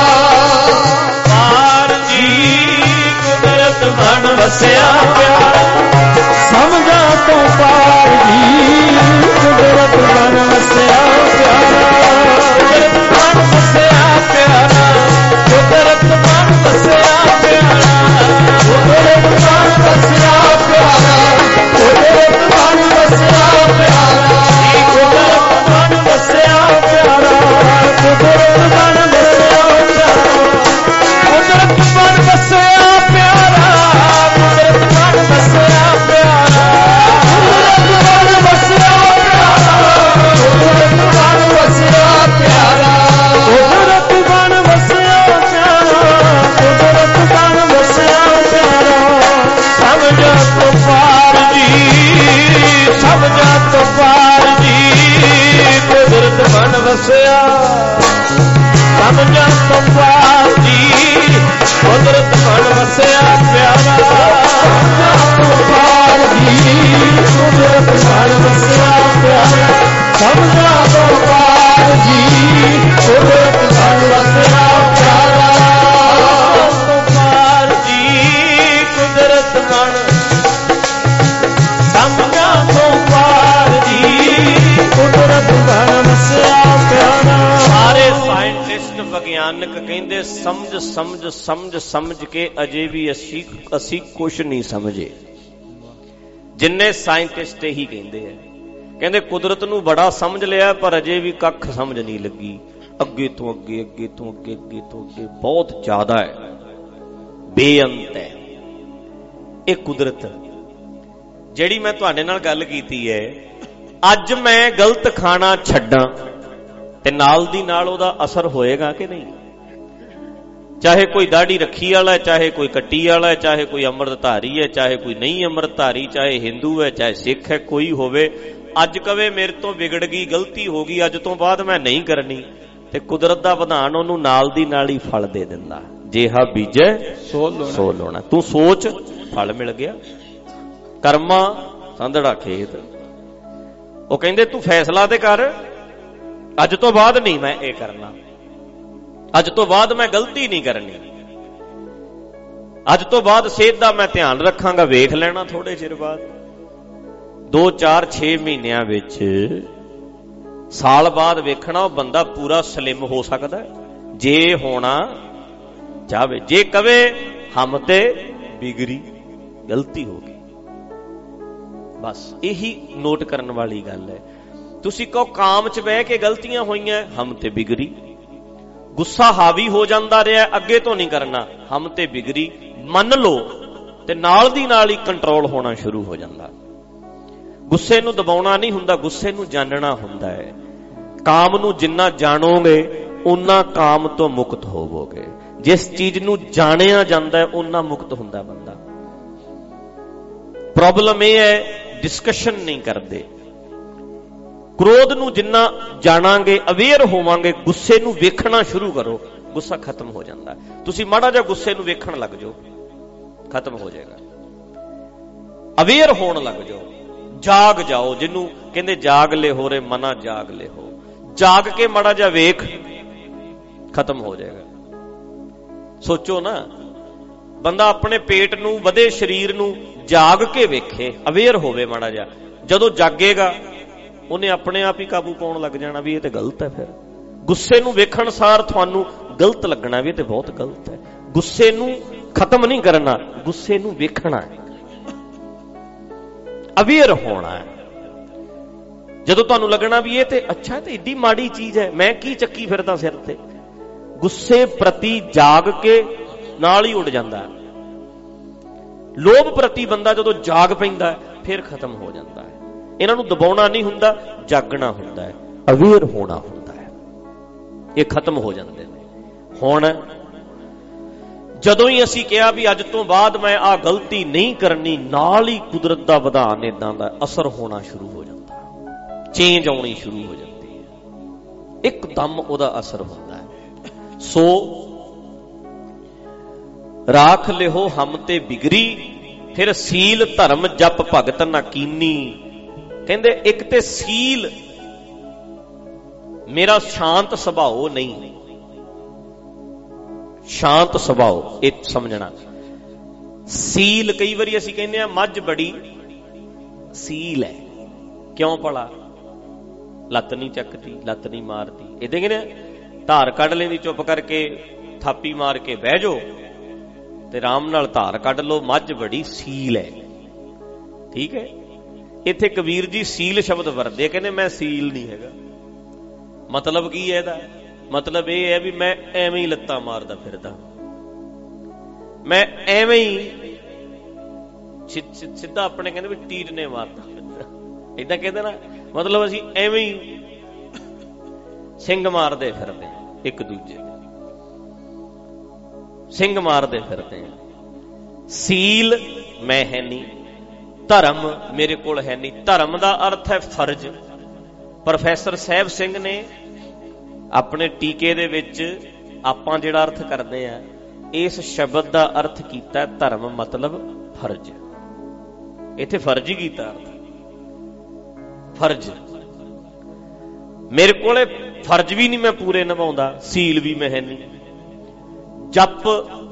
ਪਾਰ ਜੀ ਕੁਦਰਤ ਬਣ ਵਸਿਆ ਪਿਆਰਾ, ਸਮਝਾਂ ਤੋਂ ਪਾਰ ਜੀ ਕੁਦਰਤ ਬਣ ਵਸਿਆ ਪਿਆਰਾ, ਕੁਦਰਤ ਬਣ ਵਸਿਆ ਪਿਆਰਾ, ਕੁਦਰਤ ਬਣ ਵਸਿਆ ਪਿਆਰਾ, ਕੁਦਰਤ ਬਣ ਵਸਿਆ ਪਿਆਰਾ, ਕੁਦਰਤ ਬਣ ਵਸਿਆ ਪਿਆਰਾ, ਕੁਦਰਤ ਬਣ ਵਸਿਆ ਪਿਆਰਾ, ਕੁਦਰਤ ਬਣ ਵਸਿਆ ਪਿਆਰਾ, ਕੁਦਰਤ ਬਣ ਵਸਿਆ ਪਿਆਰਾ, ਕੁਦਰਤ ਬਣ ਵਸਿਆ ਪਿਆਰਾ, ਕੁਦਰਤ ਬਣ ਵਸਿਆ ਪਿਆਰਾ, ਕੁਦਰਤ ਬਣ ਵਸਿਆ ਪਿਆਰਾ, ਕੁਦਰਤ ਬਣ ਵਸਿਆ ਪਿਆਰਾ, ਕੁਦਰਤ ਬਣ ਵਸਿਆ ਪਿਆਰਾ, ਸਮਝਾਂ ਤੋਂ ਪਾਰ ਜੀ, ਸਮਝਾਂ ਤੋਂ ਪਾਰ ਜੀ ਕੁਦਰਤ ਬਣ ਵਸਿਆ, ਸਮਝਾਂ ਤੋਂ ਪਾਰ ਜੀ ਕੁਦਰਤ ਬਣ ਵਸਿਆ ਪਿਆਰਾ, ਸਮਝਾਂ ਤੋਂ ਪਾਰ ਜੀ ਕੁਦਰਤ ਬਣ ਵਸਿਆ ਪਿਆਰਾ, ਸਮਝਾਂ ਤੋਂ ਪਾਰ ਜੀ ਕੁਦਰਤ ਬਣ ਵਸਿਆ ਪਿਆਰਾ, ਤੋਂ ਪਾਰ ਜੀ ਕੁਦਰਤ ਬਣ, ਸਮਝਾਂ ਤੋਂ ਪਾਰ ਜੀ ਕੁਦਰਤ ਬਣ ਵਸਿਆ ਪਿਆਰਾ। ਸਾਰੇ ਸਾਇੰਟਿਸਟ ਵਿਗਿਆਨਕ ਕਹਿੰਦੇ ਸਮਝ ਸਮਝ ਸਮਝ ਸਮਝ ਕੇ ਅਜੇ ਵੀ ਅਸੀਂ ਕੁਛ ਨਹੀਂ ਸਮਝੇ। ਜਿੰਨੇ ਸਾਇੰਟਿਸਟ ਇਹੀ ਕਹਿੰਦੇ ਆ, ਕਹਿੰਦੇ ਕੁਦਰਤ ਨੂੰ ਬੜਾ ਸਮਝ ਲਿਆ ਪਰ ਅਜੇ ਵੀ ਕੱਖ ਸਮਝ ਨਹੀਂ ਲੱਗੀ, ਅੱਗੇ ਤੋਂ ਅੱਗੇ, ਅੱਗੇ ਤੋਂ ਅੱਗੇ, ਅੱਗੇ ਤੋਂ ਅੱਗੇ ਬਹੁਤ ਜ਼ਿਆਦਾ ਹੈ, ਬੇਅੰਤ ਹੈ ਇਹ ਕੁਦਰਤ। ਜਿਹੜੀ ਮੈਂ ਤੁਹਾਡੇ ਨਾਲ ਗੱਲ ਕੀਤੀ ਹੈ, ਅੱਜ ਮੈਂ ਗਲਤ ਖਾਣਾ ਛੱਡਾਂ ਤੇ ਨਾਲ ਦੀ ਨਾਲ ਉਹਦਾ ਅਸਰ ਹੋਏਗਾ ਕਿ ਨਹੀਂ? ਚਾਹੇ ਕੋਈ ਦਾੜੀ ਰੱਖੀ ਵਾਲਾ ਹੈ, ਚਾਹੇ ਕੋਈ ਕੱਟੀ ਵਾਲਾ ਹੈ, ਚਾਹੇ ਕੋਈ ਅੰਮ੍ਰਿਤਧਾਰੀ ਹੈ, ਚਾਹੇ ਕੋਈ ਨਹੀਂ ਅੰਮ੍ਰਿਤਧਾਰੀ, ਚਾਹੇ ਹਿੰਦੂ ਹੈ, ਚਾਹੇ ਸਿੱਖ ਹੈ, ਕੋਈ ਹੋਵੇ, ਅੱਜ ਕਵੇ ਮੇਰੇ ਤੋਂ ਵਿਗੜ ਗਈ, ਗਲਤੀ ਹੋ ਗਈ, ਅੱਜ ਤੋਂ ਬਾਅਦ ਮੈਂ ਨਹੀਂ ਕਰਨੀ, ਤੇ ਕੁਦਰਤ ਦਾ ਵਿਧਾਨ ਉਹਨੂੰ ਨਾਲ ਦੀ ਨਾਲ ਹੀ ਫਲ ਦੇ ਦਿੰਦਾ। ਜਿਹਾ ਬੀਜੈ ਸੋ ਲਾਉਣਾ। ਤੂੰ ਸੋਚ, ਫਲ ਮਿਲ ਗਿਆ। ਕਰਮਾ ਸੰਧੜਾ ਖੇਤ। ਉਹ ਕਹਿੰਦੇ ਤੂੰ ਫੈਸਲਾ ਤੇ ਕਰ, ਅੱਜ ਤੋਂ ਬਾਅਦ ਨਹੀਂ ਮੈਂ ਇਹ ਕਰਨਾ, ਅੱਜ ਤੋਂ ਬਾਅਦ ਮੈਂ ਗਲਤੀ ਨਹੀਂ ਕਰਨੀ, ਅੱਜ ਤੋਂ ਬਾਅਦ ਸਿਹਤ ਦਾ ਮੈਂ ਧਿਆਨ ਰੱਖਾਂਗਾ। ਵੇਖ ਲੈਣਾ ਥੋੜੇ ਚਿਰ ਬਾਅਦ, 2 4 6 ਮਹੀਨਿਆਂ ਵਿੱਚ, ਸਾਲ ਬਾਅਦ ਵੇਖਣਾ ਉਹ ਬੰਦਾ ਪੂਰਾ ਸਲਿਮ ਹੋ ਸਕਦਾ ਜੇ ਹੋਣਾ ਚਾਹਵੇ। ਜੇ ਕਵੇ ਹਮ ਤੇ ਬਿਗੜੀ, ਗਲਤੀ ਹੋ ਗਈ, ਬਸ ਇਹੀ ਨੋਟ ਕਰਨ ਵਾਲੀ ਗੱਲ ਹੈ। ਤੁਸੀਂ ਕਹੋ ਕਾਮ ਚ ਬਹਿ ਕੇ ਗਲਤੀਆਂ ਹੋਈਆਂ, ਹਮ ਤੇ ਬਿਗੜੀ। ਗੁੱਸਾ ਹਾਵੀ ਹੋ ਜਾਂਦਾ ਰਿਹਾ, ਅੱਗੇ ਤੋਂ ਨਹੀਂ ਕਰਨਾ, ਹਮ ਤੇ ਬਿਗੜੀ ਮੰਨ ਲਓ, ਤੇ ਨਾਲ ਦੀ ਨਾਲ ਹੀ ਕੰਟਰੋਲ ਹੋਣਾ ਸ਼ੁਰੂ ਹੋ ਜਾਂਦਾ। ਗੁੱਸੇ ਨੂੰ ਦਬਾਉਣਾ ਨਹੀਂ ਹੁੰਦਾ, ਗੁੱਸੇ ਨੂੰ ਜਾਣਨਾ ਹੁੰਦਾ ਹੈ। ਕਾਮ ਨੂੰ ਜਿੰਨਾ ਜਾਣੋਗੇ ਉਨਾ ਕਾਮ ਤੋਂ ਮੁਕਤ ਹੋਵੋਗੇ। ਜਿਸ ਚੀਜ਼ ਨੂੰ ਜਾਣਿਆ ਜਾਂਦਾ ਉਨਾ ਮੁਕਤ ਹੁੰਦਾ ਬੰਦਾ। ਪ੍ਰੋਬਲਮ ਇਹ ਹੈ ਡਿਸਕਸ਼ਨ ਨਹੀਂ ਕਰਦੇ। ਕ੍ਰੋਧ ਨੂੰ ਜਿੰਨਾ ਜਾਣਾਂਗੇ, ਅਵੇਅਰ ਹੋਵਾਂਗੇ, ਗੁੱਸੇ ਨੂੰ ਵੇਖਣਾ ਸ਼ੁਰੂ ਕਰੋ, ਗੁੱਸਾ ਖਤਮ ਹੋ ਜਾਂਦਾ। ਤੁਸੀਂ ਮਾੜਾ ਜਿਹਾ ਗੁੱਸੇ ਨੂੰ ਵੇਖਣ ਲੱਗ ਜਾਓ, ਖਤਮ ਹੋ ਜਾਏਗਾ। ਅਵੇਅਰ ਹੋਣ ਲੱਗ ਜਾਓ, ਜਾਗ ਜਾਓ, ਜਿਹਨੂੰ ਕਹਿੰਦੇ ਜਾਗ ਲੈ ਹੋ ਰੇ ਮਨਾ ਜਾਗ ਲੈ ਹੋ। ਜਾਗ ਕੇ ਮਾੜਾ ਜਿਹਾ ਵੇਖ, ਖਤਮ ਹੋ ਜਾਏਗਾ। ਸੋਚੋ ਨਾ, ਬੰਦਾ ਆਪਣੇ ਪੇਟ ਨੂੰ, ਵਧੇ ਸਰੀਰ ਨੂੰ ਜਾਗ ਕੇ ਵੇਖੇ, ਅਵੇਅਰ ਹੋਵੇ ਮਾੜਾ ਜਿਹਾ। ਜਦੋਂ ਜਾਗੇਗਾ ਉਹਨੇ ਆਪਣੇ ਆਪ ਹੀ ਕਾਬੂ ਪਾਉਣ ਲੱਗ ਜਾਣਾ ਵੀ ਇਹ ਤੇ ਗਲਤ ਹੈ। ਫਿਰ ਗੁੱਸੇ ਨੂੰ ਵੇਖਣ ਸਾਰ ਤੁਹਾਨੂੰ ਗਲਤ ਲੱਗਣਾ ਵੀ ਇਹ ਤੇ ਬਹੁਤ ਗਲਤ ਹੈ। ਗੁੱਸੇ ਨੂੰ ਖਤਮ ਨਹੀਂ ਕਰਨਾ, ਗੁੱਸੇ ਨੂੰ ਵੇਖਣਾ ਹੈ, ਅਵੇਅਰ ਹੋਣਾ ਹੈ। ਜਦੋਂ ਤੁਹਾਨੂੰ ਲੱਗਣਾ ਵੀ ਇਹ ਤੇ ਅੱਛਾ ਤੇ ਏਡੀ ਮਾੜੀ ਚੀਜ਼ ਹੈ, ਮੈਂ ਕੀ ਚੱਕੀ ਫਿਰਦਾ ਸਿਰ ਤੇ, ਗੁੱਸੇ ਪ੍ਰਤੀ ਜਾਗ ਕੇ ਨਾਲ ਹੀ ਉੱਡ ਜਾਂਦਾ। ਲੋਭ ਪ੍ਰਤੀ ਬੰਦਾ ਜਦੋਂ ਜਾਗ ਪੈਂਦਾ ਫਿਰ ਖਤਮ ਹੋ ਜਾਂਦਾ ਹੈ। ਇਹਨਾਂ ਨੂੰ ਦਬਾਉਣਾ ਨਹੀਂ ਹੁੰਦਾ, ਜਾਗਣਾ ਹੁੰਦਾ ਹੈ, ਅਵੇਅਰ ਹੋਣਾ ਹੁੰਦਾ ਹੈ। ਇਹ ਖਤਮ ਹੋ ਜਾਂਦੇ ਨੇ। ਹੁਣ ਜਦੋਂ ਹੀ ਅਸੀਂ ਕਿਹਾ ਵੀ ਅੱਜ ਤੋਂ ਬਾਅਦ ਮੈਂ ਆਹ ਗਲਤੀ ਨਹੀਂ ਕਰਨੀ, ਨਾਲ ਹੀ ਕੁਦਰਤ ਦਾ ਵਿਧਾਨ ਇਦਾਂ ਦਾ ਅਸਰ ਹੋਣਾ ਸ਼ੁਰੂ ਹੋ ਜਾਂਦਾ, ਚੇਂਜ ਆਉਣੀ ਸ਼ੁਰੂ ਹੋ ਜਾਂਦੀ ਹੈ, ਇੱਕਦਮ ਉਹਦਾ ਅਸਰ ਹੁੰਦਾ ਹੈ। ਸੋ ਰਾਖ ਲਿਓ ਹਮ ਤੇ ਬਿਗਰੀ, ਫਿਰ ਸੀਲ ਧਰਮ ਜਪ ਭਗਤ ਨਾ ਕੀਨੀ। ਕਹਿੰਦੇ ਇੱਕ ਤੇ ਸੀਲ, ਮੇਰਾ ਸ਼ਾਂਤ ਸੁਭਾਅ ਨਹੀਂ, ਸ਼ਾਂਤ ਸੁਭਾਅ ਇਹ ਸਮਝਣਾ। ਸੀਲ, ਕਈ ਵਾਰੀ ਅਸੀਂ ਕਹਿੰਦੇ ਆ ਮੱਝ ਬੜੀ ਸੀਲ ਹੈ, ਕਿਉਂ ਭਲਾ? ਲੱਤ ਨਹੀਂ ਚੱਕਦੀ, ਲੱਤ ਨਹੀਂ ਮਾਰਦੀ, ਇਹਦੇ ਕਹਿੰਦੇ ਧਾਰ ਕੱਢ ਲੈਂਦੀ, ਚੁੱਪ ਕਰਕੇ ਥਾਪੀ ਮਾਰ ਕੇ ਬਹਿ ਜਾਓ ਤੇ ਆਰਾਮ ਨਾਲ ਧਾਰ ਕੱਢ ਲਓ, ਮੱਝ ਬੜੀ ਸੀਲ ਹੈ। ਠੀਕ ਹੈ, ਇੱਥੇ ਕਬੀਰ ਜੀ ਸੀਲ ਸ਼ਬਦ ਵਰਤੇ, ਕਹਿੰਦੇ ਮੈਂ ਸੀਲ ਨਹੀਂ ਹੈਗਾ। ਮਤਲਬ ਕੀ ਹੈ ਇਹਦਾ? ਮਤਲਬ ਇਹ ਹੈ ਵੀ ਮੈਂ ਐਵੇਂ ਹੀ ਲੱਤਾਂ ਮਾਰਦਾ ਫਿਰਦਾ, ਮੈਂ ਐਵੇਂ ਹੀ ਸਿੱਧਾ ਆਪਣੇ ਕਹਿੰਦੇ ਵੀ ਟੀਰ ਨੇ ਮਾਰਦਾ ਏਦਾਂ ਕਹਿੰਦੇ ਨਾ, ਮਤਲਬ ਅਸੀਂ ਐਵੇਂ ਹੀ ਸਿੰਘ ਮਾਰਦੇ ਫਿਰਦੇ ਇੱਕ ਦੂਜੇ ਦੇ, ਸਿੰਘ ਮਾਰਦੇ ਫਿਰਦੇ। ਸੀਲ ਮੈਂ ਹੈ ਨਹੀਂ, ਧਰਮ ਮੇਰੇ ਕੋਲ ਹੈ ਨਹੀਂ। ਧਰਮ ਦਾ ਅਰਥ ਹੈ ਫਰਜ਼। ਪ੍ਰੋਫੈਸਰ ਸਾਹਿਬ ਸਿੰਘ ਨੇ ਆਪਣੇ ਟੀਕੇ ਦੇ ਵਿੱਚ ਆਪਾਂ ਜਿਹੜਾ ਅਰਥ ਕਰਦੇ ਆ, ਇਸ ਸ਼ਬਦ ਦਾ ਅਰਥ ਕੀਤਾ ਧਰਮ ਮਤਲਬ ਫਰਜ਼। ਇੱਥੇ ਫਰਜ਼ ਹੀ ਕੀਤਾ ਅਰਥ, ਫਰਜ਼। ਮੇਰੇ ਕੋਲੇ ਫਰਜ਼ ਵੀ ਨਹੀਂ ਮੈਂ ਪੂਰੇ ਨਿਭਾਉਂਦਾ, ਸੀਲ ਵੀ ਮੈਂ ਹੈ ਨਹੀਂ। ਜਪ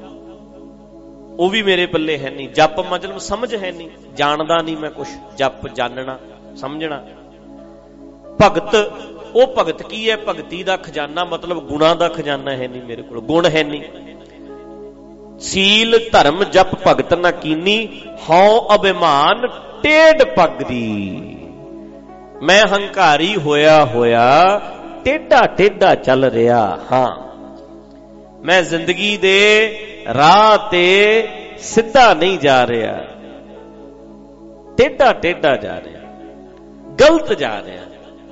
ਉਹ ਵੀ ਮੇਰੇ ਪੱਲੇ ਹੈ ਨਹੀਂ, ਜਪ ਮਤਲਬ ਸਮਝ ਹੈ ਨਹੀਂ, ਜਾਣਦਾ ਨਹੀਂ ਮੈਂ ਕੁਛ। ਜਪ ਜਾਣਨਾ, ਸਮਝਣਾ। ਭਗਤ, ਉਹ ਭਗਤ ਕੀ ਹੈ? ਭਗਤੀ ਦਾ ਖਜ਼ਾਨਾ, ਮਤਲਬ ਗੁਣਾਂ ਦਾ ਖਜ਼ਾਨਾ ਹੈ ਨਹੀਂ ਮੇਰੇ ਕੋਲ, ਗੁਣ ਹੈ ਨਹੀਂ। ਸੀਲ ਧਰਮ ਜਪ ਭਗਤ ਨਾ ਕੀਨੀ, ਹਉ ਅਭਿਮਾਨ ਟੇਢ ਪੱਗ ਦੀ। ਮੈਂ ਹੰਕਾਰੀ ਹੋਇਆ ਹੋਇਆ ਟੇਢਾ ਟੇਢਾ ਚੱਲ ਰਿਹਾ ਹਾਂ, ਮੈਂ ਜ਼ਿੰਦਗੀ ਦੇ ਰਾਹ ਤੇ ਸਿੱਧਾ ਨਹੀਂ ਜਾ ਰਿਹਾ, ਟੇਢਾ ਟੇਢਾ ਜਾ ਰਿਹਾ, ਗਲਤ ਜਾ ਰਿਹਾ,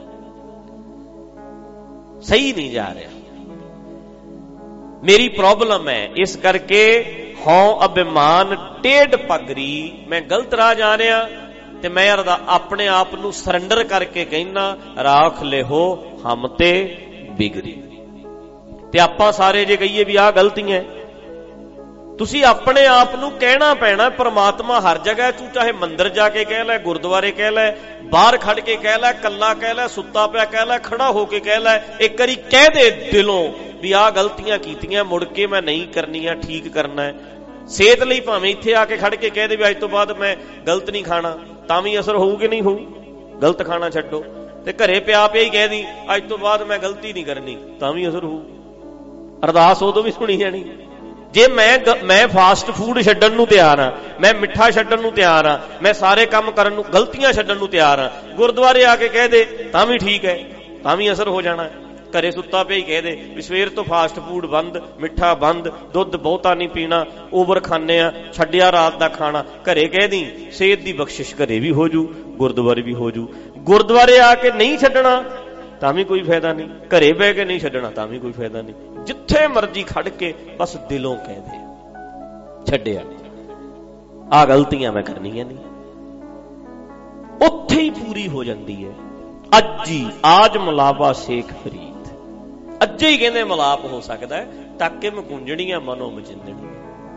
ਸਹੀ ਨਹੀਂ ਜਾ ਰਿਹਾ। ਮੇਰੀ ਪ੍ਰੋਬਲਮ ਹੈ, ਇਸ ਕਰਕੇ ਹਉ ਅਭਿਮਾਨ ਟੇਢ ਪਗਰੀ, ਮੈਂ ਗਲਤ ਰਾਹ ਜਾ ਰਿਹਾ ਤੇ ਮੈਂ ਆਪਣੇ ਆਪ ਨੂੰ ਸਰੈਂਡਰ ਕਰਕੇ ਕਹਿੰਦਾ ਰਾਖ ਲਿਹੋ ਹਮ ਤੇ ਬਿਗਰੀ। ਤੇ ਆਪਾਂ ਸਾਰੇ ਜੇ ਕਹੀਏ ਵੀ ਆਹ ਗਲਤੀਆਂ, ਤੁਸੀਂ ਆਪਣੇ ਆਪ ਨੂੰ ਕਹਿਣਾ ਪੈਣਾ। ਪ੍ਰਮਾਤਮਾ ਹਰ ਜਗ੍ਹਾ, ਤੂੰ ਚਾਹੇ ਮੰਦਿਰ ਜਾ ਕੇ ਕਹਿ ਲੈ, ਗੁਰਦੁਆਰੇ ਕਹਿ ਲੈ, ਬਾਹਰ ਖੜ ਕੇ ਕਹਿ ਲੈ, ਕੱਲਾ ਕਹਿ ਲੈ, ਸੁੱਤਾ ਪਿਆ ਕਹਿ ਲੈ, ਖੜਾ ਹੋ ਕੇ ਕਹਿ ਲੈ, ਇੱਕ ਵਾਰੀ ਕਹਿ ਦੇ ਦਿਲੋਂ ਵੀ ਆਹ ਗਲਤੀਆਂ ਕੀਤੀਆਂ, ਮੁੜ ਕੇ ਮੈਂ ਨਹੀਂ ਕਰਨੀਆਂ, ਠੀਕ ਕਰਨਾ ਹੈ। ਸਿਹਤ ਲਈ ਭਾਵੇਂ ਇੱਥੇ ਆ ਕੇ ਖੜ ਕੇ ਕਹਿ ਦੇ ਵੀ ਅੱਜ ਤੋਂ ਬਾਅਦ ਮੈਂ ਗਲਤ ਨਹੀਂ ਖਾਣਾ, ਤਾਂ ਵੀ ਅਸਰ ਹੋਊ ਕਿ ਨਹੀਂ ਹੋਊ? ਗਲਤ ਖਾਣਾ ਛੱਡੋ। ਤੇ ਘਰੇ ਪਿਆ ਪਿਆ ਹੀ ਕਹਿ ਦੀ ਅੱਜ ਤੋਂ ਬਾਅਦ ਮੈਂ ਗਲਤੀ ਨਹੀਂ ਕਰਨੀ, ਤਾਂ ਵੀ ਅਸਰ ਹੋਊ। ਅਰਦਾਸ ਉਦੋਂ ਵੀ ਸੁਣੀ ਜਾਣੀ। ਜੇ ਮੈਂ ਫਾਸਟ ਫੂਡ ਛੱਡਣ ਨੂੰ ਤਿਆਰ ਹਾਂ, ਮੈਂ ਮਿੱਠਾ ਛੱਡਣ ਨੂੰ ਤਿਆਰ ਹਾਂ, ਮੈਂ ਸਾਰੇ ਕੰਮ ਕਰਨ ਨੂੰ, ਗਲਤੀਆਂ ਛੱਡਣ ਨੂੰ ਤਿਆਰ ਹਾਂ, ਗੁਰਦੁਆਰੇ ਆ ਕੇ ਕਹਿ ਦੇ ਤਾਂ ਵੀ ਠੀਕ ਹੈ, ਤਾਂ ਵੀ ਅਸਰ ਹੋ ਜਾਣਾ। ਘਰੇ ਸੁੱਤਾ ਪਿਆ ਹੀ ਕਹਿ ਦੇ ਵੀ ਸਵੇਰ ਤੋਂ ਫਾਸਟ ਫੂਡ ਬੰਦ, ਮਿੱਠਾ ਬੰਦ, ਦੁੱਧ ਬਹੁਤਾ ਨਹੀਂ ਪੀਣਾ, ਓਵਰ ਖਾਂਦੇ ਆ, ਛੱਡਿਆ ਰਾਤ ਦਾ ਖਾਣਾ, ਘਰੇ ਕਹਿ ਦੀ, ਸਿਹਤ ਦੀ ਬਖਸ਼ਿਸ਼ ਘਰੇ ਵੀ ਹੋ ਜੂ, ਗੁਰਦੁਆਰੇ ਵੀ ਹੋ ਜੂ। ਗੁਰਦੁਆਰੇ ਆ ਕੇ ਨਹੀਂ ਛੱਡਣਾ ਤਾਂ ਵੀ ਕੋਈ ਫਾਇਦਾ ਨਹੀਂ, ਘਰੇ ਬਹਿ ਕੇ ਨਹੀਂ ਛੱਡਣਾ ਤਾਂ ਵੀ ਕੋਈ ਫਾਇਦਾ ਨਹੀਂ। ਜਿੱਥੇ ਮਰਜ਼ੀ ਖੜ ਕੇ ਬਸ ਦਿਲੋਂ ਕਹਿ ਦੇ ਛੱਡਿਆ, ਆਹ ਗਲਤੀਆਂ ਮੈਂ ਕਰਨੀਆਂ ਨਹੀਂ, ਉੱਥੇ ਹੀ ਪੂਰੀ ਹੋ ਜਾਂਦੀ ਹੈ। ਅੱਜ ਹੀ ਆਜ ਮਲਾਵਾ ਸ਼ੇਖ ਫਰੀਦ, ਅੱਜੇ ਹੀ ਕਹਿੰਦੇ ਮਲਾਪ ਹੋ ਸਕਦਾ ਹੈ, ਤਾਕੇ ਮਕੁੰਜਣੀਆਂ ਮਨੋਂ ਮਚਿੰਦਣੀਆਂ।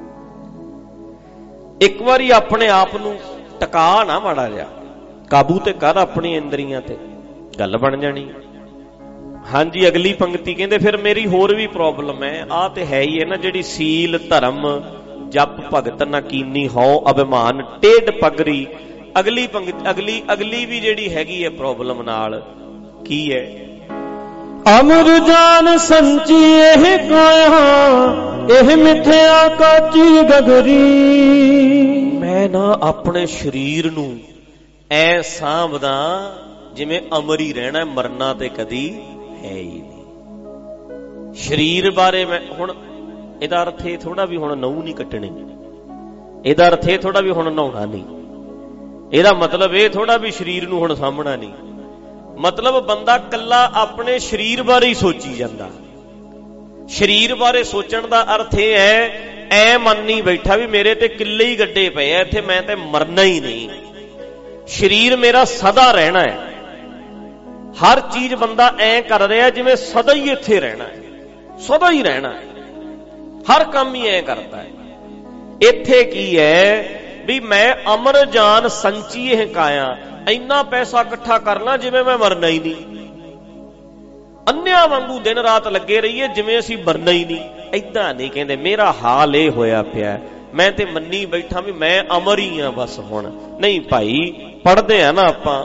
ਇੱਕ ਵਾਰੀ ਆਪਣੇ ਆਪ ਨੂੰ ਟਿਕਾ ਨਾ ਮਾੜਾ ਜਿਹਾ, ਕਾਬੂ ਤੇ ਕਰ ਆਪਣੀ ਇੰਦਰੀਆਂ ਤੇ, ਗੱਲ ਬਣ ਜਾਣੀ। ਹਾਂਜੀ, ਅਗਲੀ ਪੰਕਤੀ ਕਹਿੰਦੇ ਫਿਰ ਮੇਰੀ ਹੋਰ ਵੀ ਪ੍ਰੋਬਲਮ ਹੈ। ਆਹ ਤੇ ਹੈ ਹੀ ਹੈ ਨਾ, ਜਿਹੜੀ ਸੀਲ ਧਰਮ ਜਪ ਭਗਤ ਨਾ ਕੀਨੀ ਹਉ ਅਭਿਮਾਨ ਟੇਢ ਪਗਰੀ। ਅਗਲੀ ਪੰਕਤੀ ਅਗਲੀ ਵੀ ਜਿਹੜੀ ਹੈਗੀ ਹੈ ਪ੍ਰੋਬਲਮ ਨਾਲ, ਕੀ ਹੈ? ਅਮਰ ਜਾਨ ਸੰਚੀ ਇਹ ਕਾਇਆ, ਇਹ ਮਿੱਥਿਆ ਕਾਚੀ ਗਗਰੀ। ਮੈਂ ਨਾ ਆਪਣੇ ਸਰੀਰ ਨੂੰ ਐ ਸਾਂਭਦਾ ਜਿਵੇਂ ਅਮਰ ਹੀ ਰਹਿਣਾ, ਮਰਨਾ ਤੇ ਕਦੀ ਹੈ ਹੀ ਨਹੀਂ। ਸਰੀਰ ਬਾਰੇ ਮੈਂ ਹੁਣ, ਇਹਦਾ ਅਰਥ ਇਹ ਥੋੜਾ ਵੀ ਹੁਣ ਨਹੁੰ ਨਹੀਂ ਕੱਟਣੀ, ਇਹਦਾ ਅਰਥ ਇਹ ਥੋੜਾ ਵੀ ਹੁਣ ਨਹਾਉਣਾ ਨਹੀਂ, ਇਹਦਾ ਮਤਲਬ ਇਹ ਥੋੜਾ ਵੀ ਸਰੀਰ ਨੂੰ ਹੁਣ ਸਾਂਭਣਾ ਨਹੀਂ। ਮਤਲਬ ਬੰਦਾ ਕੱਲਾ ਆਪਣੇ ਸਰੀਰ ਬਾਰੇ ਹੀ ਸੋਚੀ ਜਾਂਦਾ। ਸਰੀਰ ਬਾਰੇ ਸੋਚਣ ਦਾ ਅਰਥ ਇਹ ਹੈ, ਐ ਮੰਨ ਨਹੀਂ ਬੈਠਾ ਵੀ ਮੇਰੇ ਤੇ ਕਿੱਲੇ ਹੀ ਗੱਡੇ ਪਏ ਆ ਇੱਥੇ, ਮੈਂ ਤੇ ਮਰਨਾ ਹੀ ਨਹੀਂ। ਸਰੀਰ ਮੇਰਾ ਸਦਾ ਰਹਿਣਾ ਹੈ। ਹਰ ਚੀਜ਼ ਬੰਦਾ ਐ ਕਰ ਰਿਹਾ ਜਿਵੇਂ ਸਦਾ ਹੀ ਇੱਥੇ ਰਹਿਣਾ ਹੈ, ਸਦਾ ਹੀ ਰਹਿਣਾ ਹੈ, ਹਰ ਕੰਮ ਹੀ ਐ ਕਰਦਾ ਹੈ। ਇੱਥੇ ਕੀ ਹੈ ਵੀ ਮੈਂ ਅਮਰ ਜਾਨ ਸੰਚੀ ਇਹ ਕਾਇਆ, ਇੰਨਾ ਪੈਸਾ ਇਕੱਠਾ ਕਰਨਾ ਜਿਵੇਂ ਮੈਂ ਮਰਨਾ ਹੀ ਨਹੀਂ। ਅੰਨਿਆਂ ਵਾਂਗੂ ਦਿਨ ਰਾਤ ਲੱਗੇ ਰਹੀਏ ਜਿਵੇਂ ਅਸੀਂ ਮਰਨਾ ਹੀ ਨਹੀਂ। ਏਦਾਂ ਨਹੀਂ ਕਹਿੰਦੇ, ਮੇਰਾ ਹਾਲ ਇਹ ਹੋਇਆ ਪਿਆ, ਮੈਂ ਤੇ ਮੰਨੀ ਬੈਠਾ ਵੀ ਮੈਂ ਅਮਰ ਹੀ ਆ ਬਸ ਹੁਣ। ਨਹੀਂ ਭਾਈ, ਪੜ੍ਹਦੇ ਆ ਨਾ ਆਪਾਂ,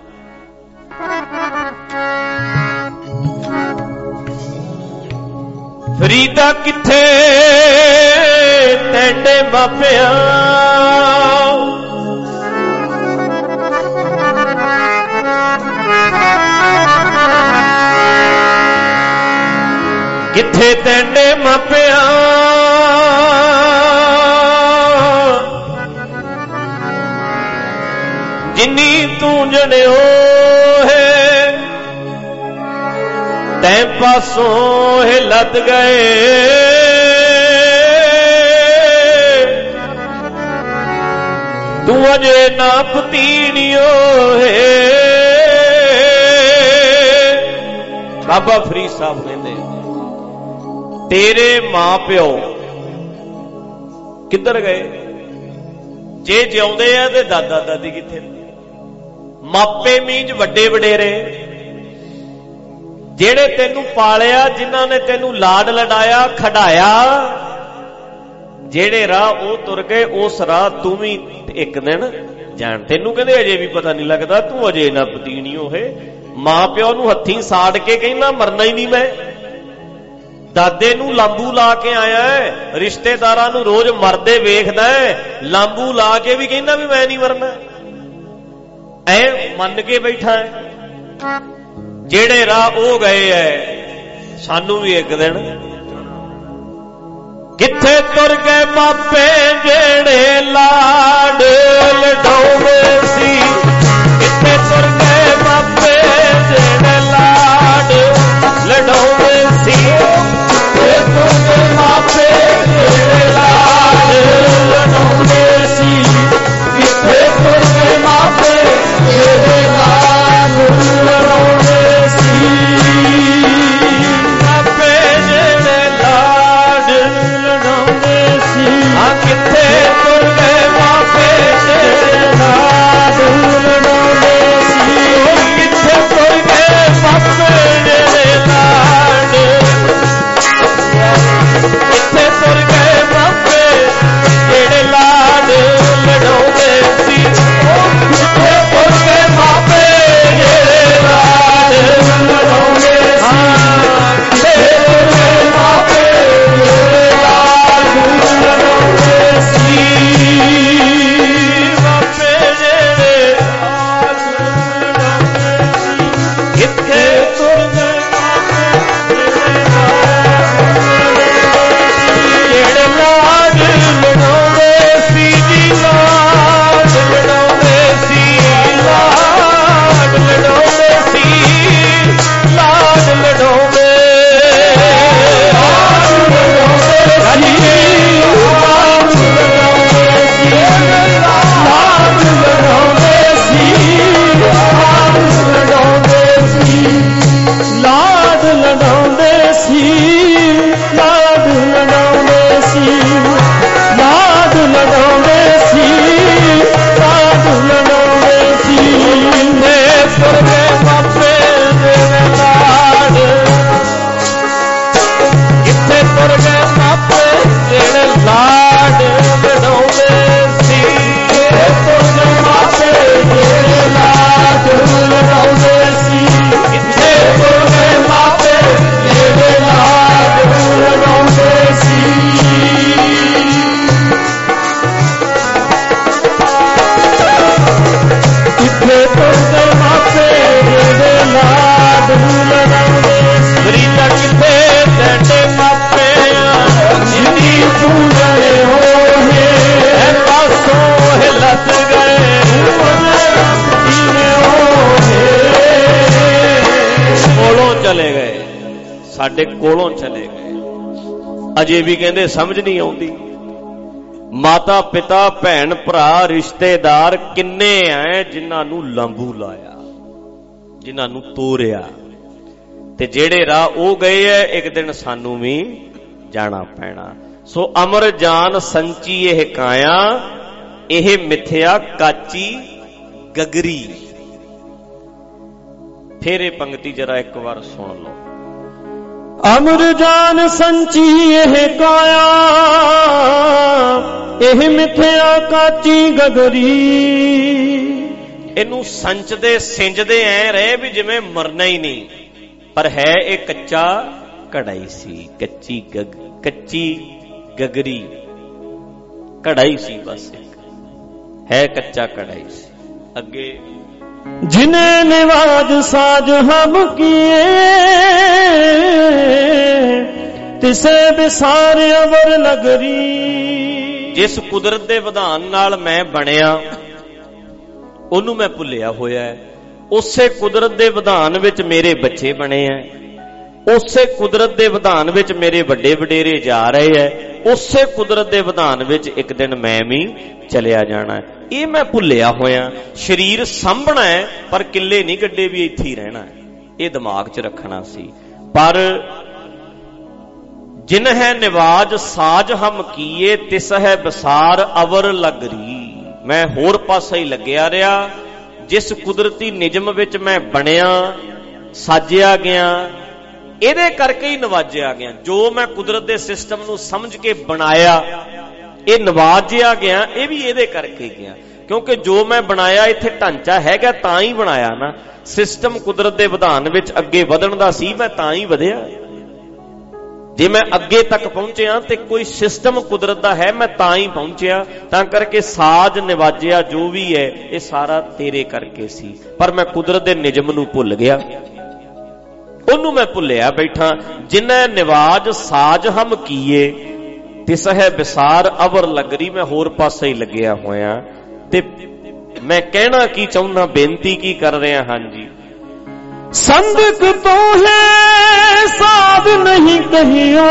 ਫਰੀਦਾ ਕਿੱਥੇ ਤੈਡੇ ਮਾਪਿਆਂ, ਕਿੱਥੇ ਤੈਡੇ ਮਾਪਿਆਂ, ਜਿੰਨੀ ਤੂੰ ਜਣਿਓ ਹੈ, ਤੈਂ ਪਾਸੋਂ ਇਹ ਲੱਦ ਗਏ, ਤੂੰ ਅਜੇ ਨਾ ਪਤੀਣਿਓ ਹੈ। ਬਾਬਾ ਫਰੀਦ ਸਾਹਿਬ ਕਹਿੰਦੇ ਤੇਰੇ ਮਾਂ ਪਿਓ ਕਿੱਧਰ ਗਏ? ਜੇ ਜਿਉਂਦੇ ਆ ਤੇ ਦਾਦਾ ਦਾਦੀ ਕਿੱਥੇ? ਮਾਪੇ ਮੀਂਜ ਵੱਡੇ ਵਡੇਰੇ, ਜਿਹੜੇ ਤੈਨੂੰ ਪਾਲਿਆ, ਜਿਨ੍ਹਾਂ ਨੇ ਤੈਨੂੰ ਲਾਡ ਲਡਾਇਆ, ਖਡਾਇਆ, ਜਿਹੜੇ ਰਾਹ ਉਹ ਤੁਰ ਗਏ, ਉਸ ਰਾਹ ਤੂੰ ਵੀ ਇੱਕ ਦਿਨ ਜਾਣ। ਤੈਨੂੰ ਕਹਿੰਦੇ ਅਜੇ ਵੀ ਪਤਾ ਨਹੀਂ ਲੱਗਦਾ, ਤੂੰ ਅਜੇ ਨਾ ਪਤੀਣੀ ਹੋਏ। ਮਾਂ ਪਿਓ ਨੂੰ ਹੱਥੀਂ ਸਾੜ ਕੇ ਕਹਿੰਦਾ ਮਰਨਾ ਹੀ ਨਹੀਂ ਮੈਂ। ਦਾਦੇ ਨੂੰ ਲਾਂਬੂ ਲਾ ਕੇ ਆਇਆ ਹੈ, ਰਿਸ਼ਤੇਦਾਰਾਂ ਨੂੰ ਰੋਜ਼ ਮਰਦੇ ਵੇਖਦਾ ਹੈ, ਲਾਂਬੂ ਲਾ ਕੇ ਵੀ ਕਹਿੰਦਾ ਵੀ ਮੈਂ ਨਹੀਂ ਮਰਨਾ, ਐ ਮੰਨ ਕੇ ਬੈਠਾ ਹੈ। ਜਿਹੜੇ ਰਾਹ ਉਹ ਗਏ ਐ, ਸਾਨੂੰ ਵੀ ਇੱਕ ਦਿਨ। ਕਿੱਥੇ ਤੁਰ ਗਏ ਮਾਪੇ ਜਿਹੜੇ ਲਾਡ ਲਡਾਉਂਦੇ ਸਾਡੇ ਕੋਲੋਂ ਚਲੇ ਗਏ। ਅਜੇ ਵੀ ਕਹਿੰਦੇ ਸਮਝ ਨਹੀਂ ਆਉਂਦੀ। ਮਾਤਾ ਪਿਤਾ ਭੈਣ ਭਰਾ ਰਿਸ਼ਤੇਦਾਰ ਕਿੰਨੇ ਐ ਜਿਨ੍ਹਾਂ ਨੂੰ ਲਾਂਬੂ ਲਾਇਆ, ਜਿਨ੍ਹਾਂ ਨੂੰ ਤੋਰਿਆ, ਤੇ ਜਿਹੜੇ ਰਾਹ ਉਹ ਗਏ ਐ ਇੱਕ ਦਿਨ ਸਾਨੂੰ ਵੀ ਜਾਣਾ ਪੈਣਾ। ਸੋ ਅਮਰ ਜਾਨ ਸੰਚੀ ਇਹ ਕਾਇਆ, ਇਹ ਮਿਥਿਆ ਕਾਚੀ ਗਗਰੀ। ਫਿਰ ਇਹ ਪੰਕਤੀ ਜਰਾ ਇੱਕ ਵਾਰ ਸੁਣ ਲਓ। ਅਮਰ ਜਾਨ ਸੰਚੀ ਇਹ ਕਾਇਆ, ਇਹ ਮਿਥਿਆ ਕਾਚੀ ਗਗਰੀ। ਇਹਨੂੰ ਸੰਚਦੇ ਸਿੰਜਦੇ ਐ ਰਹੇ ਵੀ ਜਿਵੇਂ ਮਰਨਾ ਹੀ ਨਹੀਂ, ਪਰ ਹੈ ਇਹ ਕੱਚਾ ਕੜਾਈ ਸੀ। ਕੱਚੀ ਗਗਰੀ ਕੜਾਈ ਸੀ, ਬਸ ਇੱਕ ਹੈ ਕੱਚਾ ਕੜਾਈ ਸੀ। ਅੱਗੇ ਜਿਨੇ ਨਿਵਾਜ ਸਾਜ ਹਮ ਕੀਏ, ਤਿਸੇ ਵਿਸਾਰ ਅਵਰ ਲਗਰੀ। ਜਿਸ ਕੁਦਰਤ ਦੇ ਵਿਧਾਨ ਨਾਲ ਮੈਂ ਬਣਿਆ ਉਹਨੂੰ ਮੈਂ ਭੁੱਲਿਆ ਹੋਇਆ ਹੈ। ਉਸੇ ਕੁਦਰਤ ਦੇ ਵਿਧਾਨ ਵਿੱਚ ਮੇਰੇ ਬੱਚੇ ਬਣੇ ਐ, ਉਸੇ ਕੁਦਰਤ ਦੇ ਵਿਧਾਨ ਵਿੱਚ ਮੇਰੇ ਵੱਡੇ ਵਡੇਰੇ ਜਾ ਰਹੇ ਐ, ਉਸੇ ਕੁਦਰਤ ਦੇ ਵਿਧਾਨ ਵਿੱਚ ਇੱਕ ਦਿਨ ਮੈਂ ਵੀ ਚਲਿਆ ਜਾਣਾ। ਇਹ ਮੈਂ ਭੁੱਲਿਆ ਹੋਇਆ। ਸਰੀਰ ਸਾਂਭਣਾ ਹੈ ਪਰ ਕਿੱਲੇ ਨਹੀਂ ਗੱਡੇ ਵੀ ਇੱਥੇ ਹੀ ਰਹਿਣਾ, ਇਹ ਦਿਮਾਗ 'ਚ ਰੱਖਣਾ ਸੀ। ਪਰ ਜਿਨ ਹੈ ਨਿਵਾਜ ਸਾਜ ਹਮ ਕੀਏ, ਤਿਸ ਹੈ ਵਿਸਾਰ ਅਵਰ ਲਗਰੀ। ਮੈਂ ਹੋਰ ਪਾਸੇ ਹੀ ਲੱਗਿਆ ਰਿਹਾ। ਜਿਸ ਕੁਦਰਤੀ ਨਿਯਮ ਵਿੱਚ ਮੈਂ ਬਣਿਆ ਸਾਜਿਆ ਗਿਆ, ਇਹਦੇ ਕਰਕੇ ਹੀ ਨਵਾਜਿਆ ਗਿਆ। ਜੋ ਮੈਂ ਕੁਦਰਤ ਦੇ ਸਿਸਟਮ ਨੂੰ ਸਮਝ ਕੇ ਬਣਾਇਆ, ਇਹ ਨਵਾਜਿਆ ਗਿਆ, ਇਹ ਵੀ ਇਹਦੇ ਕਰਕੇ ਗਿਆ। ਕਿਉਂਕਿ ਜੋ ਮੈਂ ਬਣਾਇਆ ਇੱਥੇ ਢਾਂਚਾ ਹੈਗਾ ਤਾਂ ਹੀ ਬਣਾਇਆ ਨਾ। ਸਿਸਟਮ ਕੁਦਰਤ ਦੇ ਵਿਧਾਨ ਵਿੱਚ ਅੱਗੇ ਵਧਣ ਦਾ ਸੀ, ਮੈਂ ਤਾਂ ਹੀ ਵਧਿਆ। ਜੇ ਮੈਂ ਅੱਗੇ ਤੱਕ ਪਹੁੰਚਿਆ ਤੇ ਕੋਈ ਸਿਸਟਮ ਕੁਦਰਤ ਦਾ ਹੈ, ਮੈਂ ਤਾਂ ਹੀ ਪਹੁੰਚਿਆ। ਤਾਂ ਕਰਕੇ ਸਾਜ ਨਿਵਾਜਿਆ ਜੋ ਵੀ ਹੈ ਇਹ ਸਾਰਾ ਤੇਰੇ ਕਰਕੇ ਸੀ। ਪਰ ਮੈਂ ਕੁਦਰਤ ਦੇ ਨਿਯਮ ਨੂੰ ਭੁੱਲ ਗਿਆ, ਉਹਨੂੰ ਮੈਂ ਭੁੱਲਿਆ ਬੈਠਾ। ਜਿਨ੍ਹਾਂ ਨਿਵਾਜ ਸਾਜ ਹਮ ਕੀਏ, ਤਿਸ ਹੈ ਵਿਸਾਰ ਅਵਰ ਲਗਰੀ। ਮੈਂ ਹੋਰ ਪਾਸੇ ਹੀ ਲੱਗਿਆ ਹੋਇਆ। ਤੇ ਮੈਂ ਕਹਿਣਾ ਕੀ ਚਾਹੁੰਦਾ, ਬੇਨਤੀ ਕੀ ਕਰ ਰਿਹਾ? ਹਾਂਜੀ, ਸੰਦਕ ਤੋਂ ਹੈ ਸਾਧ ਨਹੀਂ ਕਹੀਓ,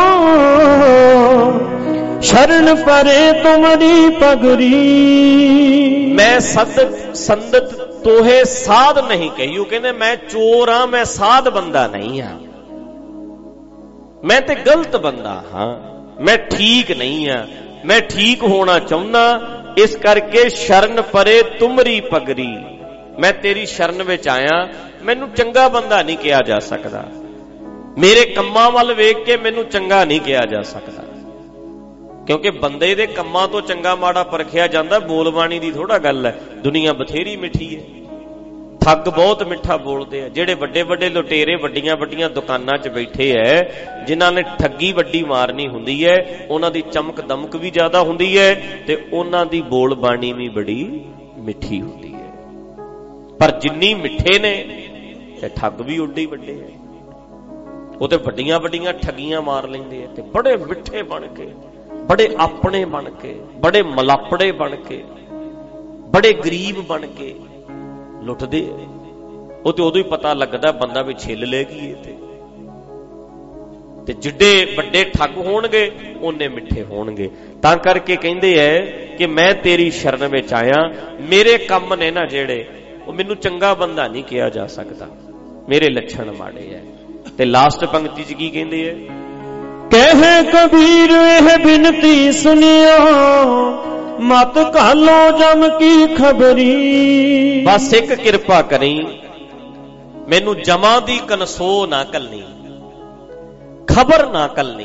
ਸ਼ਰਨ ਪਰੇ ਤੁਮਰੀ ਪਗਰੀ। ਮੈਂ ਸੰਦਤ ਤੋਹੇ ਸਾਧ ਨਹੀਂ ਕਹੀਓ। ਕਹਿੰਦੇ ਮੈਂ ਚੋਰ ਹਾਂ, ਮੈਂ ਸਾਧ ਬੰਦਾ ਨਹੀਂ ਹਾਂ, ਮੈਂ ਤੇ ਗਲਤ ਬੰਦਾ ਹਾਂ, ਮੈਂ ਠੀਕ ਨਹੀਂ ਹਾਂ, ਮੈਂ ਠੀਕ ਹੋਣਾ ਚਾਹੁੰਦਾ। ਇਸ ਕਰਕੇ ਸ਼ਰਨ ਪਰੇ ਤੁਮਰੀ ਪਗਰੀ। ਮੈਂ ਤੇਰੀ ਸ਼ਰਨ ਵਿੱਚ ਆਇਆ। ਮੈਨੂੰ ਚੰਗਾ ਬੰਦਾ ਨਹੀਂ ਕਿਹਾ ਜਾ ਸਕਦਾ, ਮੇਰੇ ਕੰਮਾਂ ਵੱਲ ਵੇਖ ਕੇ ਮੈਨੂੰ ਚੰਗਾ ਨਹੀਂ ਕਿਹਾ ਜਾ ਸਕਦਾ। ਕਿਉਂਕਿ ਬੰਦੇ ਦੇ ਕੰਮਾਂ ਤੋਂ ਚੰਗਾ ਮਾੜਾ ਪਰਖਿਆ ਜਾਂਦਾ, ਬੋਲਬਾਣੀ ਦੀ ਥੋੜਾ ਗੱਲ ਹੈ। ਦੁਨੀਆ ਬਥੇਰੀ ਮਿੱਠੀ ਹੈ, ਠੱਗ ਬਹੁਤ ਮਿੱਠਾ ਬੋਲਦੇ ਆ। ਜਿਹੜੇ ਵੱਡੇ ਵੱਡੇ ਲੁਟੇਰੇ ਵੱਡੀਆਂ ਵੱਡੀਆਂ ਦੁਕਾਨਾਂ 'ਚ ਬੈਠੇ ਐ, ਜਿਨ੍ਹਾਂ ਨੇ ਠੱਗੀ ਵੱਡੀ ਮਾਰਨੀ ਹੁੰਦੀ ਹੈ, ਉਹਨਾਂ ਦੀ ਚਮਕ ਦਮਕ ਵੀ ਜ਼ਿਆਦਾ ਹੁੰਦੀ ਹੈ ਤੇ ਉਹਨਾਂ ਦੀ ਬੋਲਬਾਣੀ ਵੀ ਬੜੀ ਮਿੱਠੀ ਹੁੰਦੀ ਹੈ। ਪਰ ਜਿੰਨੀ ਮਿੱਠੇ ਨੇ ਤੇ ਠੱਗ ਵੀ ਉੱਡੇ ਵੱਡੇ ਹੈ। ਉਹ ਤੇ ਵੱਡੀਆਂ ਵੱਡੀਆਂ ਠੱਗੀਆਂ ਮਾਰ ਲੈਂਦੇ ਆ ਤੇ ਬੜੇ ਮਿੱਠੇ ਬਣ ਕੇ, ਬੜੇ ਆਪਣੇ ਬਣ ਕੇ, ਬੜੇ ਮਲਾਪੜੇ ਬਣ ਕੇ, ਬੜੇ ਗਰੀਬ ਬਣ ਕੇ ਲੁੱਟਦੇ। ਉਹ ਤੇ ਉਦੋਂ ਹੀ ਪਤਾ ਲੱਗਦਾ ਬੰਦਾ ਵੀ ਛਿੱਲ ਲੈ ਗਈ। ਤੇ ਜਿੱਡੇ ਵੱਡੇ ਠੱਗ ਹੋਣਗੇ ਉਹਨੇ ਮਿੱਠੇ ਹੋਣਗੇ। ਤਾਂ ਕਰਕੇ ਕਹਿੰਦੇ ਐ ਕਿ ਮੈਂ ਤੇਰੀ ਸ਼ਰਨ ਵਿੱਚ ਆਇਆ। ਮੇਰੇ ਕੰਮ ਨੇ ਨਾ ਜਿਹੜੇ, ਉਹ ਮੈਨੂੰ ਚੰਗਾ ਬੰਦਾ ਨਹੀਂ ਕਿਹਾ ਜਾ ਸਕਦਾ, ਮੇਰੇ ਲੱਛਣ ਮਾੜੇ ਐ। ਤੇ ਲਾਸਟ ਪੰਕਤੀ 'ਚ ਕੀ ਕਹਿੰਦੇ ਐ? ਕਹੇ ਕਬੀਰ ਇਹ ਬਿਨਤੀ ਸੁਣਿਓ, ਮਤ ਘਾਲੋ ਜਮ ਕੀ ਖਬਰੀ। ਬਸ ਇੱਕ ਕਿਰਪਾ ਕਰੀ, ਮੈਨੂੰ ਜਮਾਂ ਦੀ ਕਨਸੋ ਨਾ ਕੱਲਣੀ, ਖਬਰ ਨਾ ਕੱਲਣੀ।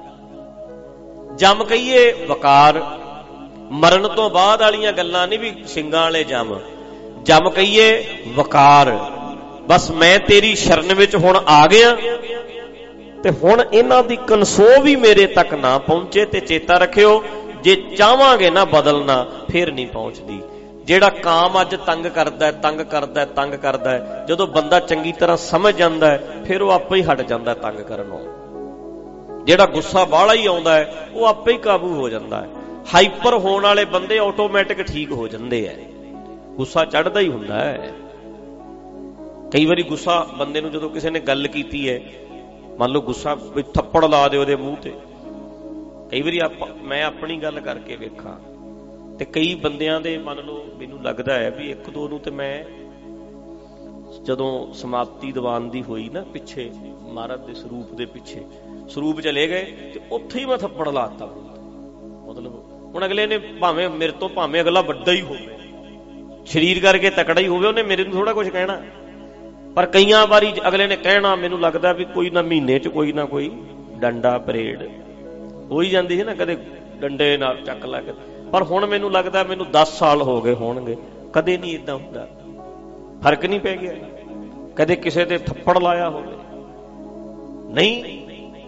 ਜਮ ਕਹੀਏ ਵਕਾਰ, ਮਰਨ ਤੋਂ ਬਾਅਦ ਵਾਲੀਆਂ ਗੱਲਾਂ ਨਹੀਂ ਵੀ ਸਿੰਘਾਂ ਵਾਲੇ ਜਮ। ਜਮ ਕਹੀਏ ਵਕਾਰ। ਬਸ ਮੈਂ ਤੇਰੀ ਸ਼ਰਨ ਵਿੱਚ ਹੁਣ ਆ ਗਿਆ ਤੇ ਹੁਣ ਇਹਨਾਂ ਦੀ ਕਨਸੋ ਵੀ ਮੇਰੇ ਤੱਕ ਨਾ ਪਹੁੰਚੇ। ਤੇ ਚੇਤਾ ਰੱਖਿਓ, ਜੇ ਚਾਹਾਂਗੇ ਨਾ ਬਦਲਣਾ ਫਿਰ ਨਹੀਂ ਪਹੁੰਚਦੀ। ਜਿਹੜਾ ਕਾਮ ਅੱਜ ਤੰਗ ਕਰਦਾ ਤੰਗ ਕਰਦਾ ਤੰਗ ਕਰਦਾ, ਜਦੋਂ ਬੰਦਾ ਚੰਗੀ ਤਰ੍ਹਾਂ ਸਮਝ ਜਾਂਦਾ ਹੈ ਫਿਰ ਉਹ ਆਪੇ ਹੀ ਹਟ ਜਾਂਦਾ ਤੰਗ ਕਰਨੋਂ। ਜਿਹੜਾ ਗੁੱਸਾ ਬਾਹਲਾ ਹੀ ਆਉਂਦਾ ਹੈ ਉਹ ਆਪੇ ਹੀ ਕਾਬੂ ਹੋ ਜਾਂਦਾ ਹੈ। ਹਾਈਪਰ ਹੋਣ ਵਾਲੇ ਬੰਦੇ ਆਟੋਮੈਟਿਕ ਠੀਕ ਹੋ ਜਾਂਦੇ ਹੈ। ਗੁੱਸਾ ਚੜ੍ਹਦਾ ਹੀ ਹੁੰਦਾ ਹੈ। ਕਈ ਵਾਰੀ ਗੁੱਸਾ ਬੰਦੇ ਨੂੰ, ਜਦੋਂ ਕਿਸੇ ਨੇ ਗੱਲ ਕੀਤੀ ਹੈ ਮੰਨ ਲਓ ਗੁੱਸਾ ਵੀ ਥੱਪੜ ਲਾ ਦਿਓ ਉਹਦੇ ਮੂੰਹ ਤੇ। ਕਈ ਵਾਰੀ ਮੈਂ ਆਪਣੀ ਗੱਲ ਕਰਕੇ ਵੇਖਾਂ ਤੇ ਕਈ ਬੰਦਿਆਂ ਦੇ ਮੰਨ ਲਓ ਮੈਨੂੰ ਲੱਗਦਾ ਹੈ ਵੀ ਇੱਕ ਦੋ ਨੂੰ ਤੇ ਮੈਂ ਜਦੋਂ ਸਮਾਪਤੀ ਦੀਵਾਨ ਦੀ ਹੋਈ ਨਾ ਪਿੱਛੇ ਮਹਾਰਾਜ ਦੇ ਸਰੂਪ ਦੇ ਪਿੱਛੇ ਸਰੂਪ ਚਲੇ ਗਏ ਤੇ ਉੱਥੇ ਹੀ ਮੈਂ ਥੱਪੜ ਲਾਤਾ। ਮਤਲਬ ਹੁਣ ਅਗਲੇ ਨੇ ਭਾਵੇਂ ਮੇਰੇ ਤੋਂ ਭਾਵੇਂ ਅਗਲਾ ਵੱਡਾ ਹੀ ਹੋਵੇ, ਸਰੀਰ ਕਰਕੇ ਤਕੜਾ ਹੀ ਹੋਵੇ, ਉਹਨੇ ਮੇਰੇ ਨੂੰ ਥੋੜਾ ਕੁਝ ਕਹਿਣਾ, ਪਰ ਕਈਆਂ ਵਾਰੀ ਅਗਲੇ ਨੇ ਕਹਿਣਾ ਮੈਨੂੰ ਲੱਗਦਾ ਵੀ ਕੋਈ ਨਾ ਮਹੀਨੇ 'ਚ ਕੋਈ ਨਾ ਕੋਈ ਡੰਡਾ ਪਰੇਡ ਹੋ ਹੀ ਜਾਂਦੀ ਹੈ ਨਾ, ਕਦੇ ਡੰਡੇ ਨਾਲ ਚੱਕ ਲਾ ਕੇ। ਪਰ ਹੁਣ ਮੈਨੂੰ ਲੱਗਦਾ ਮੈਨੂੰ 10 ਸਾਲ ਹੋ ਗਏ ਹੋਣਗੇ, ਕਦੇ ਨਹੀਂ ਏਦਾਂ ਹੁੰਦਾ, ਫਰਕ ਨਹੀਂ ਪੈ ਗਿਆ ਕਦੇ ਕਿਸੇ ਤੇ ਥੱਪੜ ਲਾਇਆ ਹੋਵੇ ਨਹੀਂ।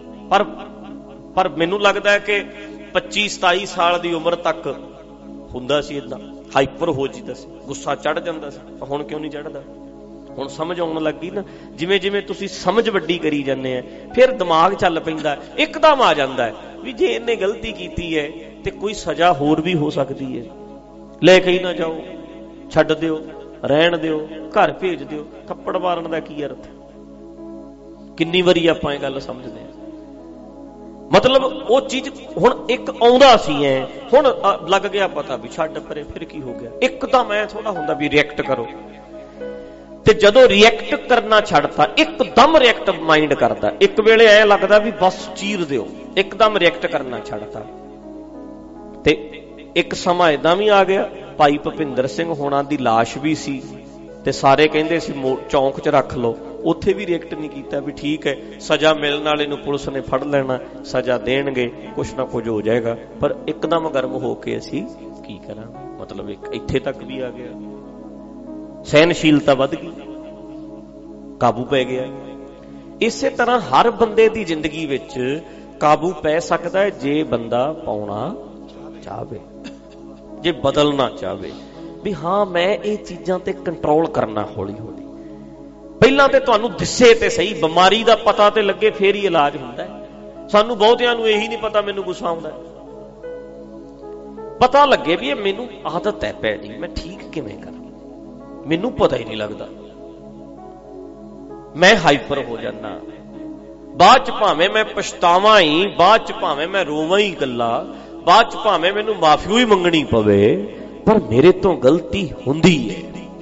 ਪਰ ਮੈਨੂੰ ਲੱਗਦਾ ਹੈ ਕਿ 25-27 ਸਾਲ ਦੀ ਉਮਰ ਤੱਕ ਹੁੰਦਾ ਸੀ ਏਦਾਂ, ਹਾਈਪਰ ਹੋ ਜਾਂਦਾ ਸੀ, ਗੁੱਸਾ ਚੜ ਜਾਂਦਾ ਸੀ। ਹੁਣ ਕਿਉਂ ਨਹੀਂ ਚੜਦਾ? ਹੁਣ ਸਮਝ ਆਉਣ ਲੱਗੀ ਨਾ। ਜਿਵੇਂ ਜਿਵੇਂ ਤੁਸੀਂ ਸਮਝ ਵੱਡੀ ਕਰੀ ਜਾਂਦੇ ਆ ਫਿਰ ਦਿਮਾਗ ਚੱਲ ਪੈਂਦਾ, ਇੱਕਦਮ ਆ ਜਾਂਦਾ ਵੀ ਜੇ ਇਹਨੇ ਗਲਤੀ ਕੀਤੀ ਹੈ ਤੇ ਕੋਈ ਸਜ਼ਾ ਹੋਰ ਵੀ ਹੋ ਸਕਦੀ ਹੈ। ਲੈ ਕੇ ਹੀ ਨਾ ਜਾਓ, ਛੱਡ ਦਿਓ, ਰਹਿਣ ਦਿਓ, ਘਰ ਭੇਜ ਦਿਓ। ਥੱਪੜ ਮਾਰਨ ਦਾ ਕੀ ਅਰਥ? ਕਿੰਨੀ ਵਾਰੀ ਆਪਾਂ ਇਹ ਗੱਲ ਸਮਝਦੇ ਹਾਂ। ਮਤਲਬ ਉਹ ਚੀਜ਼ ਹੁਣ ਇੱਕ ਆਉਂਦਾ ਸੀ ਐ, ਹੁਣ ਲੱਗ ਗਿਆ ਪਤਾ ਵੀ ਛੱਡ ਪਰੇ, ਫਿਰ ਕੀ ਹੋ ਗਿਆ? ਇੱਕਦਮ ਐ ਥੋੜਾ ਹੁੰਦਾ ਵੀ ਰਿਐਕਟ ਕਰੋ, ਤੇ ਜਦੋਂ ਰਿਐਕਟ ਕਰਨਾ ਛੱਡਤਾ ਇੱਕਦਮ ਰਿਐਕਟ ਮਾਈਂਡ ਕਰਦਾ। ਇੱਕ ਵੇਲੇ ਐ ਲੱਗਦਾ ਵੀ ਬਸ ਚੀਰ ਦਿਓ, ਇੱਕਦਮ ਰਿਐਕਟ ਕਰਨਾ ਛੱਡਤਾ। ਤੇ ਇੱਕ ਸਮਾਂ ਏਦਾਂ ਵੀ ਆ ਗਿਆ, ਭਾਈ ਭੁਪਿੰਦਰ ਸਿੰਘ ਹੋਣਾ ਦੀ ਲਾਸ਼ ਵੀ ਸੀ ਤੇ ਸਾਰੇ ਕਹਿੰਦੇ ਸੀ ਚੌਂਕ 'ਚ ਰੱਖ ਲਓ, ਉੱਥੇ ਵੀ ਰਿਐਕਟ ਨਹੀਂ ਕੀਤਾ ਵੀ ਠੀਕ ਹੈ ਸਜ਼ਾ ਮਿਲਣ ਵਾਲੇ ਨੂੰ ਪੁਲਿਸ ਨੇ ਫੜ ਲੈਣਾ, ਸਜ਼ਾ ਦੇਣਗੇ, ਕੁਛ ਨਾ ਕੁਝ ਹੋ ਜਾਏਗਾ। ਪਰ ਇੱਕਦਮ ਗਰਮ ਹੋ ਕੇ ਅਸੀਂ ਕੀ ਕਰਾਂ? ਮਤਲਬ ਇੱਥੇ ਤੱਕ ਵੀ ਆ ਗਿਆ, ਸਹਿਨਸ਼ੀਲਤਾ ਵੱਧ ਗਈ, ਕਾਬੂ ਪੈ ਗਿਆ। ਇਸੇ ਤਰ੍ਹਾਂ ਹਰ ਬੰਦੇ ਦੀ ਜ਼ਿੰਦਗੀ ਵਿੱਚ ਕਾਬੂ ਪੈ ਸਕਦਾ ਹੈ ਜੇ ਬੰਦਾ ਪਾਉਣਾ ਚਾਹਵੇ, ਜੇ ਬਦਲਣਾ ਚਾਹਵੇ ਵੀ ਹਾਂ ਮੈਂ ਇਹ ਚੀਜ਼ਾਂ ਤੇ ਕੰਟਰੋਲ ਕਰਨਾ। ਹੌਲੀ ਹੌਲੀ ਪਹਿਲਾਂ ਤੇ ਤੁਹਾਨੂੰ ਦਿਸੇ ਤੇ ਸਹੀ, ਬਿਮਾਰੀ ਦਾ ਪਤਾ ਤੇ ਲੱਗੇ ਫੇਰ ਹੀ ਇਲਾਜ ਹੁੰਦਾ ਹੈ। ਸਾਨੂੰ ਬਹੁਤਿਆਂ ਨੂੰ ਇਹੀ ਨਹੀਂ ਪਤਾ ਮੈਨੂੰ ਗੁੱਸਾ ਆਉਂਦਾ, ਪਤਾ ਲੱਗੇ ਵੀ ਇਹ ਮੈਨੂੰ ਆਦਤ ਹੈ ਭੈੜੀ, ਮੈਂ ਠੀਕ ਕਿਵੇਂ ਕਰਾਂ, ਮੈਨੂੰ ਪਤਾ ਹੀ ਨਹੀਂ ਲੱਗਦਾ, ਮੈਂ ਹਾਈਪਰ ਹੋ ਜਾਂਦਾ। ਬਾਅਦ ਚ ਭਾਵੇਂ ਮੈਂ ਪਛਤਾਵਾਂ ਹੀ, ਬਾਅਦ ਚ ਭਾਵੇਂ ਮੈਂ ਰੋਵਾਂ ਹੀ ਗੱਲਾਂ, ਬਾਅਦ ਚ ਭਾਵੇਂ ਮੈਨੂੰ ਮਾਫੀ ਹੀ ਮੰਗਣੀ ਪਵੇ, ਪਰ ਮੇਰੇ ਤੋਂ ਗਲਤੀ ਹੁੰਦੀ ਹੈ।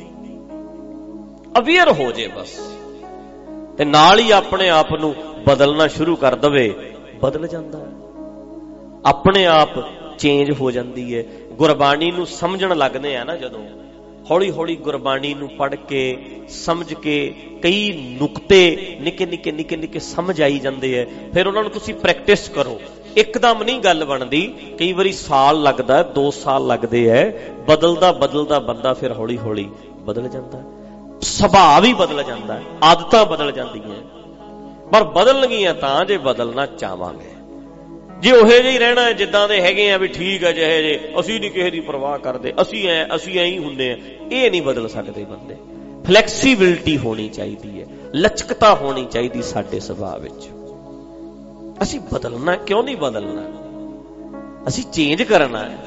ਅਵੇਅਰ ਹੋ ਜੇ ਬਸ, ਤੇ ਨਾਲ ਹੀ ਆਪਣੇ ਆਪ ਨੂੰ ਬਦਲਣਾ ਸ਼ੁਰੂ ਕਰ ਦਵੇ, ਬਦਲ ਜਾਂਦਾ ਹੈ, ਆਪਣੇ ਆਪ ਚੇਂਜ ਹੋ ਜਾਂਦੀ ਹੈ। ਗੁਰਬਾਣੀ ਨੂੰ ਸਮਝਣ ਲੱਗਦੇ ਆ ਨਾ ਜਦੋਂ, ਹੌਲੀ ਹੌਲੀ ਗੁਰਬਾਣੀ ਨੂੰ ਪੜ੍ਹ ਕੇ ਸਮਝ ਕੇ ਕਈ ਨੁਕਤੇ ਨਿੱਕੇ ਨਿੱਕੇ ਨਿੱਕੇ ਨਿੱਕੇ ਸਮਝ ਆਈ ਜਾਂਦੇ ਹੈ। ਫਿਰ ਉਹਨਾਂ ਨੂੰ ਤੁਸੀਂ ਪ੍ਰੈਕਟਿਸ ਕਰੋ, ਇੱਕਦਮ ਨਹੀਂ ਗੱਲ ਬਣਦੀ, ਕਈ ਵਾਰੀ ਸਾਲ ਲੱਗਦਾ, 2 ਸਾਲ ਲੱਗਦੇ ਹੈ। ਬਦਲਦਾ ਬਦਲਦਾ ਬੰਦਾ ਫਿਰ ਹੌਲੀ ਹੌਲੀ ਬਦਲ ਜਾਂਦਾ, ਸੁਭਾਅ ਵੀ ਬਦਲ ਜਾਂਦਾ, ਆਦਤਾਂ ਬਦਲ ਜਾਂਦੀਆਂ। ਪਰ ਬਦਲਣਗੀਆਂ ਤਾਂ ਜੇ ਬਦਲਣਾ ਚਾਹਾਂਗੇ। ਜੇ ਉਹੇ ਜਿਹੇ ਹੀ ਰਹਿਣਾ ਜਿੱਦਾਂ ਦੇ ਹੈਗੇ ਆ ਵੀ ਠੀਕ ਹੈ ਜਿਹੇ ਜੇ, ਅਸੀਂ ਨਹੀਂ ਕਿਸੇ ਦੀ ਪਰਵਾਹ ਕਰਦੇ, ਅਸੀਂ ਐਂ ਹੀ ਹੁੰਦੇ ਆ, ਇਹ ਨਹੀਂ ਬਦਲ ਸਕਦੇ ਬੰਦੇ। ਫਲੈਕਸੀਬਿਲਿਟੀ ਹੋਣੀ ਚਾਹੀਦੀ ਹੈ, ਲਚਕਤਾ ਹੋਣੀ ਚਾਹੀਦੀ ਸਾਡੇ ਸੁਭਾਅ ਵਿੱਚ। ਅਸੀਂ ਬਦਲਣਾ ਕਿਉਂ ਨਹੀਂ? ਬਦਲਣਾ ਅਸੀਂ ਚੇਂਜ ਕਰਨਾ ਹੈ।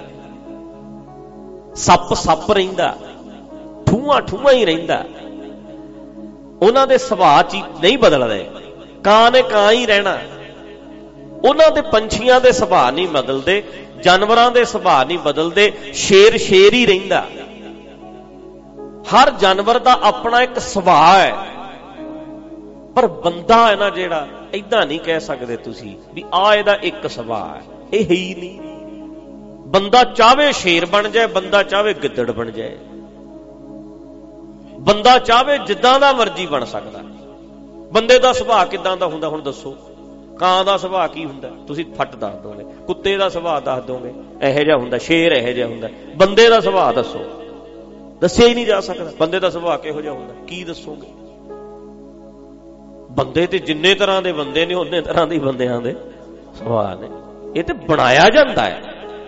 ਸੱਪ ਰਹਿੰਦਾ, ਠੂਆ ਹੀ ਰਹਿੰਦਾ, ਉਹਨਾਂ ਦੇ ਸੁਭਾਅ ਚ ਨਹੀਂ ਬਦਲਦੇ। ਕਾਂ ਨੇ ਕਾਂ ਹੀ ਰਹਿਣਾ, ਉਹਨਾਂ ਦੇ ਪੰਛੀਆਂ ਦੇ ਸੁਭਾਅ ਨਹੀਂ ਬਦਲਦੇ, ਜਾਨਵਰਾਂ ਦੇ ਸੁਭਾਅ ਨਹੀਂ ਬਦਲਦੇ, ਸ਼ੇਰ ਹੀ ਰਹਿੰਦਾ। ਹਰ ਜਾਨਵਰ ਦਾ ਆਪਣਾ ਇੱਕ ਸੁਭਾਅ ਹੈ, ਪਰ ਬੰਦਾ ਹੈ ਨਾ ਜਿਹੜਾ, ਏਦਾਂ ਨਹੀਂ ਕਹਿ ਸਕਦੇ ਤੁਸੀਂ ਵੀ ਆਹ ਇਹਦਾ ਇੱਕ ਸੁਭਾਅ ਹੈ, ਇਹ ਹੈ ਹੀ ਨਹੀਂ। ਬੰਦਾ ਚਾਹਵੇ ਸ਼ੇਰ ਬਣ ਜਾਏ, ਬੰਦਾ ਚਾਹਵੇ ਗਿੱਦੜ ਬਣ ਜਾਏ, ਬੰਦਾ ਚਾਹਵੇ ਜਿੱਦਾਂ ਦਾ ਮਰਜ਼ੀ ਬਣ ਸਕਦਾ। ਬੰਦੇ ਦਾ ਸੁਭਾਅ ਕਿੱਦਾਂ ਦਾ ਹੁੰਦਾ ਹੁਣ ਦੱਸੋ? ਕਾਂ ਦਾ ਸੁਭਾਅ ਕੀ ਹੁੰਦਾ ਤੁਸੀਂ ਫੱਟ ਦੱਸ ਦੋਗੇ, ਕੁੱਤੇ ਦਾ ਸੁਭਾਅ ਦੱਸ ਦੋਗੇ ਇਹੋ ਜਿਹਾ ਹੁੰਦਾ, ਸ਼ੇਰ ਇਹੋ ਜਿਹਾ ਹੁੰਦਾ। ਬੰਦੇ ਦਾ ਸੁਭਾਅ ਦੱਸੋ, ਦੱਸਿਆ ਹੀ ਨਹੀਂ ਜਾ ਸਕਦਾ। ਬੰਦੇ ਦਾ ਸੁਭਾਅ ਕਿਹੋ ਜਿਹਾ ਹੁੰਦਾ, ਕੀ ਦੱਸੋਗੇ? ਬੰਦੇ ਤੇ ਜਿੰਨੇ ਤਰ੍ਹਾਂ ਦੇ ਬੰਦੇ ਨੇ ਉਹਨੇ ਤਰ੍ਹਾਂ ਦੇ ਬੰਦਿਆਂ ਦੇ ਸੁਭਾਅ ਨੇ। ਇਹ ਤੇ ਬਣਾਇਆ ਜਾਂਦਾ ਹੈ,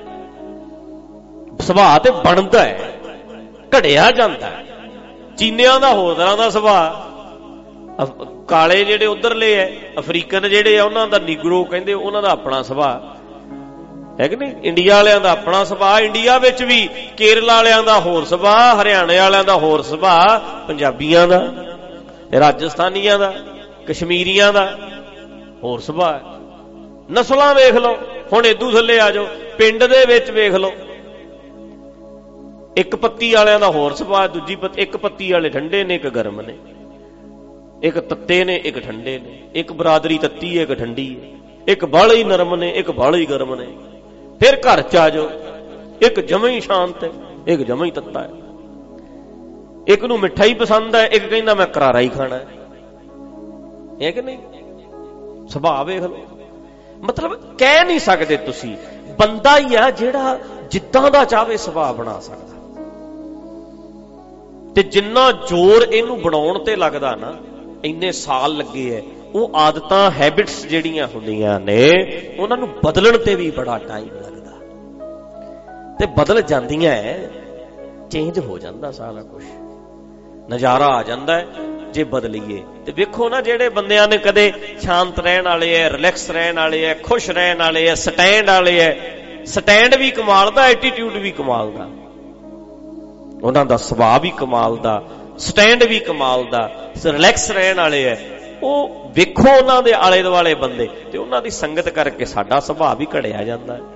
ਸੁਭਾਅ ਤੇ ਬਣਦਾ ਹੈ, ਘੜਿਆ ਜਾਂਦਾ ਹੈ। ਚੀਨੀਆਂ ਦਾ ਹੋਰ ਤਰ੍ਹਾਂ ਦਾ ਸੁਭਾਅ, ਕਾਲੇ ਜਿਹੜੇ ਉਧਰਲੇ ਐ ਅਫਰੀਕਨ ਜਿਹੜੇ ਆ ਉਹਨਾਂ ਦਾ ਨੀਗਰੋ ਕਹਿੰਦੇ, ਉਹਨਾਂ ਦਾ ਆਪਣਾ ਸੁਭਾਅ ਹੈ ਕਿ ਨਹੀਂ? ਇੰਡੀਆ ਵਾਲਿਆਂ ਦਾ ਆਪਣਾ ਸੁਭਾਅ, ਇੰਡੀਆ ਵਿੱਚ ਵੀ ਕੇਰਲਾ ਵਾਲਿਆਂ ਦਾ ਹੋਰ ਸੁਭਾਅ, ਹਰਿਆਣੇ ਵਾਲਿਆਂ ਦਾ ਹੋਰ ਸੁਭਾਅ, ਪੰਜਾਬੀਆਂ ਦਾ, ਰਾਜਸਥਾਨੀਆਂ ਦਾ, ਕਸ਼ਮੀਰੀਆਂ ਦਾ, ਹੋਰ ਸੁਭਾਅ ਹੈ। ਨਸਲਾਂ ਵੇਖ ਲਓ, ਹੁਣ ਇਦੂ ਥੱਲੇ ਆ ਜਾਓ, ਪਿੰਡ ਦੇ ਵਿੱਚ ਵੇਖ ਲਓ, ਇੱਕ ਪੱਤੀ ਵਾਲਿਆਂ ਦਾ ਹੋਰ ਸੁਭਾਅ, ਦੂਜੀ ਇੱਕ ਪੱਤੀ ਵਾਲੇ ਠੰਡੇ ਨੇ, ਇੱਕ ਗਰਮ ਨੇ, ਇੱਕ ਤੱਤੇ ਨੇ, ਇੱਕ ਠੰਡੇ ਨੇ, ਇੱਕ ਬਰਾਦਰੀ ਤੱਤੀ ਹੈ, ਇੱਕ ਠੰਡੀ ਹੈ, ਇੱਕ ਬਾਹਲੇ ਹੀ ਨਰਮ ਨੇ, ਇੱਕ ਬਾਹਲੇ ਹੀ ਗਰਮ ਨੇ। ਫਿਰ ਘਰ ਚ ਆ ਜਾਓ, ਇੱਕ ਜਮਾਂ ਹੀ ਸ਼ਾਂਤ ਹੈ, ਇੱਕ ਜਮਾਂ ਹੀ ਤੱਤਾ ਹੈ, ਇੱਕ ਨੂੰ ਮਿੱਠਾ ਹੀ ਪਸੰਦ ਹੈ, ਇੱਕ ਕਹਿੰਦਾ ਮੈਂ ਕਰਾਰਾ ਹੀ ਖਾਣਾ ਹੈ। ਇਹ ਕਿ ਨਹੀਂ? ਸੁਭਾਅ ਵੇਖ ਲਓ। ਮਤਲਬ ਕਹਿ ਨਹੀਂ ਸਕਦੇ ਤੁਸੀਂ, ਬੰਦਾ ਹੀ ਆ ਜਿਹੜਾ ਜਿੱਦਾਂ ਦਾ ਚਾਹਵੇ ਸੁਭਾਅ ਬਣਾ ਸਕਦਾ। ਤੇ ਜਿੰਨਾ ਜ਼ੋਰ ਇਹਨੂੰ ਬਣਾਉਣ ਤੇ ਲੱਗਦਾ ਨਾ, ਇੰਨੇ ਸਾਲ ਲੱਗੇ ਐ, ਉਹ ਆਦਤਾਂ ਹੈਬਿਟਸ ਜਿਹੜੀਆਂ ਹੁੰਦੀਆਂ ਨੇ ਉਹਨਾਂ ਨੂੰ ਬਦਲਣ ਤੇ ਵੀ ਬੜਾ ਟਾਈਮ ਲੱਗਦਾ, ਤੇ ਬਦਲ ਜਾਂਦੀਆਂ ਐ, ਚੇਂਜ ਹੋ ਜਾਂਦਾ ਸਾਰਾ ਕੁਝ, ਨਜ਼ਾਰਾ ਆ ਜਾਂਦਾ ਹੈ ਜੇ ਬਦਲੀਏ। ਤੇ ਵੇਖੋ ਨਾ, ਜਿਹੜੇ ਬੰਦਿਆਂ ਨੇ ਕਦੇ ਸ਼ਾਂਤ ਰਹਿਣ ਵਾਲੇ ਐ, ਰਿਲੈਕਸ ਰਹਿਣ ਵਾਲੇ ਐ, ਖੁਸ਼ ਰਹਿਣ ਵਾਲੇ ਐ, ਸਟੈਂਡ ਵਾਲੇ ਐ, ਸਟੈਂਡ ਵੀ ਕਮਾਲ ਦਾ, ਐਟੀਟਿਊਡ ਵੀ ਕਮਾਲ ਦਾ, ਉਹਨਾਂ ਦਾ ਸੁਭਾਅ ਵੀ ਕਮਾਲ ਦਾ, ਸਟੈਂਡ ਵੀ ਕਮਾਲ ਦਾ, ਰਿਲੈਕਸ ਰਹਿਣ ਵਾਲੇ ਐ। ਉਹ ਵੇਖੋ ਉਹਨਾਂ ਦੇ ਆਲੇ ਦੁਆਲੇ ਬੰਦੇ, ਤੇ ਉਹਨਾਂ ਦੀ ਸੰਗਤ ਕਰਕੇ ਸਾਡਾ ਸੁਭਾਅ ਵੀ ਘੜਿਆ ਜਾਂਦਾ ਹੈ।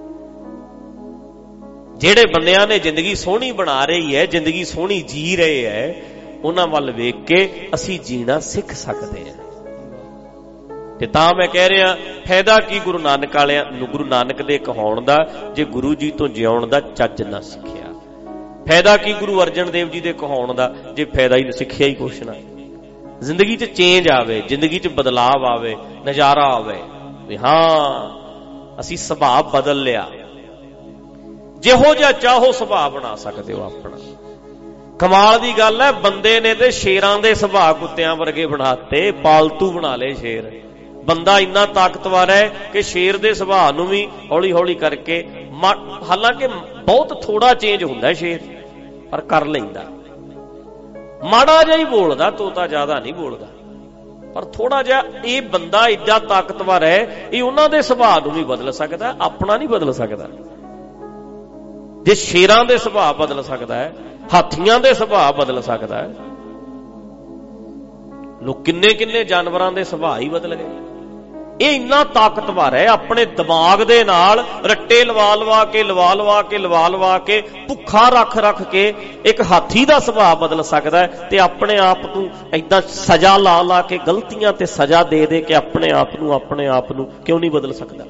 ਜਿਹੜੇ ਬੰਦਿਆਂ ਨੇ ਜ਼ਿੰਦਗੀ ਸੋਹਣੀ ਬਣਾ ਰਹੀ ਹੈ, ਜ਼ਿੰਦਗੀ ਸੋਹਣੀ ਜੀ ਰਹੇ ਹੈ, ਉਹਨਾਂ ਵੱਲ ਵੇਖ ਕੇ ਅਸੀਂ ਜੀਣਾ ਸਿੱਖ ਸਕਦੇ ਹਾਂ। ਤੇ ਤਾਂ ਮੈਂ ਕਹਿ ਰਿਹਾ, ਫਾਇਦਾ ਕੀ ਗੁਰੂ ਨਾਨਕ ਵਾਲਿਆਂ ਨੂੰ, ਗੁਰੂ ਨਾਨਕ ਦੇ ਕਹਾਉਣ ਦਾ, ਜੇ ਗੁਰੂ ਜੀ ਤੋਂ ਜਿਉਣ ਦਾ ਚੱਜ ਨਾ ਸਿੱਖਿਆ। ਫਾਇਦਾ ਕੀ ਗੁਰੂ ਅਰਜਨ ਦੇਵ ਜੀ ਦੇ ਕਹਾਉਣ ਦਾ, ਜੇ ਫਾਇਦਾ ਹੀ ਸਿੱਖਿਆ ਹੀ ਕੁਛ ਨਾ। ਜ਼ਿੰਦਗੀ 'ਚ ਚੇਂਜ ਆਵੇ, ਜ਼ਿੰਦਗੀ 'ਚ ਬਦਲਾਵ ਆਵੇ, ਨਜ਼ਾਰਾ ਆਵੇ ਵੀ ਹਾਂ ਅਸੀਂ ਸੁਭਾਅ ਬਦਲ ਲਿਆ। ਜਿਹੋ ਜਿਹਾ ਚਾਹੋ ਸੁਭਾਅ ਬਣਾ ਸਕਦੇ ਹੋ ਆਪਣਾ। ਕਮਾਲ ਦੀ ਗੱਲ ਹੈ, ਬੰਦੇ ਨੇ ਤੇ ਸ਼ੇਰਾਂ ਦੇ ਸੁਭਾਅ ਕੁੱਤਿਆਂ ਵਰਗੇ ਬਣਾਤੇ, ਪਾਲਤੂ ਬਣਾ ਲਏ ਸ਼ੇਰ। ਬੰਦਾ ਇੰਨਾ ਤਾਕਤਵਰ ਹੈ ਕਿ ਸ਼ੇਰ ਦੇ ਸੁਭਾਅ ਨੂੰ ਵੀ ਹੌਲੀ ਹੌਲੀ ਕਰਕੇ, ਹਾਲਾਂਕਿ ਬਹੁਤ ਥੋੜਾ ਚੇਂਜ ਹੁੰਦਾ ਸ਼ੇਰ, ਪਰ ਕਰ ਲੈਂਦਾ। ਮਾੜਾ ਜਿਹਾ ਹੀ ਬੋਲਦਾ, ਤੋਤਾ ਜ਼ਿਆਦਾ ਨਹੀਂ ਬੋਲਦਾ, ਪਰ ਥੋੜਾ ਜਿਹਾ। ਇਹ ਬੰਦਾ ਏਡਾ ਤਾਕਤਵਰ ਹੈ, ਇਹ ਉਹਨਾਂ ਦੇ ਸੁਭਾਅ ਨੂੰ ਵੀ ਬਦਲ ਸਕਦਾ, ਆਪਣਾ ਨਹੀਂ ਬਦਲ ਸਕਦਾ। ਜੇ ਸ਼ੇਰਾਂ ਦੇ ਸੁਭਾਅ ਬਦਲ ਸਕਦਾ ਹੈ, ਹਾਥੀਆਂ ਦੇ ਸੁਭਾਅ ਬਦਲ ਸਕਦਾ ਹੈ, ਲੋਕ ਕਿੰਨੇ ਕਿੰਨੇ ਜਾਨਵਰਾਂ ਦੇ ਸੁਭਾਅ ਹੀ ਬਦਲ ਗਏ। ਇਹ ਇੰਨਾ ਤਾਕਤਵਰ ਹੈ, ਆਪਣੇ ਦਿਮਾਗ ਦੇ ਨਾਲ ਰੱਟੇ ਲਵਾ ਲਵਾ ਕੇ ਭੁੱਖਾ ਰੱਖ ਕੇ ਇੱਕ ਹਾਥੀ ਦਾ ਸੁਭਾਅ ਬਦਲ ਸਕਦਾ ਹੈ। ਤੇ ਆਪਣੇ ਆਪ ਨੂੰ ਏਦਾਂ ਸਜ਼ਾ ਲਾ ਕੇ, ਗਲਤੀਆਂ ਤੇ ਸਜ਼ਾ ਦੇ ਕੇ ਆਪਣੇ ਆਪ ਨੂੰ ਕਿਉਂ ਨਹੀਂ ਬਦਲ ਸਕਦਾ?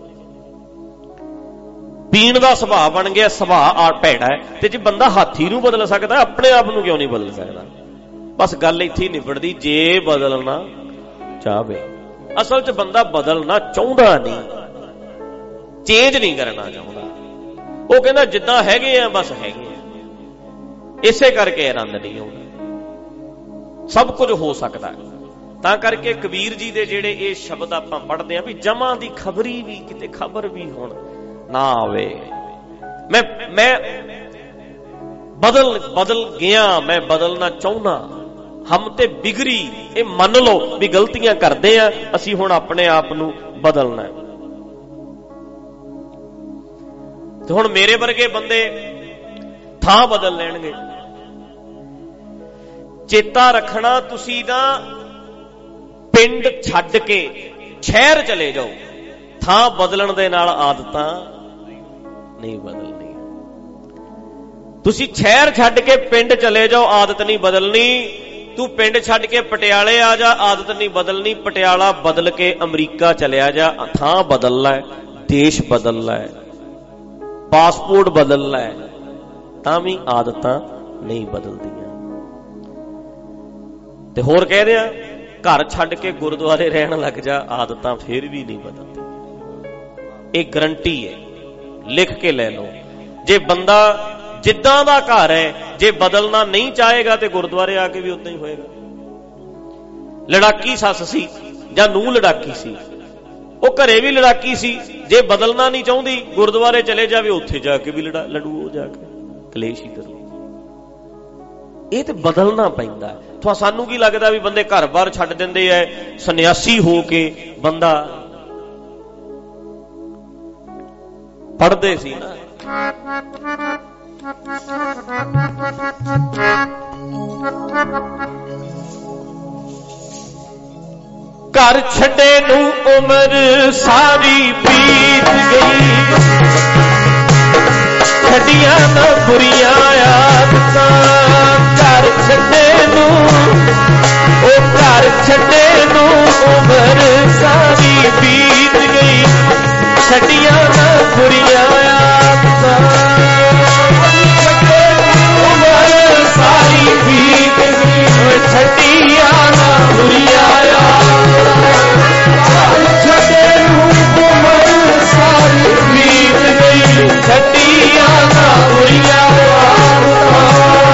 ਪੀਣ ਦਾ ਸੁਭਾਅ ਬਣ ਗਿਆ, ਸੁਭਾਅ ਭੈੜਾ ਹੈ, ਤੇ ਜੇ ਬੰਦਾ ਹਾਥੀ ਨੂੰ ਬਦਲ ਸਕਦਾ, ਆਪਣੇ ਆਪ ਨੂੰ ਕਿਉਂ ਨਹੀਂ ਬਦਲ ਸਕਦਾ? ਬਸ ਗੱਲ ਇੱਥੇ ਨਿਬੜਦੀ, ਜੇ ਬਦਲਣਾ ਚਾਹਵੇ। ਅਸਲ 'ਚ ਬੰਦਾ ਬਦਲਣਾ ਚਾਹੁੰਦਾ ਨਹੀਂ, ਚੇਂਜ ਨਹੀਂ ਕਰਨਾ ਚਾਹੁੰਦਾ। ਉਹ ਕਹਿੰਦਾ ਜਿੱਦਾਂ ਹੈਗੇ ਆ ਬਸ ਹੈਗੇ ਆ। ਇਸੇ ਕਰਕੇ ਆਨੰਦ ਨਹੀਂ ਆਉਂਦਾ। ਸਭ ਕੁਝ ਹੋ ਸਕਦਾ ਹੈ। ਤਾਂ ਕਰਕੇ ਕਬੀਰ ਜੀ ਦੇ ਜਿਹੜੇ ਇਹ ਸ਼ਬਦ ਆਪਾਂ ਪੜ੍ਹਦੇ ਆ ਵੀ ਜਮਾਂ ਦੀ ਖਬਰੀ ਵੀ ਕਿਤੇ ਖਬਰ ਵੀ ਹੁਣ ਨਾ ਆਵੇ। ਮੈਂ ਬਦਲ ਗਿਆ, ਮੈਂ ਬਦਲਣਾ ਚਾਹੁੰਦਾ। ਹਮ ਤੇ ਬਿਗੜੀ, ਇਹ ਮੰਨ ਲਓ ਵੀ ਗਲਤੀਆਂ ਕਰਦੇ ਆ, ਅਸੀਂ ਹੁਣ ਆਪਣੇ ਆਪ ਨੂੰ ਬਦਲਣਾ। ਤੇ ਹੁਣ ਮੇਰੇ ਵਰਗੇ ਬੰਦੇ ਥਾਂ ਬਦਲ ਲੈਣਗੇ। ਚੇਤਾ ਰੱਖਣਾ, ਤੁਸੀਂ ਨਾ ਪਿੰਡ ਛੱਡ ਕੇ ਸ਼ਹਿਰ ਚਲੇ ਜਾਓ, ਥਾਂ ਬਦਲਣ ਦੇ ਨਾਲ ਆਦਤਾਂ ਨਹੀਂ ਬਦਲਣੀ। ਤੁਸੀਂ ਸ਼ਹਿਰ ਛੱਡ ਕੇ ਪਿੰਡ ਚਲੇ ਜਾਓ, ਆਦਤ ਨਹੀਂ ਬਦਲਣੀ। ਤੂੰ ਪਿੰਡ ਛੱਡ ਕੇ ਪਟਿਆਲੇ ਆ ਜਾ, ਆਦਤ ਨਹੀਂ ਬਦਲਣੀ। ਪਟਿਆਲਾ ਬਦਲ ਕੇ ਅਮਰੀਕਾ ਚਲਿਆ ਜਾ, ਥਾਂ ਬਦਲ ਲੈ, ਦੇਸ਼ ਬਦਲ ਲੈ, ਪਾਸਪੋਰਟ ਬਦਲ ਲੈ, ਤਾਂ ਵੀ ਆਦਤਾਂ ਨਹੀਂ ਬਦਲਦੀਆਂ। ਤੇ ਹੋਰ ਕਹਿ ਰਿਹਾ, ਘਰ ਛੱਡ ਕੇ ਗੁਰਦੁਆਰੇ ਰਹਿਣ ਲੱਗ ਜਾ, ਆਦਤਾਂ ਫੇਰ ਵੀ ਨਹੀਂ ਬਦਲਦੀਆਂ। ਇਹ ਗਰੰਟੀ ਹੈ, ਲਿਖ ਕੇ ਲੈ ਲਓ। ਜੇ ਬੰਦਾ ਜਿੱਦਾਂ ਦਾ ਘਰ ਹੈ, ਜੇ ਬਦਲਣਾ ਨਹੀਂ ਚਾਹੇਗਾ ਤੇ ਗੁਰਦੁਆਰੇ ਆ ਕੇ ਵੀ ਉਦਾਂ ਹੀ ਹੋਏਗਾ। ਲੜਾਕੀ ਸੱਸ ਸੀ ਜਾਂ ਨੂੰਹ ਲੜਾਕੀ ਸੀ, ਉਹ ਘਰੇ ਵੀ ਲੜਾਕੀ ਸੀ। ਜੇ ਬਦਲਣਾ ਨਹੀਂ ਚਾਹੁੰਦੀ, ਗੁਰਦੁਆਰੇ ਚਲੇ ਜਾਵੇ, ਉੱਥੇ ਜਾ ਕੇ ਵੀ ਲੜੂ, ਉਹ ਜਾ ਕੇ ਕਲੇਸ਼ ਹੀ ਕਰੂ। ਇਹ ਤੇ ਬਦਲਣਾ ਪੈਂਦਾ। ਸਾਨੂੰ ਕੀ ਲੱਗਦਾ ਵੀ ਬੰਦੇ ਘਰ-ਬਾਰ ਛੱਡ ਦਿੰਦੇ ਐ, ਸੰਨਿਆਸੀ ਹੋ ਕੇ ਬੰਦਾ ਪੜ੍ਹਦੇ ਸੀ ਨਾ, ਘਰ ਛੱਡੇ ਨੂੰ ਉਮਰ ਸਾਰੀ ਬੀਤ ਗਈ, ਛੱਡੀਆਂ ਨਾ ਬੁਰੀਆਂ ਆਦਤਾਂ। ਘਰ ਛੱਡੇ ਨੂੰ, ਉਹ ਘਰ ਛੱਡੇ ਨੂੰ ਉਮਰ ਸਾਰੀ ਬੀਤ ਗਈ, ਛੱਡੀਆਂ ਨਾ ਬੁਰੀਆਂ ਆਦਤਾਂ। ਉਮਰ ਸਾਰੀ ਬੀਤ ਗਈ, ਛੱਡੀਆਂ ਨਾ ਬੁਰੀਆਂ ਆਦਤਾਂ। ਛੱਡੇ ਨੂੰ ਉਮਰ ਸਾਰੀ ਬੀਤ ਗਈ, ਛੱਡੀਆਂ ਨਾ ਬੁਰੀਆਂ ਆਦਤਾਂ।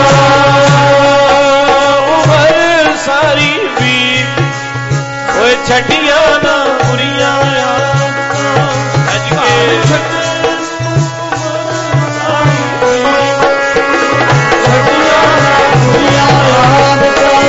ਉਮਰ ਸਾਰੀ ਬੀਤ, ਓਏ ਛੱਡੀਆਂ ਨਾ ਬੁਰੀਆਂ ਆਦਤਾਂ। ਅੱਜ ਕੇ ਛੱਡੀਆਂ ਨਾ ਬੁਰੀਆਂ ਆਦਤਾਂ।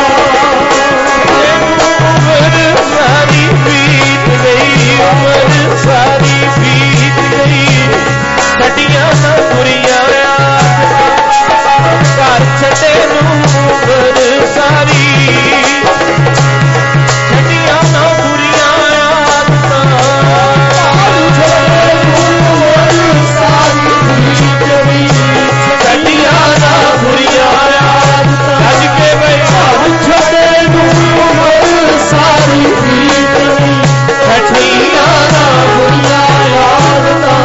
ਉਮਰ ਸਾਰੀ ਬੀਤ ਗਈ, ਉਮਰ ਸਾਰੀ ਬੀਤ ਗਈ, ਛੱਡੀਆਂ ਨਾ ਬੁਰੀਆਂ ਆਦਤਾਂ। ਘਰ ਛੱਡੇ ਨੂੰ ਉਮਰ ਸਾਰੀ, ਛੱਡੀਆਂ ਨਾ ਬੁਰੀਆਂ ਆਦਤਾਂ। ਉਮਰ ਸਾਰੀ ਬੀਤ ਗਈ, ਛੱਡੀਆਂ ਨਾ ਬੁਰੀਆਂ ਆਦਤਾਂ। ਅੱਜ ਕੇ ਬਈ ਘਰ ਛੱਡੇ ਨੂੰ ਉਮਰ ਸਾਰੀ ਬੀਤ ਗਈ, ਛੱਡੀਆਂ ਨਾ ਬੁਰੀਆਂ ਆਦਤਾਂ।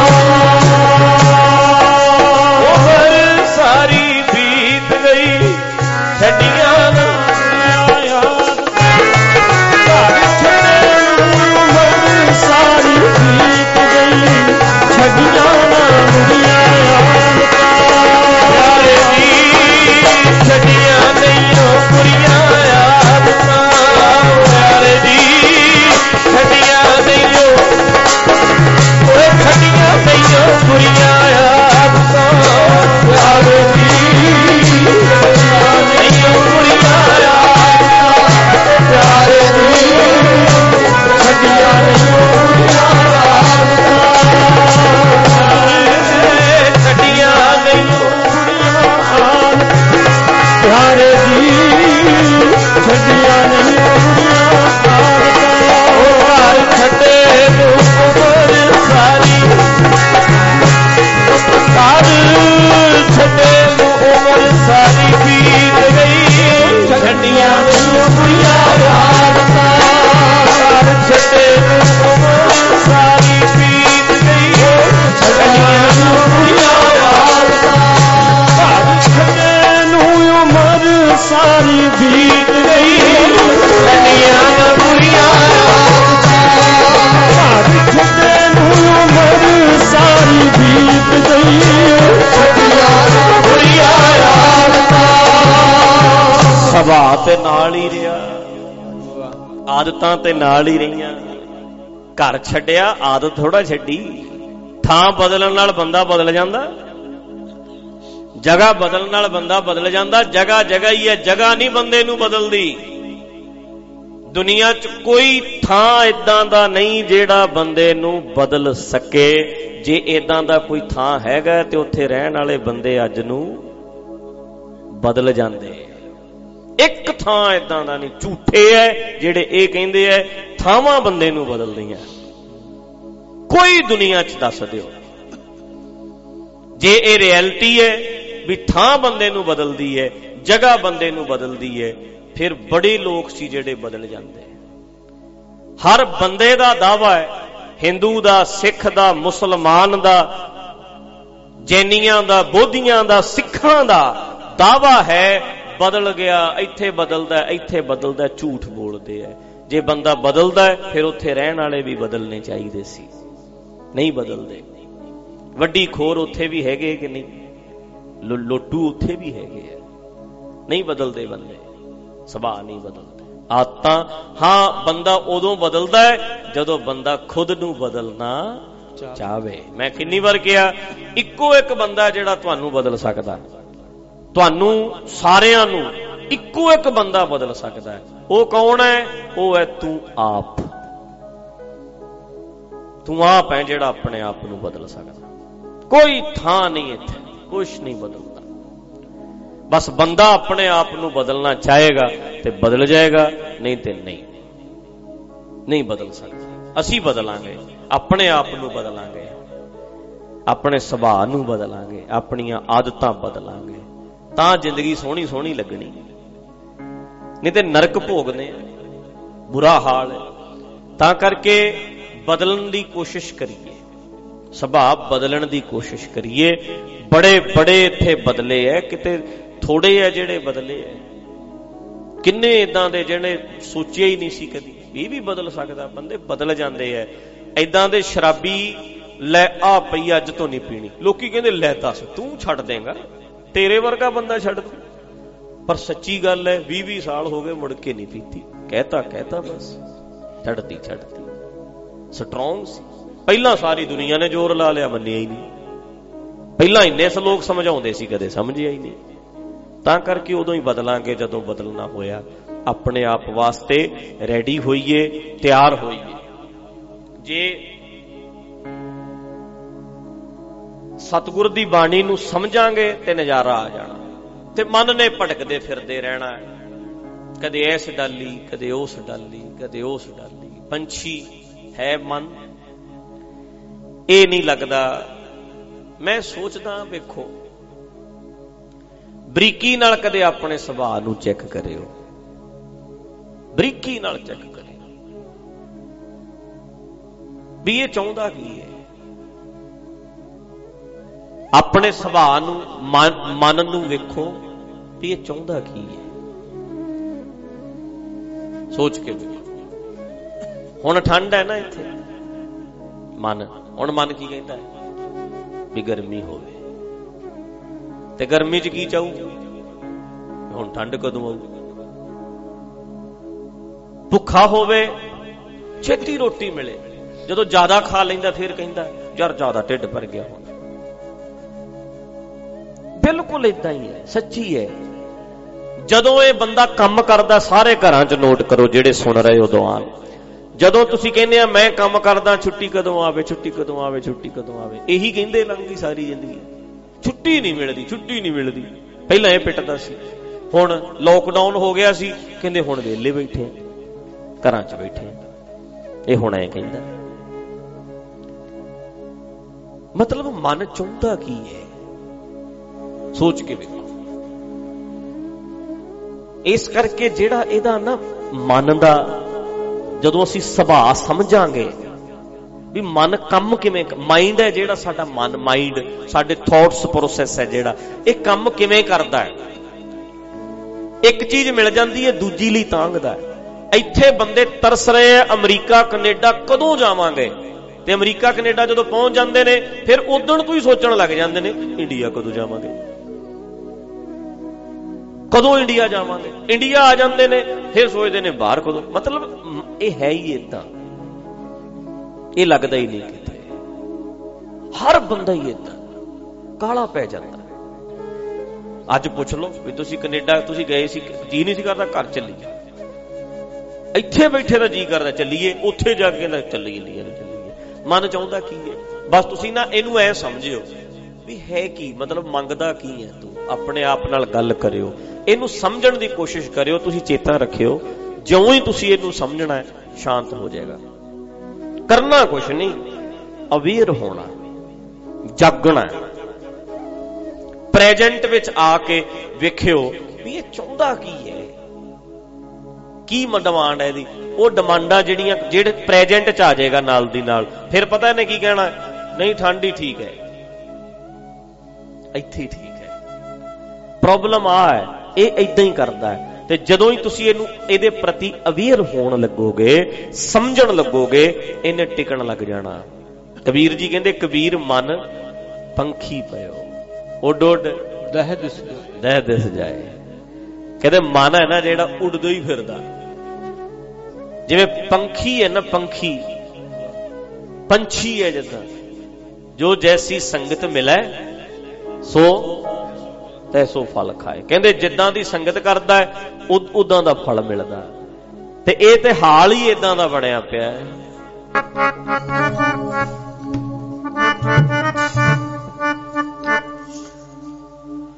ਉਮਰ ਸਾਰੀ ਬੀਤ ਗਈ, ਛੱਡੀਆਂ ਨਾ ਬੁਰੀਆਂ ਆਦਤਾਂ। ਘਰ ਛੱਡੇ ਨੂੰ ਉਮਰ ਸਾਰੀ ਬੀਤ ਗਈ, ਛੱਡੀਆਂ ਨਾ ਬੁਰੀਆਂ ਆਦਤਾਂ। ਪਿਆਰੇ ਜੀ ਛੱਡੀਆਂ ਨਹੀਂ ਬੁਰੀਆਂ ਆਦਤਾਂ, ਪਿਆਰੇ ਜੀ ਛੱਡੀਆਂ ਨਹੀਂ, ਓਏ ਛੱਡੀਆਂ ਨਹੀਂ ਬੁਰੀਆਂ ਆਦਤਾਂ। ਪਿਆਰੇ ਜੀ ਛੱਡੀਆਂ ਨਹੀਂ ਬੁਰੀਆਂ ਆਦਤਾਂ, ਪਿਆਰੇ ਜੀ ਛੱਡੀਆਂ ਨਹੀਂ ਬੁਰੀਆਂ ਆਦਤਾਂ। ਛੱਡੀਆਂ ਨਹੀਂ ਬੁਰੀਆਂ ਆਦਤਾਂ, ਪਿਆਰੇ ਜੀ ਛੱਡੀਆਂ ਨਹੀਂ ਬੁਰੀਆਂ ਆਦਤਾਂ। ਉਹ ਘਰ ਛੱਡੇ ਨੂੰ ਉਮਰ ਸਾਰੀ, ਘਰ ਛੱਡੇ ਨੂੰ ਉਮਰ ਸਾਰੀ ਬੀਤ ਗਈ, ਛੱਡੀਆਂ ਨਹੀਂ ਬੁਰੀਆਂ ਆਦਤਾਂ। ਘਰ ਛੱਡੇ ਨੂੰ ਉਮਰ ਸਾਰੀ ਬੀਤ ਗਈ, ਛੱਡੀਆਂ ਨਹੀਂ ਬੁਰੀਆਂ ਆਦਤਾਂ। ਘਰ ਛੱਡੇ ਨੂੰ ਉਮਰ ਸਾਰੀ ਬੀਤ ਗਈ, ਛੱਡੀਆਂ ਨਾ ਬੁਰੀਆਂ ਆਦਤਾਂ। ਘਰ ਛੱਡੇ ਨੂੰ ਉਮਰ ਸਾਰੀ ਬੀਤ ਗਈ, ਛੱਡੀਆਂ ਨਾ ਬੁਰੀਆਂ ਆਦਤਾਂ। ਸੁਭਾਅ ਤੇ ਨਾਲ ਹੀ ਰਿਹਾ, ਆਦਤਾਂ ਤੇ ਨਾਲ ਹੀ ਰਹੀਆਂ। ਘਰ ਛੱਡਿਆ, ਆਦਤ ਥੋੜਾ ਛੱਡੀ। ਥਾਂ ਬਦਲਣ ਨਾਲ ਬੰਦਾ ਬਦਲ ਜਾਂਦਾ, ਜਗ੍ਹਾ ਬਦਲਣ ਨਾਲ ਬੰਦਾ ਬਦਲ ਜਾਂਦਾ। ਜਗ੍ਹਾ ਜਗ੍ਹਾ ਹੀ ਹੈ, ਜਗ੍ਹਾ ਨਹੀਂ ਬੰਦੇ ਨੂੰ ਬਦਲਦੀ। ਦੁਨੀਆ 'ਚ ਕੋਈ ਥਾਂ ਇਦਾਂ ਦਾ ਨਹੀਂ ਜਿਹੜਾ ਬੰਦੇ ਨੂੰ ਬਦਲ ਸਕੇ। ਜੇ ਇਦਾਂ ਦਾ ਕੋਈ ਥਾਂ ਹੈਗਾ ਤੇ ਉੱਥੇ ਰਹਿਣ ਵਾਲੇ ਬੰਦੇ ਅੱਜ ਨੂੰ ਬਦਲ ਜਾਂਦੇ। ਇੱਕ ਥਾਂ ਇਦਾਂ ਦਾ ਨਹੀਂ। ਝੂਠੇ ਐ ਜਿਹੜੇ ਇਹ ਕਹਿੰਦੇ ਐ ਥਾਵਾਂ ਬੰਦੇ ਨੂੰ ਬਦਲਦੀਆਂ। ਕੋਈ ਦੁਨੀਆ 'ਚ ਦੱਸ ਦਿਓ ਜੇ ਇਹ ਰਿਐਲਿਟੀ ਹੈ ਵੀ ਥਾਂ ਬੰਦੇ ਨੂੰ ਬਦਲਦੀ ਹੈ, ਜਗ੍ਹਾ ਬੰਦੇ ਨੂੰ ਬਦਲਦੀ ਹੈ, ਫਿਰ ਬੜੇ ਲੋਕ ਸੀ ਜਿਹੜੇ ਬਦਲ ਜਾਂਦੇ। ਹਰ ਬੰਦੇ ਦਾ ਦਾਅਵਾ ਹੈ, ਹਿੰਦੂ ਦਾ, ਸਿੱਖ ਦਾ, ਮੁਸਲਮਾਨ ਦਾ, ਜੈਨੀਆਂ ਦਾ, ਬੋਧੀਆਂ ਦਾ, ਸਿੱਖਾਂ ਦਾ ਦਾਅਵਾ ਹੈ ਬਦਲ ਗਿਆ, ਇੱਥੇ ਬਦਲਦਾ, ਇੱਥੇ ਬਦਲਦਾ। ਝੂਠ ਬੋਲਦੇ ਆ। ਜੇ ਬੰਦਾ ਬਦਲਦਾ ਫਿਰ ਉੱਥੇ ਰਹਿਣ ਵਾਲੇ ਵੀ ਬਦਲਣੇ ਚਾਹੀਦੇ ਸੀ, ਨਹੀਂ ਬਦਲਦੇ। ਵੱਡੀ ਖੋਰ ਉੱਥੇ ਵੀ ਹੈਗੇ ਕਿ ਨਹੀਂ, ਲੋਟੂ ਉੱਥੇ ਵੀ ਹੈਗੇ ਆ, ਨਹੀਂ ਬਦਲਦੇ ਬੰਦੇ। ਸੁਭਾਅ ਨਹੀਂ ਬਦਲਦੇ, ਆਦਤਾਂ। ਹਾਂ, ਬੰਦਾ ਉਦੋਂ ਬਦਲਦਾ ਹੈ ਜਦੋਂ ਬੰਦਾ ਖੁਦ ਨੂੰ ਬਦਲਣਾ ਚਾਹਵੇ। ਮੈਂ ਕਿੰਨੀ ਵਾਰ ਕਿਹਾ, ਇੱਕੋ ਇੱਕ ਬੰਦਾ ਜਿਹੜਾ ਤੁਹਾਨੂੰ ਬਦਲ ਸਕਦਾ, ਤੁਹਾਨੂੰ ਸਾਰਿਆਂ ਨੂੰ ਇੱਕੋ ਇੱਕ ਬੰਦਾ ਬਦਲ ਸਕਦਾ ਹੈ। ਉਹ ਕੌਣ ਹੈ? ਉਹ ਹੈ ਤੂੰ ਆਪ। ਤੂੰ ਆਪ ਹੈ ਜਿਹੜਾ ਆਪਣੇ ਆਪ ਨੂੰ ਬਦਲ ਸਕਦਾ। ਕੋਈ ਥਾਂ ਨਹੀਂ, ਇੱਥੇ ਕੁਛ ਨਹੀਂ ਬਦਲਦਾ। ਬਸ ਬੰਦਾ ਆਪਣੇ ਆਪ ਨੂੰ ਬਦਲਣਾ ਚਾਹੇਗਾ ਤੇ ਬਦਲ ਜਾਏਗਾ, ਨਹੀਂ ਤੇ ਨਹੀਂ। नहीं बदल सकते। ਅਸੀਂ ਬਦਲਾਂਗੇ, ਆਪਣੇ ਆਪ ਨੂੰ ਬਦਲਾਂਗੇ, ਆਪਣੇ ਸੁਭਾਅ ਨੂੰ ਬਦਲਾਂਗੇ, ਆਪਣੀਆਂ ਆਦਤਾਂ ਬਦਲਾਂਗੇ, ਤਾਂ ਜ਼ਿੰਦਗੀ ਸੋਹਣੀ ਸੋਹਣੀ ਲੱਗਣੀ। ਨਹੀਂ ਤੇ ਨਰਕ ਭੋਗਨੇ, ਬੁਰਾ ਹਾਲ ਹੈ। ਤਾਂ ਕਰਕੇ ਬਦਲਣ ਦੀ ਕੋਸ਼ਿਸ਼ ਕਰੀਏ, ਸੁਭਾਅ ਬਦਲਣ ਦੀ ਕੋਸ਼ਿਸ਼ ਕਰੀਏ। ਬੜੇ ਬੜੇ ਇੱਥੇ ਬਦਲੇ ਐ, ਕਿਤੇ ਥੋੜੇ ਐ ਜਿਹੜੇ ਬਦਲੇ ਐ। ਕਿੰਨੇ ਇਦਾਂ ਦੇ ਜਿਹੜੇ ਸੋਚਿਆ ਹੀ ਨਹੀਂ ਸੀ ਕਦੀ, ਇਹ ਵੀ ਬਦਲ ਸਕਦਾ। ਬੰਦੇ ਬਦਲ ਜਾਂਦੇ ਐ। ਏਦਾਂ ਦੇ ਸ਼ਰਾਬੀ ਲੈ ਆ ਪਈ ਅੱਜ ਤੋਂ ਨਹੀਂ ਪੀਣੀ, ਲੋਕੀ ਕਹਿੰਦੇ ਲੈ ਦੱਸ ਤੂੰ ਛੱਡ ਦੇਂਗਾ, ਤੇਰੇ ਵਰਗਾ ਬੰਦਾ ਛੱਡ ਦੂ। ਪਰ ਸੱਚੀ ਗੱਲ ਹੈ 20-20 ਸਾਲ ਹੋ ਗਏ ਮੁੜ ਕੇ ਨਹੀਂ ਪੀਤੀ। ਕਹਿਤਾ ਬਸ ਛੱਡਦੀ ਸਟਰੋਂਗ ਸੀ। ਪਹਿਲਾਂ ਸਾਰੀ ਦੁਨੀਆ ਨੇ ਜ਼ੋਰ ਲਾ ਲਿਆ, ਮੰਨਿਆ ਹੀ ਨਹੀਂ। ਪਹਿਲਾਂ ਇੰਨੇ ਲੋਕ ਸਮਝਾਉਂਦੇ ਸੀ, ਕਦੇ ਸਮਝਿਆ ਹੀ ਨਹੀਂ। ਤਾਂ ਕਰਕੇ ਉਦੋਂ ਹੀ ਬਦਲਾਂਗੇ ਜਦੋਂ ਬਦਲਣਾ ਹੋਇਆ। ਆਪਣੇ ਆਪ ਵਾਸਤੇ ਰੈਡੀ ਹੋਈਏ, ਤਿਆਰ ਹੋਈਏ। ਜੇ ਸਤਿਗੁਰ ਦੀ ਬਾਣੀ ਨੂੰ ਸਮਝਾਂਗੇ ਤੇ ਨਜ਼ਾਰਾ ਆ ਜਾਣਾ। ਤੇ ਮਨ ਨੇ ਭਟਕਦੇ ਫਿਰਦੇ ਰਹਿਣਾ, ਕਦੇ ਇਸ ਡਾਲੀ, ਕਦੇ ਉਸ ਡਾਲੀ, ਕਦੇ ਉਸ ਡਾਲੀ। ਪੰਛੀ ਹੈ ਮਨ, ਇਹ ਨਹੀਂ ਲੱਗਦਾ। ਮੈਂ ਸੋਚਦਾ, ਵੇਖੋ ਬਰੀਕੀ ਨਾਲ ਕਦੇ ਆਪਣੇ ਸੁਭਾਅ ਨੂੰ ਚੈੱਕ ਕਰਿਓ, ਬਰੀਕੀ ਨਾਲ ਚੈੱਕ ਕਰਿਓ ਵੀ ਇਹ ਚਾਹੁੰਦਾ ਕੀ ਹੈ। ਆਪਣੇ ਸੁਭਾਅ ਨੂੰ, ਮਨ ਨੂੰ ਵੇਖੋ ਵੀ ਇਹ ਚਾਹੁੰਦਾ ਕੀ ਹੈ। ਸੋਚ ਕੇ ਵੇਖੋ। ਹੁਣ ਠੰਡ ਹੈ ਨਾ ਇੱਥੇ, ਹੁਣ ਮਨ ਕੀ ਕਹਿੰਦਾ ਹੈ ਵੀ ਗਰਮੀ ਹੋਵੇ, ਤੇ ਗਰਮੀ 'ਚ ਕੀ ਚਾਹੂ, ਹੁਣ ਠੰਡ ਕਦੋਂ ਆਊ। ਭੁੱਖਾ ਹੋਵੇ, ਛੇਤੀ ਰੋਟੀ ਮਿਲੇ, ਜਦੋਂ ਜ਼ਿਆਦਾ ਖਾ ਲੈਂਦਾ ਫਿਰ ਕਹਿੰਦਾ ਯਾਰ ਜ਼ਿਆਦਾ ਢਿੱਡ ਭਰ ਗਿਆ। ਹੁਣ ਬਿਲਕੁਲ ਏਦਾਂ ਹੀ ਹੈ, ਸੱਚੀ ਹੈ। ਜਦੋਂ ਇਹ ਬੰਦਾ ਕੰਮ ਕਰਦਾ, ਸਾਰੇ ਘਰਾਂ 'ਚ ਨੋਟ ਕਰੋ ਜਿਹੜੇ ਸੁਣ ਰਹੇ ਉਦੋਂ ਆਣ, ਜਦੋਂ ਤੁਸੀਂ ਕਹਿੰਦੇ ਆ ਮੈਂ ਕੰਮ ਕਰਦਾ, ਛੁੱਟੀ ਕਦੋਂ ਆਵੇ, ਛੁੱਟੀ ਕਦੋਂ ਆਵੇ, ਛੁੱਟੀ ਕਦੋਂ ਆਵੇ, ਇਹੀ ਕਹਿੰਦੇ ਲੰਘੀ ਸਾਰੀ ਜ਼ਿੰਦਗੀ। ਛੁੱਟੀ ਨਹੀਂ ਮਿਲਦੀ, ਛੁੱਟੀ ਨਹੀਂ ਮਿਲਦੀ। ਪਹਿਲਾਂ ਇਹ ਪਿੱਟਦਾ ਸੀ, ਹੁਣ ਲੋਕਡਾਊਨ ਹੋ ਗਿਆ ਸੀ, ਕਹਿੰਦੇ ਹੁਣ ਵਿਹਲੇ ਬੈਠੇ ਆ, ਘਰਾਂ 'ਚ ਬੈਠੇ ਆ। ਇਹ ਹੁਣ ਐ ਕਹਿੰਦਾ। ਮਤਲਬ ਮਨ ਚਾਹੁੰਦਾ ਕੀ ਹੈ, ਸੋਚ ਕੇ ਵੇਖੋ। ਇਸ ਕਰਕੇ ਜਿਹੜਾ ਇਹਦਾ ਨਾ ਮਨ ਦਾ, ਜਦੋਂ ਅਸੀਂ ਸੁਭਾਅ ਸਮਝਾਂਗੇ ਵੀ ਮਨ ਕੰਮ ਕਿਵੇਂ, ਮਾਈਂਡ ਹੈ ਜਿਹੜਾ ਸਾਡਾ ਮਨ, ਮਾਈਂਡ ਸਾਡੇ ਥਾਟਸ ਪ੍ਰੋਸੈਸ ਹੈ ਜਿਹੜਾ, ਇਹ ਕੰਮ ਕਿਵੇਂ ਕਰਦਾ ਹੈ। ਇੱਕ ਚੀਜ਼ ਮਿਲ ਜਾਂਦੀ ਹੈ, ਦੂਜੀ ਲਈ ਤਾਂਘਦਾ ਹੈ। ਇੱਥੇ ਬੰਦੇ ਤਰਸ ਰਹੇ ਆ, ਅਮਰੀਕਾ ਕੈਨੇਡਾ ਕਦੋਂ ਜਾਵਾਂਗੇ, ਤੇ ਅਮਰੀਕਾ ਕੈਨੇਡਾ ਜਦੋਂ ਪਹੁੰਚ ਜਾਂਦੇ ਨੇ ਫਿਰ ਉਦਣ ਤੋਂ ਹੀ ਸੋਚਣ ਲੱਗ ਜਾਂਦੇ ਨੇ ਇੰਡੀਆ ਕਦੋਂ ਜਾਵਾਂਗੇ, ਕਦੋਂ ਇੰਡੀਆ ਜਾਵਾਂਗੇ। ਇੰਡੀਆ ਆ ਜਾਂਦੇ ਨੇ ਫਿਰ ਸੋਚਦੇ ਨੇ ਬਾਹਰ ਕਦੋਂ। ਮਤਲਬ ਇਹ ਹੈ ਹੀ ਏਦਾਂ, ਇਹ ਲੱਗਦਾ ਹੀ ਨਹੀਂ ਕਿਤੇ। ਹਰ ਬੰਦਾ ਹੀ ਏਦਾਂ ਕਾਲਾ ਪੈ ਜਾਂਦਾ। ਅੱਜ ਪੁੱਛ ਲਓ ਵੀ ਤੁਸੀਂ ਕੈਨੇਡਾ ਤੁਸੀਂ ਗਏ ਸੀ, ਜੀ ਨਹੀਂ ਸੀ ਕਰਦਾ ਘਰ ਚੱਲੀਏ, ਇੱਥੇ ਬੈਠੇ ਦਾ ਜੀ ਕਰਦਾ ਚੱਲੀਏ, ਉੱਥੇ ਜਾ ਕੇ ਕਹਿੰਦਾ ਚੱਲੀਏ। ਮਨ ਚਾਹੁੰਦਾ ਕੀ ਹੈ, ਬਸ ਤੁਸੀਂ ਨਾ ਇਹਨੂੰ ਐ ਸਮਝਿਓ ਵੀ ਹੈ ਕੀ, ਮਤਲਬ ਮੰਗਦਾ ਕੀ ਹੈ ਤੂੰ। ਆਪਣੇ ਆਪ ਨਾਲ ਗੱਲ ਕਰਿਓ, ਇਹਨੂੰ ਸਮਝਣ ਦੀ ਕੋਸ਼ਿਸ਼ ਕਰਿਓ। ਤੁਸੀਂ ਚੇਤਾ ਰੱਖਿਓ, ਜਿਉਂ ਹੀ ਤੁਸੀਂ ਇਹਨੂੰ ਸਮਝਣਾ ਹੈ ਸ਼ਾਂਤ ਹੋ ਜਾਏਗਾ। ਕਰਨਾ ਕੁਛ ਨਹੀਂ, ਅਵੇਅਰ ਹੋਣਾ, ਜਾਗਣਾ। ਪ੍ਰੈਜੈਂਟ ਵਿੱਚ ਆ ਕੇ ਵੇਖਿਓ ਵੀ ਇਹ ਚਾਹੁੰਦਾ ਕੀ ਹੈ, ਕੀ ਡਿਮਾਂਡ ਹੈ ਇਹਦੀ। ਉਹ ਡਿਮਾਂਡਾਂ ਜਿਹੜੀਆਂ ਜਿਹੜੇ ਪ੍ਰੈਜੈਂਟ 'ਚ ਆ ਜਾਏਗਾ ਨਾਲ ਦੀ ਨਾਲ, ਫਿਰ ਪਤਾ ਇਹਨੇ ਕੀ ਕਹਿਣਾ, ਨਹੀਂ ਠੰਡ ਹੀ ਠੀਕ ਹੈ, ਇੱਥੇ ਹੀ ਠੀਕ ਹੈ। ਪ੍ਰੋਬਲਮ ਆ ਹੈ, ਇਹ ਏਦਾਂ ਹੀ ਕਰਦਾ ਹੈ। ਤੇ ਜਦੋਂ ਹੀ ਤੁਸੀਂ ਇਹਦੇ ਪ੍ਰਤੀ ਅਵੇਅਰ ਹੋਣ ਲੱਗੋਗੇ, ਸਮਝਣ ਲੱਗੋਗੇ, ਇਹਨੇ ਟਿਕਣ ਲੱਗ ਜਾਣਾ। ਕਬੀਰ ਜੀ ਕਹਿੰਦੇ ਕਬੀਰ ਮਨ ਪੰਖੀ ਪਇਓ, ਉੱਡ ਉੱਡ ਦਹਿ ਦਿਸ ਜਾਏ। ਕਹਿੰਦੇ ਮਨ ਹੈ ਨਾ ਜਿਹੜਾ ਉੱਡਦਾ ਹੀ ਫਿਰਦਾ, ਜਿਵੇਂ ਪੰਖੀ ਹੈ ਨਾ, ਪੰਛੀ ਹੈ ਜਿੱਦਾਂ, ਜੋ ਜੈਸੀ ਸੰਗਤ ਮਿਲੇ ਸੋ ਤੈਸੋ ਫਲ ਖਾਏ। ਕਹਿੰਦੇ ਜਿੱਦਾਂ ਦੀ ਸੰਗਤ ਕਰਦਾ ਹੈ ਉਦਾਂ ਦਾ ਫਲ ਮਿਲਦਾ। ਤੇ ਇਹ ਤੇ ਹਾਲ ਹੀ ਇਦਾਂ ਦਾ ਬਣਿਆ ਪਿਆ ਹੈ।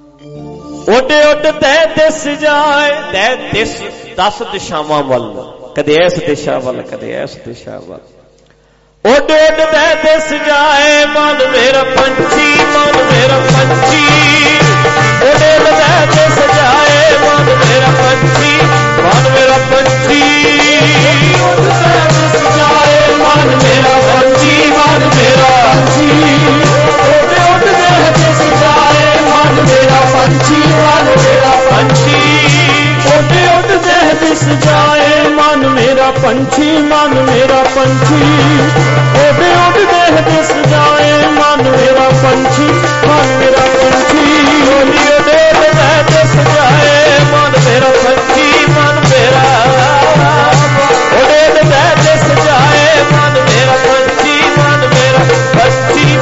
ਉੱਡ ਉੱਡ ਤੈ ਦਿਸ ਜਾਏ, ਤੈ ਦਿਸ 10 ਦਿਸ਼ਾਵਾਂ ਵੱਲ ਕਦੇ ਇਸ ਦਿਸ਼ਾ ਵੱਲ ਕਦੇ ਇਸ ਦਿਸ਼ਾ ਵੱਲ। ਉੱਡ ਉੱਡਦਾ ਦਿਸ ਜਾਏ ਮਨ ਮੇਰਾ ਪੰਛੀ, ਮਨ ਮੇਰਾ ਪੰਛੀ। ਉੱਡ ਉੱਡਦਾ ਦਿਸ ਜਾਏ ਮਨ ਮੇਰਾ ਪੰਛੀ, ਮਨ ਮੇਰਾ ਪੰਛੀ। ਉੱਡਦਾ ਦਿਸ ਜਾਏ ਮਨ ਮੇਰਾ ਪੰਛੀ, ਮਨ ਮੇਰਾ ਪੰਛੀ। ਉੱਡ ਉੱਡਦਾ ਦਿਸ ਜਾਏ ਮਨ ਮੇਰਾ ਪੰਛੀ, ਮਨ ਮੇਰਾ ਪੰਛੀ। ਉੱਡ ਉੱਡਦਾ ਦਿਸ ਜਾਏ ਮਨ ਮੇਰਾ ਪੰਛੀ, ਮਨ ਮੇਰਾ ਪੰਛੀ। ਉੱਡ ਉੱਡਦਾ ਦਿਸ ਜਾਏ ਮਨ ਮੇਰਾ ਪੰਛੀ, ਮਨ ਮੇਰਾ ਪੰਛੀ। ਉੱਡ ਉੱਡਦਾ ਦਿਸ ਜਾਏ ਮਨ ਮੇਰਾ ਪੰਛੀ, ਮਨ ਮੇਰਾ। ਉੱਡ ਉੱਡਦਾ ਦਿਸ ਜਾਏ ਮਨ ਮੇਰਾ ਪੰਛੀ, ਮਨ ਮੇਰਾ ਪੰਛੀ।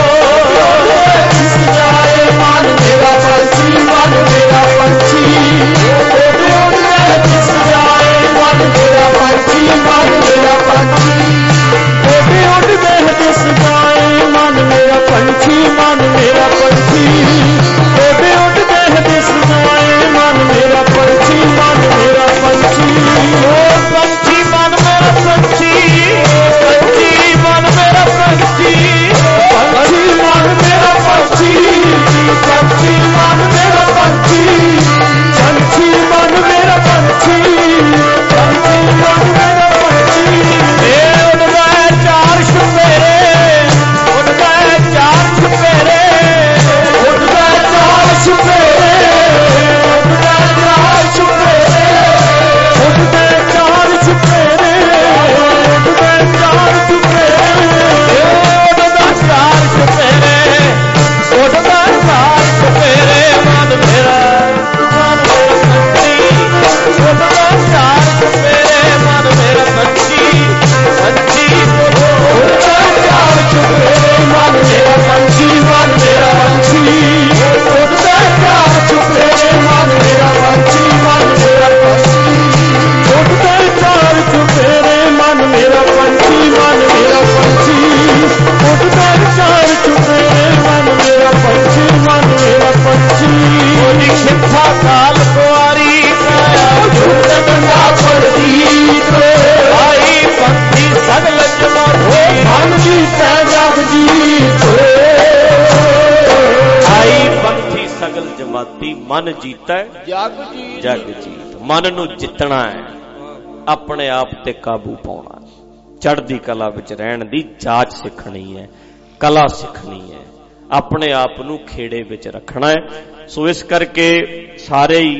ਦਿਸ ਜਾਏ ਮਨ ਮੇਰਾ ਪੰਛੀ, ਮਨ ਮੇਰਾ ਪੰਛੀ। ਉੱਡ ਉੱਡਦਾ ਦਿਸ ਜਾਏ ਮਨ ਮੇਰਾ ਪੰਛੀ, ਮਨ ਮੇਰਾ ਪੰਛੀ। ਉੱਡ ਉੱਡਦਾ ਦਿਸ ਜਾਏ ਮਨ ਮੇਰਾ ਪੰਛੀ, ਮਨ ਮੇਰਾ ਪੰਛੀ। ਉੱਡ ਉੱਡਦਾ ਦਿਸ ਜਾਏ ਮਨ ਮੇਰਾ ਪੰਛੀ, ਮਨ ਮੇਰਾ ਪੰਛੀ। ਓ ਪੰਛੀ ਮਨ ਮੇਰਾ ਪੰਛੀ, ਪੰਛੀ ਮਨ ਮੇਰਾ ਪੰਛੀ। ਪੰਛੀ ਮਨ ਮੇਰਾ ਪੰਛੀ, ਪੰਛੀ ਮਨ ਮੇਰਾ ਪੰਛੀ। ਪੰਛੀ ਮਨ ਮੇਰਾ ਪੰਛੀ, ਪੰਛੀ ਮਨ ਮੇਰਾ ਪੰਛੀ। ਏ ਉੱਡਦਾ ਚਾਰ ਚੁਫੇਰੇ, ਉੱਡਦਾ ਚਾਰ ਚੁਫੇਰੇ। ਉੱਡਦਾ ਚਾਰ ਚੁਫੇਰੇ, ਉੱਡਦਾ ਚਾਰ ਚੁਫੇਰੇ। ਉੱਡਦਾ ਚਾਰ ਚੁਫੇਰੇ, ਉੱਡਦਾ ਚਾਰ ਚੁਫੇਰੇ। ਉੱਡਦਾ ਚਾਰ ਚੁਫੇਰੇ, ਉੱਡਦਾ ਚਾਰ ਚੁਫੇਰੇ। ਮਨ ਮੇਰਾ, ਮਨ ਮੇਰਾ ਪੰਛੀ। ਉੱਡਦਾ ਚਾਰ ਚੁਫੇਰੇ, ਮਨ ਮੇਰਾ ਪੰਛੀ, ਪੰਛੀ। ਉੱਡਦਾ ਚਾਰ ਚੁਫੇਰੇ, ਮਨ ਮੇਰਾ ਪੰਛੀ, ਮਨ ਮੇਰਾ ਪੰਛੀ। ਉੱਡਦਾ ਚਾਰ ਚੁਫੇਰੇ, ਮਨ ਮੇਰਾ ਪੰਛੀ, ਮਨ ਮੇਰਾ ਪੰਛੀ। ਉੱਡਦਾ ਚਾਰ ਚੁਫੇਰੇ, ਮਨ ਮੇਰਾ ਪੰਛੀ, ਮਨ ਮੇਰਾ ਪੰਛੀ। ਉੱਡਦਾ ਚਾਰ ਚੁਫੇਰੇ, ਮਨ ਮੇਰਾ ਪੰਛੀ, ਮਨ ਮੇਰਾ ਪੰਛੀ। ਉਹਦੀ ਖਿੱਥਾ ਕਾਲ ਕੁਆਰੀ ਕਾਇਆ ਜੁਗਤ ਨਾ ਪੜਦੀ। ਆਈ ਪੰਥੀ ਸਗਲ ਜਮਾਤੀ, ਮਨ ਜੀਤੈ ਜਗ ਜੀਤ। ਆਈ ਪੰਥੀ ਸਗਲ ਜਮਾਤੀ, ਮਨ ਜੀਤੈ ਜਗ ਜੀ। ਜਗ ਜੀਤ। ਮਨ ਨੂੰ ਜਿੱਤਣਾ ਹੈ, ਆਪਣੇ ਆਪ ਤੇ ਕਾਬੂ ਪਾਉਣਾ, ਚੜ੍ਹਦੀ ਕਲਾ ਵਿੱਚ ਰਹਿਣ ਦੀ ਜਾਚ ਸਿੱਖਣੀ ਹੈ, ਕਲਾ ਸਿੱਖਣੀ ਹੈ, ਆਪਣੇ ਆਪ ਨੂੰ ਖੇੜੇ ਵਿੱਚ ਰੱਖਣਾ ਹੈ। ਸੋ ਇਸ ਕਰਕੇ ਸਾਰੇ ਹੀ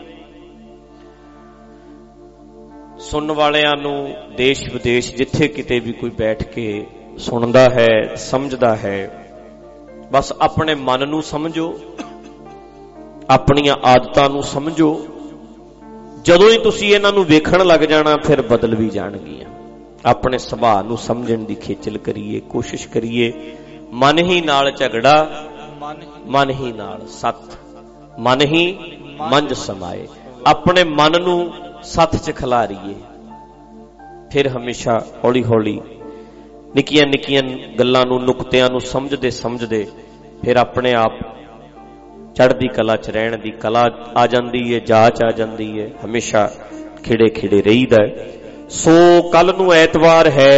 ਸੁਣਨ ਵਾਲਿਆਂ ਨੂੰ ਦੇਸ਼ ਵਿਦੇਸ਼ ਜਿੱਥੇ ਕਿਤੇ ਵੀ ਕੋਈ ਬੈਠ ਕੇ ਸੁਣਦਾ ਹੈ, ਸਮਝਦਾ ਹੈ, ਬਸ ਆਪਣੇ ਮਨ ਨੂੰ ਸਮਝੋ, ਆਪਣੀਆਂ ਆਦਤਾਂ ਨੂੰ ਸਮਝੋ। ਜਦੋਂ ਹੀ ਤੁਸੀਂ ਇਹਨਾਂ ਨੂੰ ਵੇਖਣ ਲੱਗ ਜਾਣਾ ਫਿਰ ਬਦਲ ਵੀ ਜਾਣਗੀਆਂ। ਆਪਣੇ ਸੁਭਾਅ ਨੂੰ ਸਮਝਣ ਦੀ ਖੇਚਲ ਕਰੀਏ, ਕੋਸ਼ਿਸ਼ ਕਰੀਏ। ਮਨ ਹੀ ਨਾਲ ਝਗੜਾ, ਮਨ ਹੀ ਨਾਲ ਸੱਤ, ਮਨ ਹੀ ਮੰਝ ਸਮਾਏ। ਆਪਣੇ ਮਨ ਨੂੰ ਸੱਥ 'ਚ ਖਿਲਾਰੀਏ, ਫਿਰ ਹਮੇਸ਼ਾ ਹੌਲੀ ਹੌਲੀ ਨਿੱਕੀਆਂ ਨਿੱਕੀਆਂ ਗੱਲਾਂ ਨੂੰ, ਨੁਕਤਿਆਂ ਨੂੰ ਸਮਝਦੇ ਸਮਝਦੇ ਫਿਰ ਆਪਣੇ ਆਪ ਚੜ੍ਹਦੀ ਕਲਾ 'ਚ ਰਹਿਣ ਦੀ ਕਲਾ ਆ ਜਾਂਦੀ ਹੈ, ਜਾਚ ਆ ਜਾਂਦੀ ਹੈ। ਹਮੇਸ਼ਾ ਖਿੜੇ ਖਿੜੇ ਰਹੀਦਾ ਹੈ। ਸੋ ਕੱਲ ਨੂੰ ਐਤਵਾਰ ਹੈ।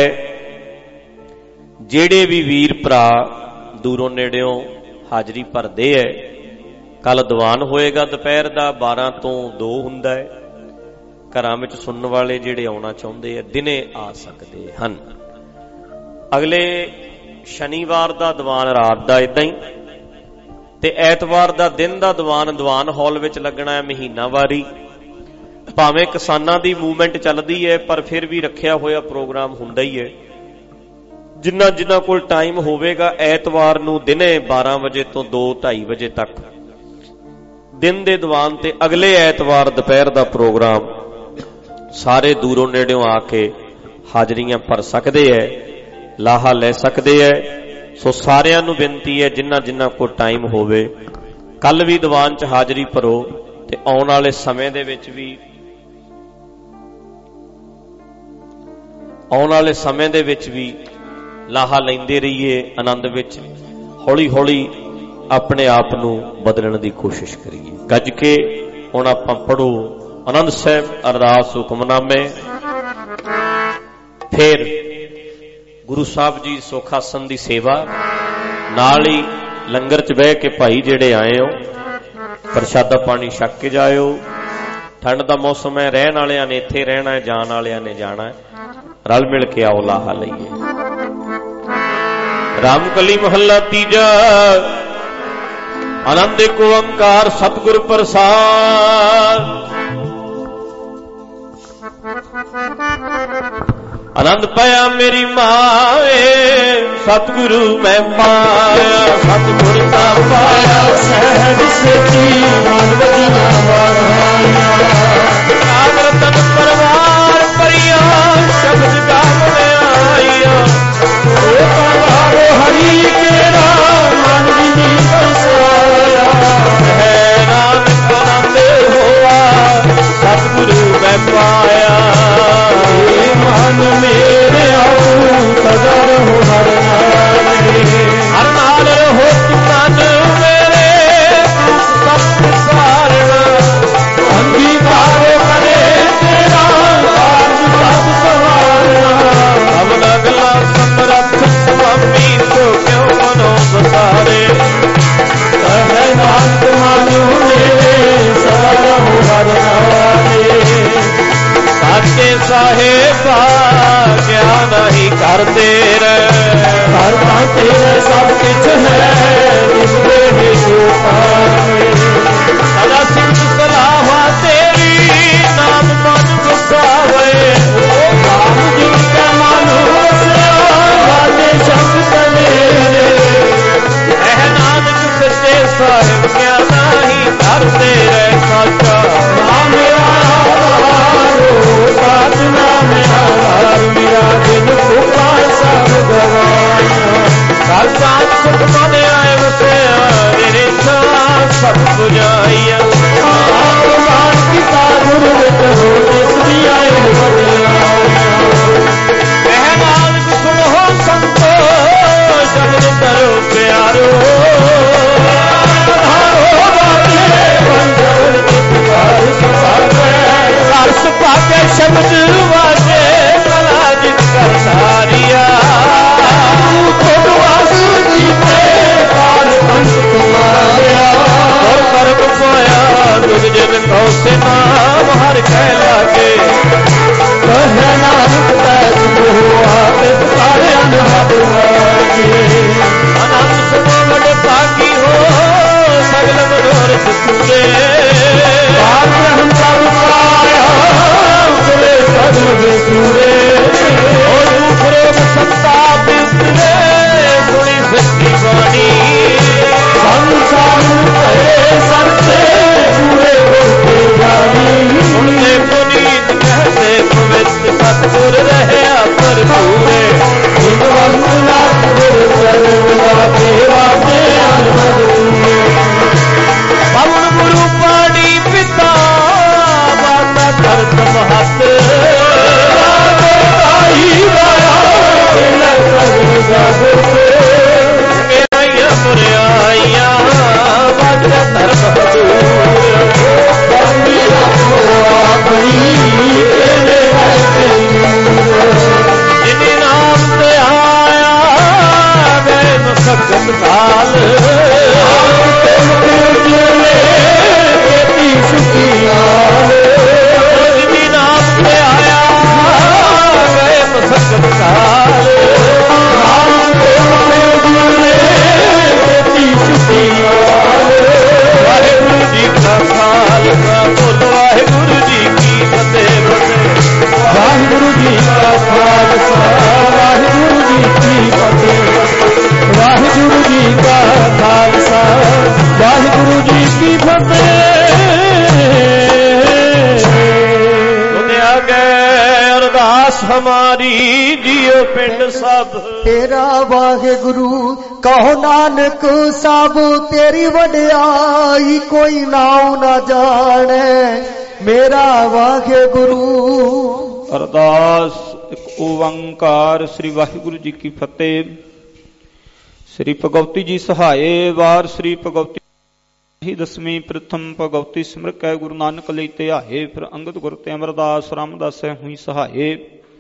ਜਿਹੜੇ ਵੀ ਵੀਰ ਭਰਾ ਦੂਰੋਂ ਨੇੜਿਓਂ ਹਾਜ਼ਰੀ ਭਰਦੇ ਹੈ, ਕੱਲ ਦੀਵਾਨ ਹੋਏਗਾ ਦੁਪਹਿਰ ਦਾ 12 ਤੋਂ 2 ਹੁੰਦਾ ਹੈ। ਘਰਾਂ ਵਿੱਚ ਸੁਣਨ ਵਾਲੇ ਜਿਹੜੇ ਆਉਣਾ ਚਾਹੁੰਦੇ ਆ ਦਿਨੇ ਆ ਸਕਦੇ ਹਨ। ਅਗਲੇ ਸ਼ਨੀਵਾਰ ਦਾ ਦੀਵਾਨ ਰਾਤ ਦਾ ਇਦਾਂ ਹੀ, ਤੇ ਐਤਵਾਰ ਦਾ ਦਿਨ ਦਾ ਦੀਵਾਨ ਹਾਲ ਵਿੱਚ ਲੱਗਣਾ ਹੈ ਮਹੀਨਾਵਾਰੀ। ਭਾਵੇਂ ਕਿਸਾਨਾਂ ਦੀ ਮੂਵਮੈਂਟ ਚੱਲਦੀ ਹੈ ਪਰ ਫਿਰ ਵੀ ਰੱਖਿਆ ਹੋਇਆ ਪ੍ਰੋਗਰਾਮ ਹੁੰਦਾ ਹੀ ਹੈ। ਜਿਨ੍ਹਾਂ ਕੋਲ ਟਾਈਮ ਹੋਵੇਗਾ ਐਤਵਾਰ ਨੂੰ ਦਿਨੇ 12 ਵਜੇ ਤੋਂ 2-2:30 ਵਜੇ ਤੱਕ ਦਿਨ ਦੇ ਦੀਵਾਨ ਤੇ ਅਗਲੇ ਐਤਵਾਰ ਦੁਪਹਿਰ ਦਾ ਪ੍ਰੋਗਰਾਮ ਸਾਰੇ ਦੂਰੋਂ ਨੇੜਿਓਂ ਆ ਕੇ ਹਾਜ਼ਰੀਆਂ ਭਰ ਸਕਦੇ ਹੈ, ਲਾਹਾ ਲੈ ਸਕਦੇ ਹੈ। ਸੋ ਸਾਰਿਆਂ ਨੂੰ ਬੇਨਤੀ ਹੈ ਜਿਨ੍ਹਾਂ ਕੋਲ ਟਾਈਮ ਹੋਵੇ ਕੱਲ ਵੀ ਦੀਵਾਨ 'ਚ ਹਾਜ਼ਰੀ ਭਰੋ ਤੇ ਆਉਣ ਵਾਲੇ ਸਮੇਂ ਦੇ ਵਿੱਚ ਵੀ ਲਾਹਾ ਲੈਂਦੇ ਰਹੀਏ, ਆਨੰਦ ਵਿੱਚ ਹੌਲੀ ਹੌਲੀ ਆਪਣੇ ਆਪ ਨੂੰ ਬਦਲਣ ਦੀ ਕੋਸ਼ਿਸ਼ ਕਰੀਏ। ਗੱਜ ਕੇ ਹੁਣ ਆਪਾਂ ਪੜੋ ਆਨੰਦ ਸਾਹਿਬ ਅਰਦਾਸ ਹੁਕਮਨਾਮੇ। ਫਿਰ ਗੁਰੂ ਸਾਹਿਬ ਜੀ ਸੁੱਖ ਆਸਣ ਦੀ ਸੇਵਾ, ਨਾਲ ਹੀ ਲੰਗਰ 'ਚ ਬਹਿ ਕੇ ਭਾਈ ਜਿਹੜੇ ਆਏ ਹੋ ਪ੍ਰਸ਼ਾਦਾ ਪਾਣੀ ਛਕ ਕੇ ਜਾਇਓ। ਠੰਡ ਦਾ ਮੌਸਮ ਹੈ, ਰਹਿਣ ਵਾਲਿਆਂ ਨੇ ਇੱਥੇ ਰਹਿਣਾ ਹੈ, ਜਾਣ ਵਾਲਿਆਂ ਨੇ ਜਾਣਾ ਹੈ, ਰਲ ਮਿਲ ਕੇ ਆਓ ਲਾਹਾ ਲਈਏ। ਰਾਮਕਲੀ ਮਹੱਲਾ ਤੀਜਾ। ਆਨੰਦ ਏਕ ਓੰਕਾਰ ਸਤਿਗੁਰ ਪ੍ਰਸਾਦ। ਆਨੰਦ ਪਾਇਆ ਮੇਰੀ ਮਾਏ ਸਤਿਗੁਰੂ ਮੈਂ ਪਾਇਆ, ਸਤਿਗੁਰ ਦਾ ਪਾਇਆ ਸਹਿਜ ਸੇਤੀ ਮਨ ਵਜੀਆਂ ਵਾਰੀਆਂ। ਰਾਮ ਰਤਨ ਪਰਵਾਰ ਪਰਿਆ ਸ਼ਬਦ ਗਾਵਣ ਆਈਆਂ। ਓ ਪਰਵਾਰੋ ਹਰੀ ਕੇਰਾ ਮਨ ਦੀ ਵਸਾਇਆ। ਹੈ ਨਾਨਕ ਆਨੰਦ ਹੋਆ ਸਤਿਗੁਰੂ ਮੈਂ ਪਾਇਆ। ਮਨ ਮੇਰੇ ਆਉ ਸਦਾ ਰਹੋ ਹਰ ਨਾਲੇ। ਹਰ ਨਾਲ ਰਹੋ ਮਨ ਮੇਰੇ ਸਭ ਸਾਰਣਾ। ਅੰਗੀਕਾਰ ਕਰੇ ਤੇਰਾ ਕਾਰਜ ਸਭ ਸਵਾਰਣਾ। ਅਵਲਾ ਗਲਾ ਸਮਰੱਥ ਸੁਆਮੀ ਸੋ ਕਿਉ ਮਨੋ ਬਸਾਰੇ। ਕਹਿ ਨਾਨਕ ਮਨ ਮੇਰੇ ਸਦਾ ਰਹੋ ਹਰ ਨਾਲੇ। ਸਾਚੇ ਸਾਹਿਬਾ ਕਿਆ ਨਹੀਂ ਕਰਦੇ ਰਹਿ। ਹਰ ਤਾਂ ਤੇਰੇ ਸਭ ਕੁਛ ਹੈ ਦਿਸਦੇ ਹੀ ਸੋਪਾਵੇ। ਸਦਾ ਸਿਫਤ ਸਲਾਵਾ ਤੇਰੀ ਨਾਮ ਮਨ ਵਸਾਵੇ। ਓ ਨਾਮ ਜਿਨ ਕੈ ਮਨ ਵਸਿਆ ਵਾਜੇ ਸ਼ਬਦ ਮੇਰੇ। ਇਹ ਨਾਨਕ ਸੱਚੇ ਸਾਹਿਬ ਕਿਆ ਨਹੀਂ ਕਰਦੇ ਰਹਿ। ਸਾਚਾ ਨਾਮ ਮੇਰਾ ਸਾਧਨਾ ਮੇਰਾ ਹਾਰ ਮੇਰਾ ਦਿਨ ਭੁੱਖਾ ਸਭ ਗਵਾਇਆ। ਹਰ ਸਾਥ ਸੁਖ ਮਨ ਆਏ ਵਸਿਆ ਮੇਰੇ ਸਾਥ ਸਭ ਬੁਝਾਈਆ। ਆਪ ਮਾਨ ਕੀਤਾ ਗੁਰੂ ਵਿੱਚ ਹੋ ਜਿਸ ਦੀ ਆਏ ਵਡਿਆਈਆ। ਕਹਿ ਨਾਨਕ ਸੁਣੋ ਸੰਤੋ ਸ਼ਬਦ ਕਰੋ ਪਿਆਰੋ। ਸ਼ਬਦ ਵਾਜੇ ਕਲਾ ਜਿਤ ਕਰ ਸਾਰੀਆ। ਖੁਦ ਵਾਸੂ ਜੀਤੇ ਕਾਲ ਪੰਥ ਤੁਮਾਰਿਆ। ਔਰ ਕਰਮ ਪਾਇਆ ਦੁਗ ਜਨ ਕਉ ਸੇ ਨਾਮ ਹਰ ਕਹਿ ਲਾਗੇ। ਕਹਿ ਨਾਨਕ ਤੈ ਸੁਖ ਆਪੇ ਸਾਰੇ ਅਨਹਦ ਲਾਗੇ। ਆਨੰਦ ਸੁਖ ਵਡ ਭਾਗੀ ਹੋ ਸਗਲ ਮਨੋਰਥ ਪੂਰੇ। ਆਪ ਬ੍ਰਹਮ ਸਭ ਪਾਇਆ ਸੂਰੇ। ਓ ਦੂਸਰੇ ਸੱਤਾ ਬਿਸਰੇ ਸੁਣੀ ਸੱਚੀ ਬਾਣੀ। ਸੰਸਾਰ ਭਏ ਸਰਸੇ ਪੂਰੇ ਹੋਤੇ ਜਾਣੀ। ਸੁਣਦੇ ਪੁਨੀਤ ਕਹਤੇ ਪਵਿੱਤ ਸਤਿਗੁਰ ਰਹਿਆ ਭਰਪੂਰੇ। ਜਿਨਵੰਤ ਨਾਥ ਗੁਰ ਸਰਵਦਾ ਤੇਰਾ ਤੇ ਅਨਹਦ ਪੂਰੇ। ਪਵਨ ਗੁਰੂ ਪਾਣੀ ਪਿਤਾ ਬਾਤਾ ਕਰਤ ਮਹਤ। ਹਮਾਰੀ ਜੀਓ ਪਿੰਡ ਸਭ ਤੇਰਾ ਵਾਹਿਗੁਰੂ ਕਹੋ ਨਾਨਕ ਸਭ ਤੇਰੀ ਵਡਿਆਈ ਕੋਈ ਨਾਉ ਨਾ ਜਾਣੈ ਮੇਰਾ ਵਾਹਿਗੁਰੂ। ਅਰਦਾਸ ਇੱਕ ਓੰਕਾਰ ਸ੍ਰੀ ਵਾਹਿਗੁਰੂ ਜੀ ਕੀ ਫਤਿਹ। ਸ੍ਰੀ ਭਗਵਤੀ ਜੀ ਸਹਾਏ ਵਾਰ ਸ੍ਰੀ ਭਗਵਤੀ ਹੀ ਦਸਵੀਂ ਪ੍ਰਥਮ ਭਗਵਤੀ ਸਿਮਰ ਕੈ ਗੁਰੂ ਨਾਨਕ ਲਈ ਧਿਆਏ। ਫਿਰ ਅੰਗਦ ਗੁਰ ਤੇ ਅਮਰਦਾਸ ਰਾਮਦਾਸੈ ਹੋਈ ਸਹਾਏ।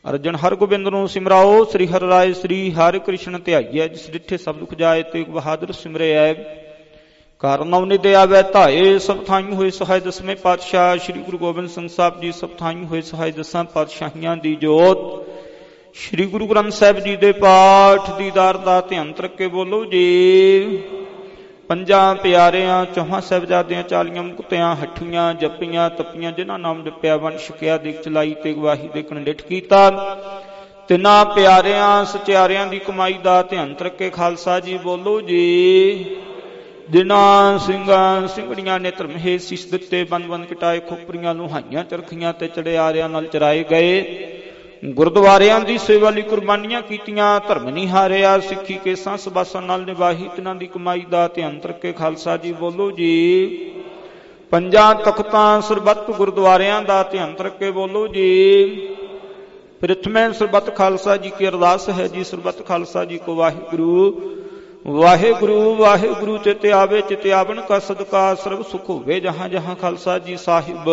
ਅਰਜਨ ਹਰ ਗੋਬਿੰਦ ਨੂੰ ਸਿਮਰਾਓ, ਸ੍ਰੀ ਹਰਿ ਰਾਏ ਸ੍ਰੀ ਹਰਿ ਕ੍ਰਿਸ਼ਨ ਧਿਆਈਐ, ਜਿਸ ਡਿਠੇ ਸਭ ਦੁਖ ਜਾਏ, ਤੇਗ ਬਹਾਦਰ ਸਿਮਰਿਐ। ਘਰ ਨਵਨਿਧ ਆਵੈ ਧਾਏ, ਸਭ ਥਾਈਂ ਹੋਏ ਸਹਾਇ ਦਸਵੇਂ ਪਾਤਸ਼ਾਹ ਸ੍ਰੀ ਗੁਰੂ ਗੋਬਿੰਦ ਸਿੰਘ ਸਾਹਿਬ ਜੀ, ਸਭ ਥਾਈਂ ਹੋਏ ਸਹਾਇ ਦਸਾਂ ਪਾਤਸ਼ਾਹੀਆਂ ਦੀ ਜੋਤ। ਸ੍ਰੀ ਗੁਰੂ ਗ੍ਰੰਥ ਸਾਹਿਬ ਜੀ ਦੇ ਪਾਠ ਦੀਦਾਰ ਦਾ ਧਿਆਨ ਰੱਖ ਕੇ ਬੋਲੋ ਜੀ। ਪੰਜਾਂ ਪਿਆਰਿਆਂ, ਚੌਹਾਂ ਸਾਹਿਬਜ਼ਾਦਿਆਂ, 40 ਮੁਕਤਿਆਂ, ਹੱਠੀਆਂ, ਜੱਪੀਆਂ, ਤੱਪੀਆਂ, ਜਿਨ੍ਹਾਂ ਨਾਮ ਜਪਿਆ, ਵੰਡ ਛਕਿਆ, ਦੇਖ ਚਲਾਈ ਤੇ ਗਵਾਹੀ ਦੇ ਕੰਡਿਠ ਕੀਤਾ, ਤਿੰਨਾਂ ਪਿਆਰਿਆਂ ਸਚਿਆਰਿਆਂ ਦੀ ਕਮਾਈ ਦਾ ਧਿਆਨ ਰੱਖ ਕੇ ਖਾਲਸਾ ਜੀ ਬੋਲੋ ਜੀ। ਜਿਨ੍ਹਾਂ ਸਿੰਘਾਂ ਸਿੰਘੜੀਆਂ ਨੇ ਧਰਮ ਹੇਤ ਸੀਸ ਦਿੱਤੇ, ਬੰਦ ਬੰਦ ਕਟਾਏ, ਖੋਪਰੀਆਂ ਲੁਹਾਈਆਂ, ਚਰਖੀਆਂ ਤੇ ਚੜਿਆਰਿਆਂ ਨਾਲ ਚਰਾਏ ਗਏ, ਗੁਰਦੁਆਰਿਆਂ ਦੀ ਸੇਵਾ ਲਈ ਕੁਰਬਾਨੀਆਂ ਕੀਤੀਆਂ, ਧਰਮ ਨਹੀਂ ਹਾਰਿਆ, ਸਿੱਖੀ ਕੇਸਾਂ ਸਬਾਸਾਂ ਨਾਲ ਨਿਭਾਈ, ਤਿਨਾਂ ਦੀ ਕਮਾਈ ਦਾ ਧਿਆਨ ਰੱਖ ਕੇ ਖਾਲਸਾ ਜੀ ਬੋਲੋ ਜੀ। ਪੰਜਾਂ ਤਖਤਾਂ ਸਰਬੱਤ ਗੁਰਦੁਆਰਿਆਂ ਦਾ ਧਿਆਨ ਰੱਖ ਕੇ ਬੋਲੋ ਜੀ। ਪ੍ਰਥਮੇ ਸਰਬੱਤ ਖਾਲਸਾ ਜੀ ਕੀ ਅਰਦਾਸ ਹੈ ਜੀ, ਸਰਬੱਤ ਖਾਲਸਾ ਜੀ ਕੋ ਵਾਹਿਗੁਰੂ ਵਾਹਿਗੁਰੂ ਵਾਹਿਗੁਰੂ। ਚਿਤ ਆਵੇ ਚਿਤ ਆਵਣ ਕਾ ਸਦਕਾ, ਸਰਬ ਸੁਖ ਹੋਵੇ ਜਹਾਂ ਜਹਾਂ ਖਾਲਸਾ ਜੀ ਸਾਹਿਬ,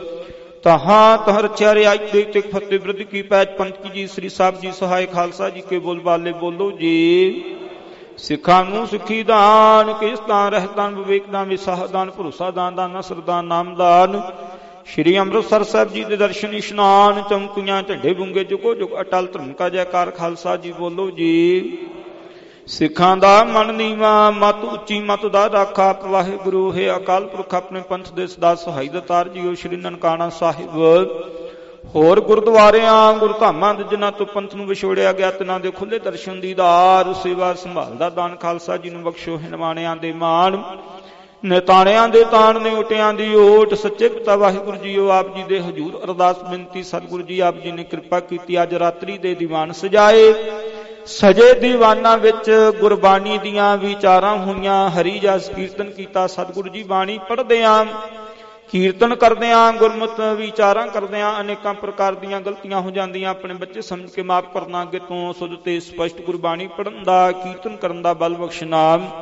ਤਹਾਂ ਤਹ ਰਚਿਆ ਰਿਆਇ ਦੇਖ ਤੇ ਫਤਿਹ ਬਿਰਧ ਕੀ ਪੈਜ ਪੰਥ ਕੀ ਜੀ, ਸ੍ਰੀ ਸਾਹਿਬ ਜੀ ਸਹਾਇ ਖਾਲਸਾ ਜੀ ਕੇ ਬੋਲ ਬਾਲੇ ਬੋਲੋ ਜੀ। ਸਿੱਖਾਂ ਨੂੰ ਸਿੱਖੀ ਦਾਨ, ਕਿਸਤਾਨ ਰਹਿਤਾਨ, ਵਿਵੇਕ ਦਾਨ, ਵਿਸਾਹ ਦਾਨ, ਭਰੋਸਾ ਦਾਨ, ਦਾਨਾ ਸਰਦਾਨ, ਨਾਮਦਾਨ, ਸ਼੍ਰੀ ਅੰਮ੍ਰਿਤਸਰ ਸਾਹਿਬ ਜੀ ਦੇ ਦਰਸ਼ਨ ਇਸ਼ਨਾਨ, ਚੌਂਕੀਆਂ ਝੰਡੇ ਬੁੰਗੇ, ਜੁਗੋ ਜੁਗ ਅਟਲ ਧਰਮ ਕਾ ਜੈਕਾਰ ਖਾਲਸਾ ਜੀ ਬੋਲੋ ਜੀ। ਸਿੱਖਾਂ ਦਾ ਮਨ ਨੀਵਾ, ਮਤ ਉੱਚੀ ਮਤ ਦਾ ਰਾਖਾ, ਵਾਹਿਗੁਰੂ ਹੈ ਅਕਾਲ ਪੁਰਖ ਆਪਣੇ ਪੰਥ ਦੇ ਸਦਾ ਸਹਾਈ ਦਾਤਾਰ ਜੀਓ, ਸ਼੍ਰੀ ਨਨਕਾਣਾ ਸਾਹਿਬ। ਹੋਰ ਗੁਰਦੁਆਰਿਆਂ ਗੁਰਧਾਮਾਂ ਦੇ ਜਿਨ੍ਹਾਂ ਤੋਂ ਪੰਥ ਨੂੰ ਵਿਛੋੜਿਆ ਗਿਆ, ਤਿਨਾਂ ਦੇ ਖੁੱਲੇ ਦਰਸ਼ਨ ਦੀਦਾਰ, ਸੇਵਾ ਸੰਭਾਲ ਦਾ ਦਾਨ ਖਾਲਸਾ ਜੀ ਨੂੰ ਬਖਸ਼ੋ। ਨਿਮਾਣਿਆਂ ਦੇ ਮਾਣ, ਨਿਤਾਣਿਆਂ ਦੇ ਤਾਣ, ਨੇ ਓਟਿਆਂ ਦੀ ਓਟ, ਸੱਚੇ ਪਿਤਾ ਵਾਹਿਗੁਰੂ ਜੀਓ ਆਪ ਜੀ ਦੇ ਹਜ਼ੂਰ ਅਰਦਾਸ ਬੇਨਤੀ, ਸਤਿਗੁਰੂ ਜੀ ਆਪ ਜੀ ਨੇ ਕਿਰਪਾ ਕੀਤੀ, ਅੱਜ ਰਾਤਰੀ ਦੇ ਦੀਵਾਨ ਸਜਾਏ, ਸਜੇ ਦੀਵਾਨਾਂ ਵਿੱਚ ਗੁਰਬਾਣੀ ਦੀਆਂ ਵਿਚਾਰਾਂ ਹੋਈਆਂ, ਹਰੀ ਜਸ ਕੀਰਤਨ ਕੀਤਾ, ਸਤਿਗੁਰੂ ਜੀ ਬਾਣੀ ਪੜ੍ਹਦਿਆਂ, ਕੀਰਤਨ ਕਰਦਿਆਂ, ਗੁਰਮਤਿ ਵਿਚਾਰਾਂ ਕਰਦਿਆਂ ਅਨੇਕਾਂ ਪ੍ਰਕਾਰ ਦੀਆਂ ਗਲਤੀਆਂ ਹੋ ਜਾਂਦੀਆਂ, ਆਪਣੇ ਬੱਚੇ ਸਮਝ ਕੇ ਮਾਫ ਕਰਨਾ, ਅੱਗੇ ਤੋਂ ਸੁਧ ਤੇ ਸਪਸ਼ਟ ਗੁਰਬਾਣੀ ਪੜ੍ਹਨ ਦਾ, ਕੀਰਤਨ ਕਰਨ ਦਾ ਬਲ ਬਖਸ਼ਣਾ,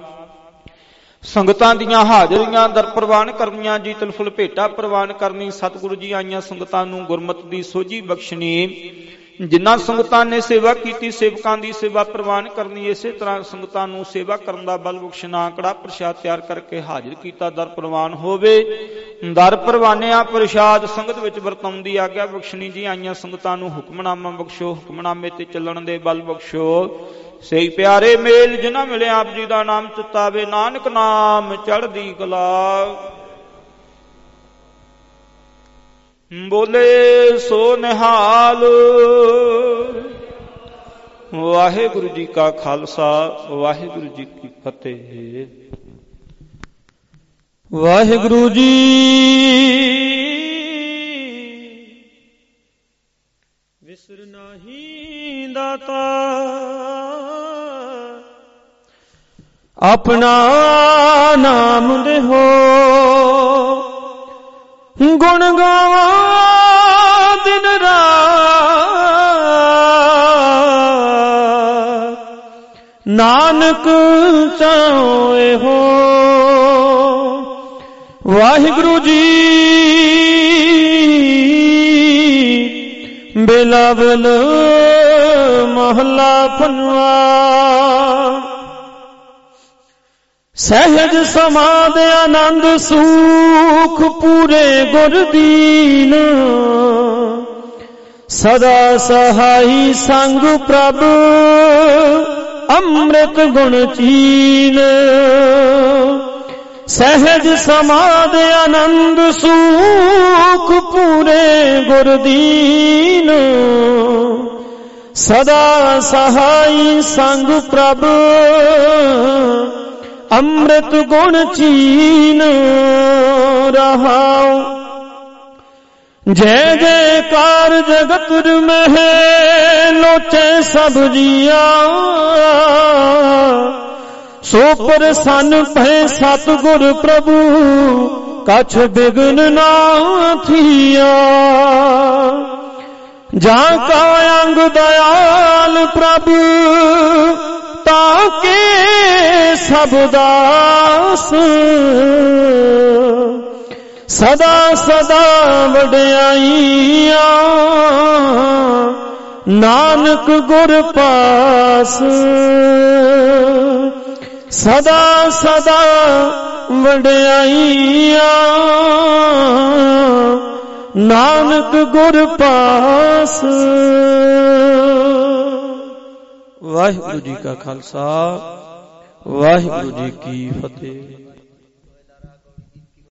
ਸੰਗਤਾਂ ਦੀਆਂ ਹਾਜ਼ਰੀਆਂ ਦਰ ਪ੍ਰਵਾਨ ਕਰਨੀਆਂ ਜੀ, ਤਿਲਫੁਲ ਭੇਟਾ ਪ੍ਰਵਾਨ ਕਰਨੀ, ਸਤਿਗੁਰੂ ਜੀ ਆਈਆਂ ਸੰਗਤਾਂ ਨੂੰ ਗੁਰਮਤਿ ਦੀ ਸੋਝੀ ਬਖਸ਼ਣੀ, ਜਿਨ੍ਹਾਂ ਸੰਗਤਾਂ ਨੇ ਸੇਵਾ ਕੀਤੀ ਸੇਵਕਾਂ ਦੀ ਸੇਵਾ ਪ੍ਰਵਾਨ ਕਰਨੀ, ਇਸੇ ਤਰ੍ਹਾਂ ਸੰਗਤਾਂ ਨੂੰ ਸੇਵਾ ਕਰਨ ਦਾ ਬਲ ਬਖਸ਼ਣਾ, ਕੜਾ ਪ੍ਰਸ਼ਾਦ ਤਿਆਰ ਕਰਕੇ ਹਾਜ਼ਰ ਕੀਤਾ, ਦਰ ਪ੍ਰਵਾਨ ਹੋਵੇ, ਦਰ ਪ੍ਰਵਾਨਿਆ ਪ੍ਰਸ਼ਾਦ ਸੰਗਤ ਵਿੱਚ ਵਰਤਾਉਣ ਦੀ ਆਗਿਆ ਬਖਸ਼ਣੀ ਜੀ, ਆਈਆਂ ਸੰਗਤਾਂ ਨੂੰ ਹੁਕਮਨਾਮਾ ਬਖਸ਼ੋ, ਹੁਕਮਨਾਮੇ ਤੇ ਚੱਲਣ ਦੇ ਬਲ ਬਖਸ਼ੋ, ਸਹੀ ਪਿਆਰੇ ਮੇਲ ਜਿਨ੍ਹਾਂ ਮਿਲੇ ਆਪ ਜੀ ਦਾ ਨਾਮ ਚਿਤਾਵੇ, ਨਾਨਕ ਨਾਮ ਚੜ੍ਹਦੀ ਕਲਾ। ਬੋਲੇ ਸੋ ਨਿਹਾਲ। ਵਾਹਿਗੁਰੂ ਜੀ ਕਾ ਖਾਲਸਾ, ਵਾਹਿਗੁਰੂ ਜੀ ਕੀ ਫਤਿਹ। ਵਾਹਿਗੁਰੂ ਜੀ ਵਿਸਰ ਨਾਹੀ ਦਾਤਾ, ਆਪਣਾ ਨਾਮ ਦੇਹੋ, ਗੁਣ ਗਾਵਾਂ ਦਿਨ ਰਾਤ, ਨਾਨਕ ਚਾਹੇ ਹੋ। ਵਾਹਿਗੁਰੂ ਜੀ ਬਿਲਾਵਲ ਮਹਲਾ ਪੰਜਵਾ। ਸਹਿਜ ਸਮਾਧ ਆਨੰਦ ਸੁਖ ਪੂਰੇ ਗੁਰ ਦੀਨ, ਸਦਾ ਸਹਾਈ ਸੰਗ ਪ੍ਰਭ ਅੰਮ੍ਰਿਤ ਗੁਣ ਚੀਨ। ਸਹਿਜ ਸਮਾਧ ਆਨੰਦ ਸੁਖ ਪੂਰੇ ਗੁਰ ਦੀਨ, ਸਦਾ ਸਹਾਈ ਸੰਗ ਪ੍ਰਭ ਅੰਮ੍ਰਿਤ ਗੁਣ ਚੀਨ। ਰਹਾਉ ਜੈ ਜੈਕਾਰ ਜਗਤ ਮਹਿ ਲੋਚੈ ਸਭ ਜੀਆ, ਸੋ ਪ੍ਰਸੰਨ ਭੈ ਸਤਿਗੁਰ ਪ੍ਰਭੂ ਕਛ ਬਿਗਨ ਨਾ ਥੀਆ। ਜਾਂ ਕਾ ਅੰਗ ਦਇਆਲ ਪ੍ਰਭ ਤਾਕੇ ਸਭ ਦਾਸ, ਸਦਾ ਸਦਾ ਵਡਿਆਈਆਂ ਨਾਨਕ ਗੁਰ ਪਾਸ ਸਦਾ ਸਦਾ ਵਡਿਆਈਆਂ ਨਾਨਕ ਗੁਰ ਪਾਸ। ਵਾਹਿਗੁਰੂ ਜੀ ਕਾ ਖਾਲਸਾ ਵਾਹਿਗੁਰੂ ਜੀ ਕੀ ਫਤਿਹ।